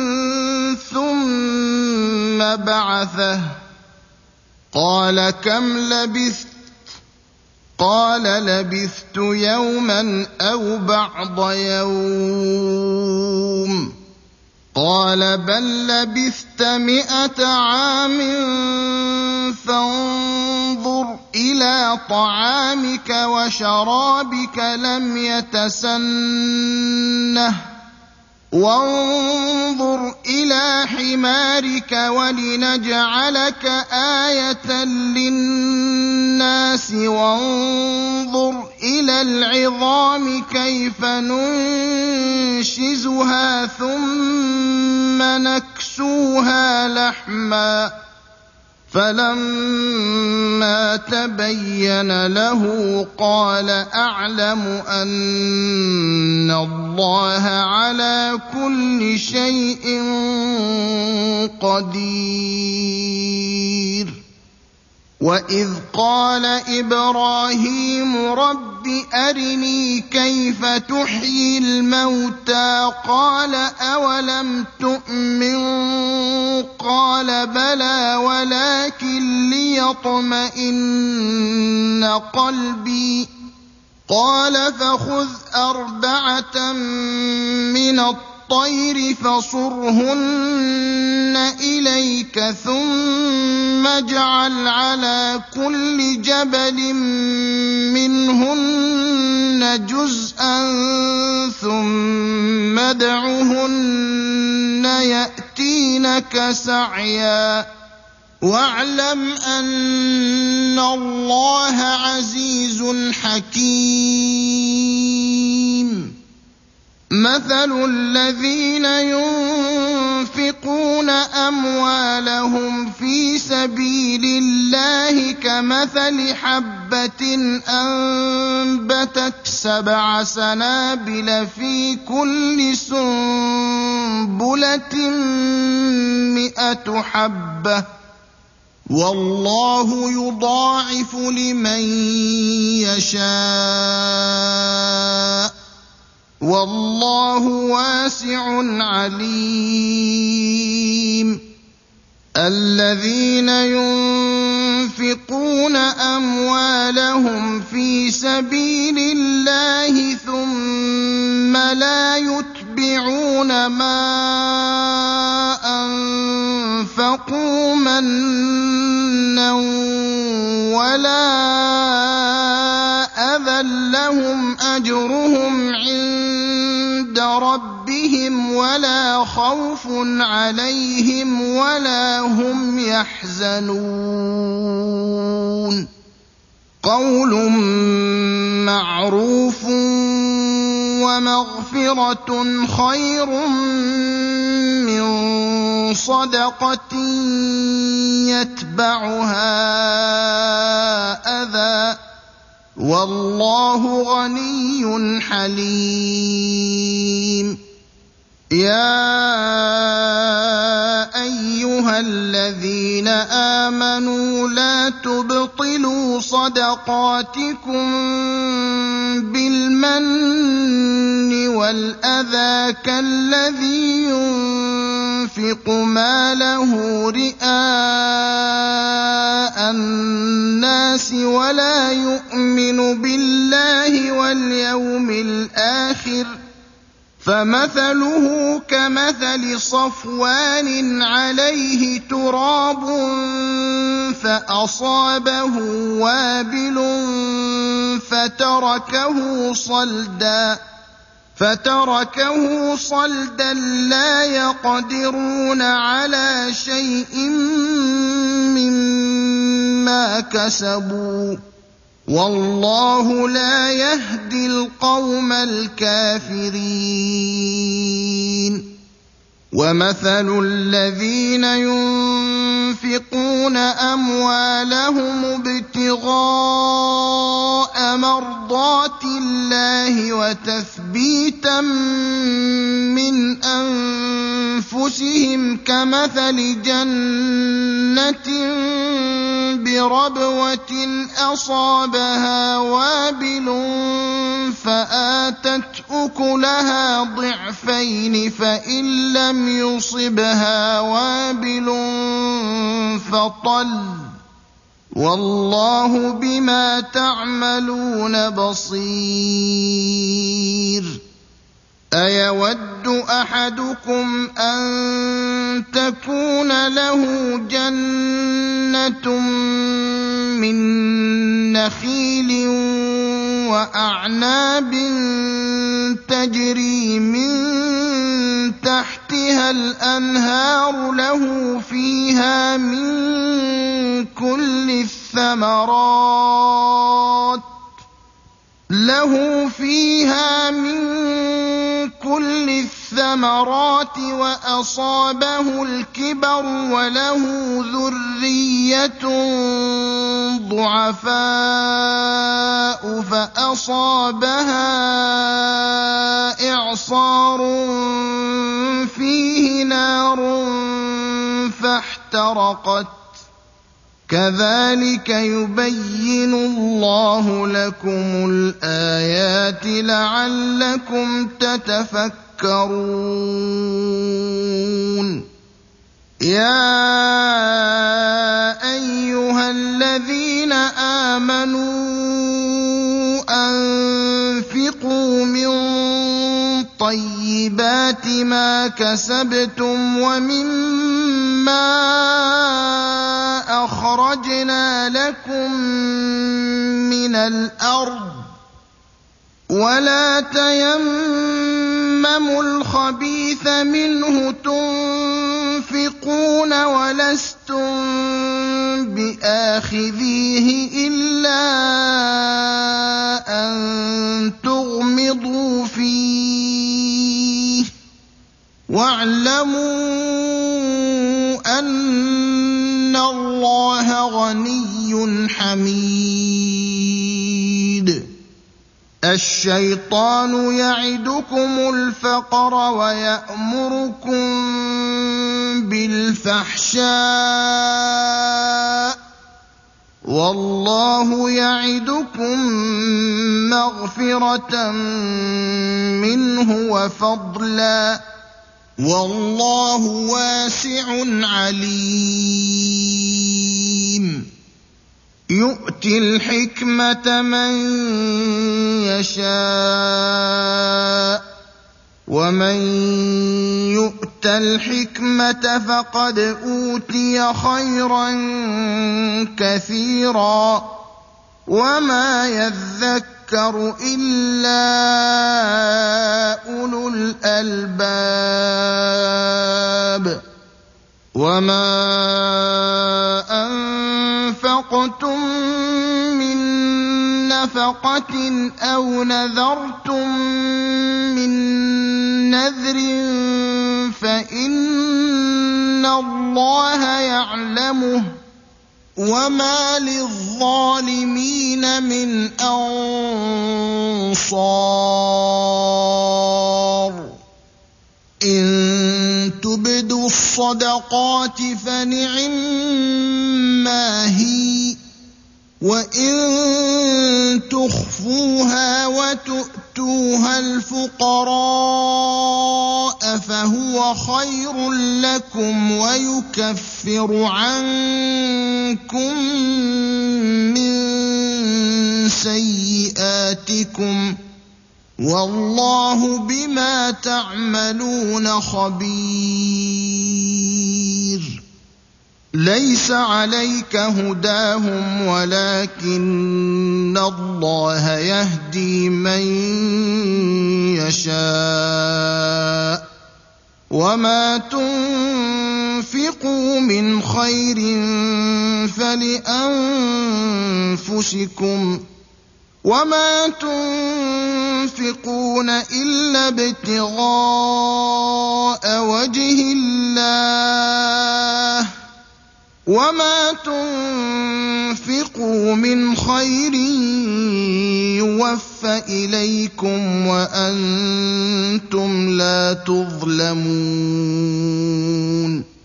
ثم بعثه قال كم لبثت قال لبثت يوما أو بعض يوم قال بل لبثت 100 عام فانظر إلى طعامك وشرابك لم يتسنه وانظر إلى حمارك ولنجعلك آية للناس وانظر إلى العظام كيف ننشزها ثم نكسوها لحما فلما تبين له قال أعلم أن الله على كل شيء قدير وإذ قال إبراهيم رب أرني كيف تحيي الموتى قال أولم تؤمن قال بلى ولكن ليطمئن قلبي قال فخذ 4 من الطير فصرهن إليك ثم اجعل على كل جبل منهن جزءا ثم ادعهن يأتينك سعيا واعلم أن الله عزيز حكيم مثل الذين ينفقون أموالهم في سبيل الله كمثل حبة أنبتت 7 سنابل في كل سنبلة 100 حبة والله يضاعف لمن يشاء والله واسع عليم الذين ينفقون أموالهم في سبيل الله ثم لا يتبعون ما أنفقوا منا ولا أذى لهم أجرهم عند ربهم ولا خوف عليهم ولا هم يحزنون قول معروف ومغفرة خير من صدقة يتبعها أذى والله غني حليم يَا أَيُّهَا الَّذِينَ آمَنُوا لَا تُبْطِلُوا صَدَقَاتِكُم بِالْمَنِّ وَالْأَذَىٰ كَالَّذِي يُنفِقُ مَالَهُ رِئَاءَ النَّاسِ وَلَا يُؤْمِنُ بِاللَّهِ وَالْيَوْمِ الْآخِرِ ۖ فَمَثَلُهُ كَمَثَلِ صَفْوَانٍ عَلَيْهِ تُرَابٌ فَأَصَابَهُ وَابِلٌ فتركه صَلْدًا لَّا يَقْدِرُونَ عَلَىٰ شَيْءٍ مِّمَّا كَسَبُوا ۗ وَاللَّهُ لَا يَهْدِي الْقَوْمَ الْكَافِرِينَ وَمَثَلُ الَّذِينَ يُنفِقُونَ أَمْوَالَهُمُ ابْتِغَاءَ مَرْضَاتِ اللَّهِ وَتَثْبِيتًا مِّنْ أَنفُسِهِمْ كَمَثَلِ جَنَّةٍ بِرَبْوَةٍ أَصَابَهَا وَابِلٌ فَآتَتْ أُكُلَهَا ضِعْفَيْنِ فَإِن لَّمْ يُصِبْهَا وَابِلٌ فَطَلٌّ ۗ وَاللَّهُ بِمَا تَعْمَلُونَ بَصِيرٌ أَيَوَدُّ أَحَدُكُمْ أَن تَكُونَ لَهُ جَنَّةٌ مِّن نَّخِيلٍ وَأَعْنَابٍ تَجْرِي مِن تَحْتِهَا الْأَنْهَارُ لَهُ فِيهَا مِن كُلِّ الثَّمَرَاتِ وَأَصَابَهُ الْكِبَرُ وَلَهُ ذُرِّيَّةٌ ضُعَفَاءُ فَأَصَابَهَا إِعْصَارٌ فِيهِ نَارٌ فَاحْتَرَقَتْ ۗ كَذَٰلِكَ يُبَيِّنُ اللَّهُ لَكُمُ الْآيَاتِ لَعَلَّكُمْ تَتَفَكَّرُونَ يَا أَيُّهَا الَّذِينَ آمَنُوا أَنفِقُوا مِن طَيِّبَاتِ مَا كَسَبْتُمْ وَمِمَّا أَخْرَجْنَا لَكُم مِّنَ الْأَرْضِ ۖ وَلَا تَيَمَّمُوا الْخَبِيثَ مِنْهُ تُنفِقُونَ وَلَسْتُم بِآخِذِيهِ إِلَّا أَن تُغْمِضُوا فِيهِ ۚ وَاعْلَمُوا أَنَّ اللَّهَ غَنِيٌّ حَمِيدٌ الشَّيْطَانُ يَعِدُكُمُ الْفَقْرَ وَيَأْمُرُكُم بِالْفَحْشَاءِ ۖ وَاللَّهُ يَعِدُكُم مَّغْفِرَةً مِّنْهُ وَفَضْلًا ۗ وَاللَّهُ وَاسِعٌ عَلِيمٌ يُؤْتِي الْحِكْمَةَ مَن يَشَاءُ ۚ وَمَن يُؤْتَ الْحِكْمَةَ فَقَدْ أُوتِيَ خَيْرًا كَثِيرًا ۗ وَمَا يَذَّكَّرُ إِلَّا أُولُو الْأَلْبَابِ وَمَا أَنفَقْتُم مِّن نَّفَقَةٍ أَوْ نَذَرْتُم مِّن نَّذْرٍ فَإِنَّ اللَّهَ يَعْلَمُهُ ۗ وَمَا لِلظَّالِمِينَ مِنْ أَنصَارٍ إن تبدوا الصدقات فنعما هي، وإن تخفوها وتؤتوها الفقراء فهو خير لكم ويكفر عنكم من سيئاتكم، والله بما تعملون خبير. ليس عليك هداهم ولكن الله يهدي من يشاء، وما تنفقوا من خير فلأنفسكم، وما تنفقون إلا ابتغاء وجه الله، وما تنفقوا من خير يوفى إليكم وأنتم لا تظلمون.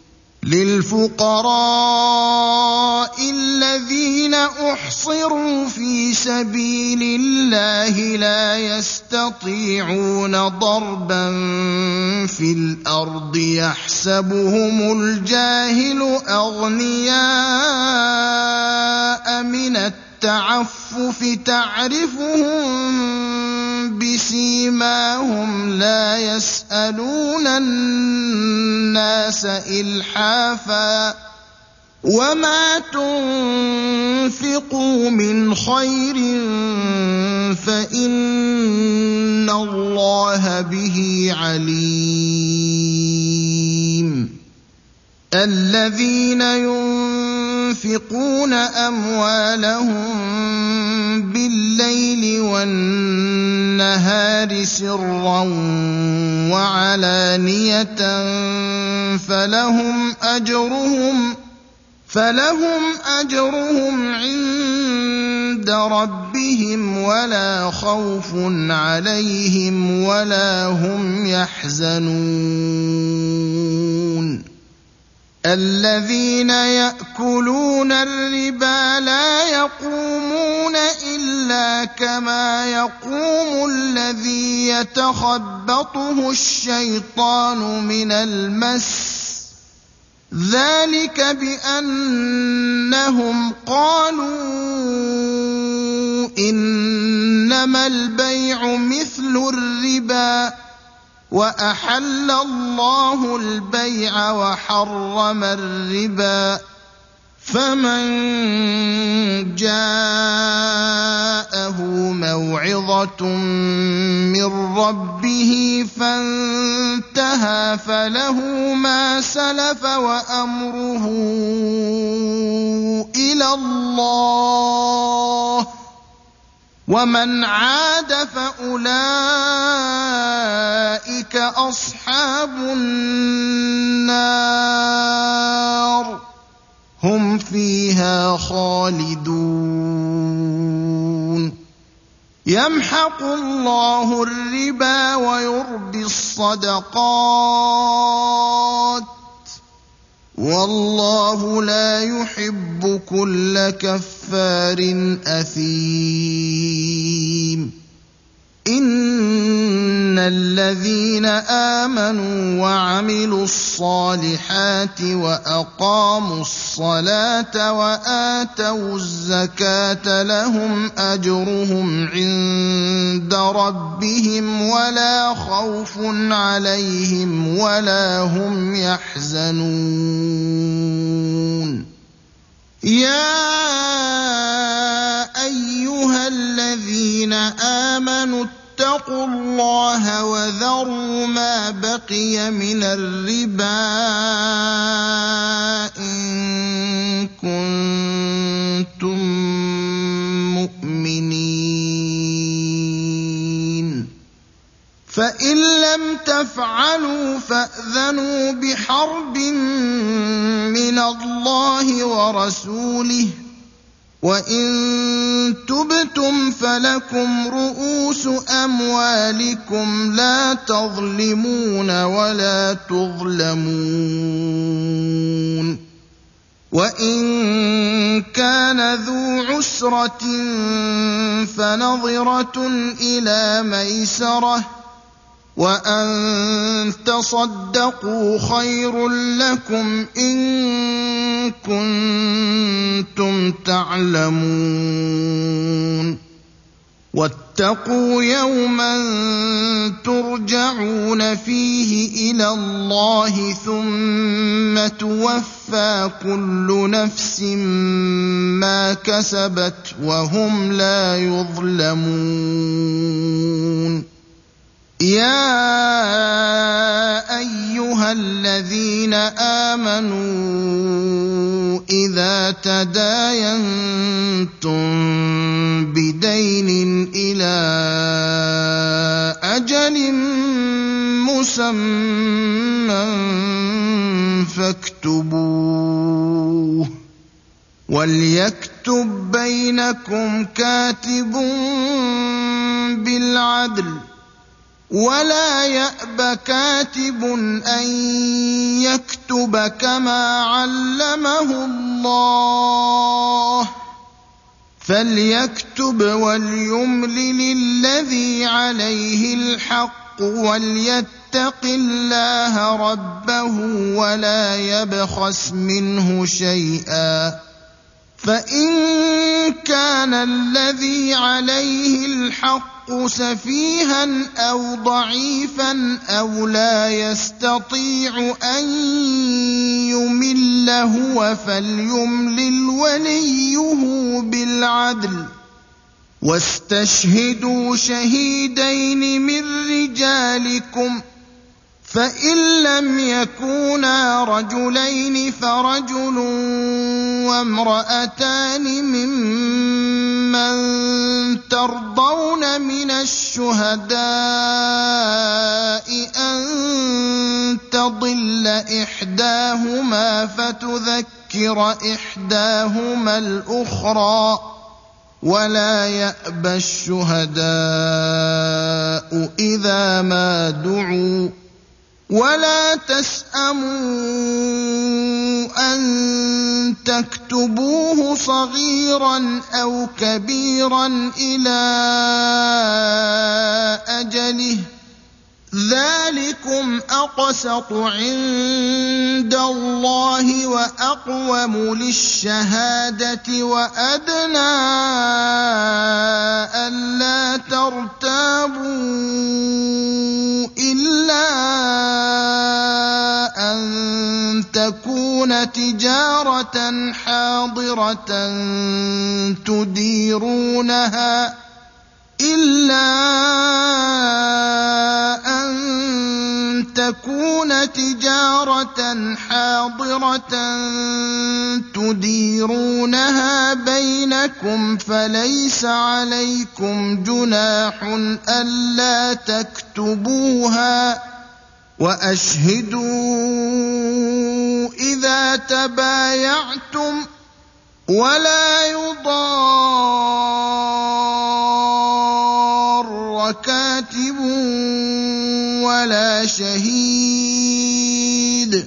للفقراء الذين أحصروا في سبيل الله لا يستطيعون ضربا في الأرض يحسبهم الجاهل أغنياء من التعفف تعرفهم بسيماهم لا يسألون الناس إلحافا، وما تنفقوا من خير فإن الله به عليم. الذين ينفقون أموالهم بالليل والنهار سرا وعلانية فلهم أجرهم عند ربهم ولا خوف عليهم ولا هم يحزنون. الذين يأكلون الربا لا يقومون إلا كما يقوم الذي يتخبطه الشيطان من المس، ذلك بأنهم قالوا إنما البيع مثل الربا وأحل الله البيع وحرم الربا، فمن جاءه موعظة من ربه فانتهى فله ما سلف وأمره إلى الله، ومن عاد فأولئك أصحاب النار هم فيها خالدون. يمحق الله الربا ويربي الصدقات، والله لا يحب كل كفار أثيم. إن الذين آمنوا وعملوا الصالحات وأقاموا الصلاة وآتوا الزكاة لهم أجرهم عند ربهم ولا خوف عليهم ولا هم يحزنون. يا أيها الذين آمنوا اتقوا الله وذروا ما بقي من الربا إن كنتم مؤمنين، فإن لم تفعلوا فأذنوا بحرب من الله ورسوله، وَإِن تُبْتُمْ فَلَكُمْ رُءُوسُ أَمْوَالِكُمْ لَا تَظْلِمُونَ وَلَا تُظْلَمُونَ وَإِن كَانَ ذُو عُسْرَةٍ فَنَظِرَةٌ إِلَىٰ مَيْسَرَةٍ وَأَن تَصَدَّقُوا خَيْرٌ لَّكُمْ إِن كُنتُمْ تَعْلَمُونَ وَاتَّقُوا يَوْمًا تُرْجَعُونَ فِيهِ إِلَى اللَّهِ ثُمَّ تُوَفَّىٰ كُلُّ نَفْسٍ مَّا كَسَبَتْ وَهُمْ لَا يُظْلَمُونَ يَا أَيُّهَا الَّذِينَ آمَنُوا إِذَا تَدَايَنتُم بِدَيْنٍ إِلَىٰ أَجَلٍ مُّسَمًّى فَاكْتُبُوهُ وَلْيَكْتُب بَّيْنَكُمْ كَاتِبٌ بِالْعَدْلِ وَلَا يَأْبَ كَاتِبٌ أَن يَكْتُبَ كَمَا عَلَّمَهُ اللَّهُ فَلْيَكْتُبْ وَلْيُمْلِلِ الَّذِي عَلَيْهِ الْحَقُّ وَلْيَتَّقِ اللَّهَ رَبَّهُ وَلَا يَبْخَسْ مِنْهُ شَيْئًا فَإِن كَانَ الَّذِي عَلَيْهِ الْحَقُّ سَفِيهًا أَوْ ضَعِيفًا أَوْ لَا يَسْتَطِيعُ أَن يُمِلَّ هُوَ فَلْيُمْلِلْ وَلِيُّهُ بِالْعَدْلِ ۚ وَاسْتَشْهِدُوا شَهِيدَيْنِ مِن رِّجَالِكُمْ ۖ فَإِن لَّمْ يَكُونَا رَجُلَيْنِ فَرَجُلٌ وَامْرَأَتَانِ مِمَّن تَرْضَوْنَ مِنَ الشُّهَدَاءِ أَن تَضِلَّ إِحْدَاهُمَا فَتُذَكِّرَ إِحْدَاهُمَا الْأُخْرَىٰ ۚ وَلَا يَأْبَ الشُّهَدَاءُ إِذَا مَا دُعُوا ۚ وَلَا تَسْأَمُوا أَن تَكْتُبُوهُ صَغِيرًا أَوْ كَبِيرًا إِلَىٰ أَجَلِهِ ۚ ذَٰلِكُمْ أَقْسَطُ عِندَ اللَّهِ وَأَقْوَمُ لِلشَّهَادَةِ وَأَدْنَىٰ أَلَّا تَرْتَابُوا إِلَّا أَن تَكُونَ تِجَارَةً حَاضِرَةً تُدِيرُونَهَا بَيْنَكُمْ فَلَيْسَ عَلَيْكُمْ جُنَاحٌ أَلَّا تَكْتُبُوهَا ۚ وَأَشْهِدُوا إِذَا تَبَايَعْتُمْ ۚ وَلَا يُضَارَّ كَاتِبٌ وَلَا شَهِيدٌ ۚ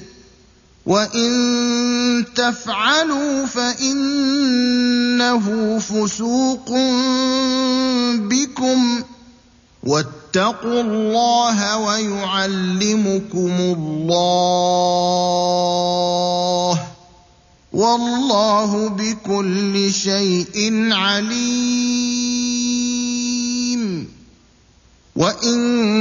وَإِن تَفْعَلُوا فَإِنَّهُ فُسُوقٌ بِكُمْ ۗ وَاتَّقُوا اللَّهَ وَيُعَلِّمُكُمُ اللَّهُ ۗ وَاللَّهُ بِكُلِّ شَيْءٍ عَلِيمٌ وَإِن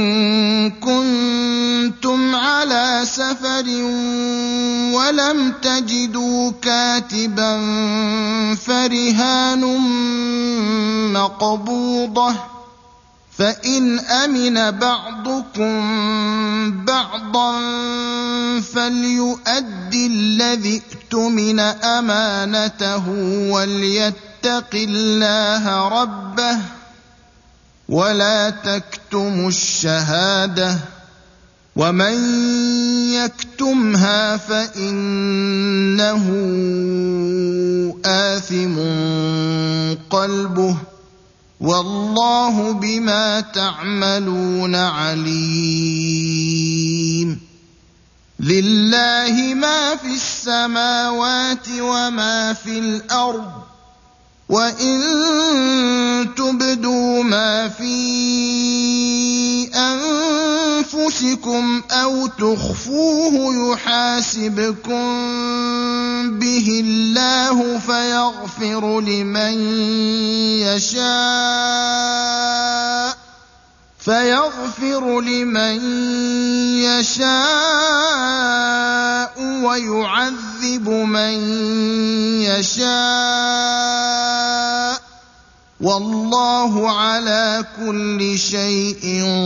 كُنتُمْ عَلَىٰ سَفَرٍ وَلَمْ تَجِدُوا كَاتِبًا فَرِهَانٌ مَّقْبُوضَةٌ ۖ فَإِنْ أَمِنَ بَعْضُكُم بَعْضًا فَلْيُؤَدِّ الَّذِي اؤْتُمِنَ أَمَانَتَهُ وَلْيَتَّقِ اللَّهَ رَبَّهُ ۗ وَلَا تَكْتُمُوا الشَّهَادَةَ ۚ وَمَن يَكْتُمْهَا فَإِنَّهُ آثِمٌ قلبه والله بما تعملون عليم لله ما في السماوات وما في الأرض وإن تبدوا ما في أنفسكم أو تخفوه يحاسبكم به الله فيغفر لمن يشاء ويعذب من يشاء والله على كل شيء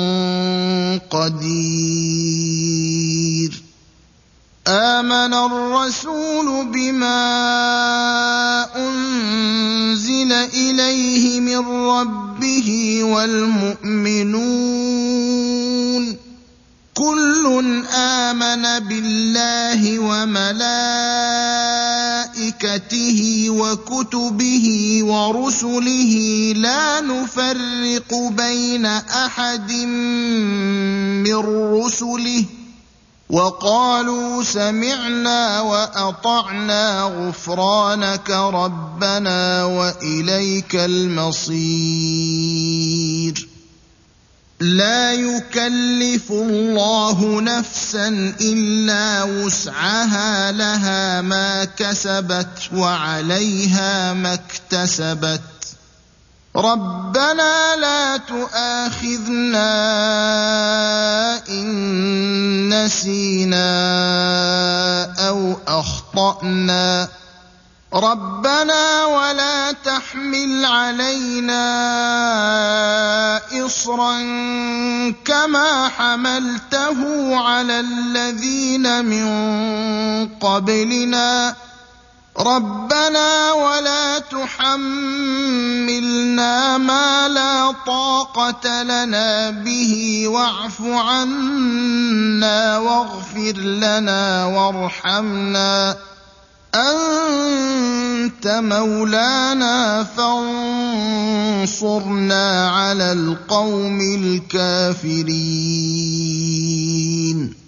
قدير آمن الرسول بما أنزل إليه من ربه والمؤمنون كل آمن بالله وملائكته وكتبه ورسله لا نفرق بين أحد من رسله وقالوا سمعنا وأطعنا غفرانك ربنا وإليك المصير لا يكلف الله نفسا إلا وسعها لها ما كسبت وعليها ما اكتسبت ربنا لا تؤاخذنا إن نسينا أو أخطأنا ربنا ولا تحمل علينا إصرا كما حملته على الذين من قبلنا ربنا ولا تحملنا ما لا طاقة لنا به واعف عنا واغفر لنا وارحمنا أنت مولانا فانصرنا على القوم الكافرين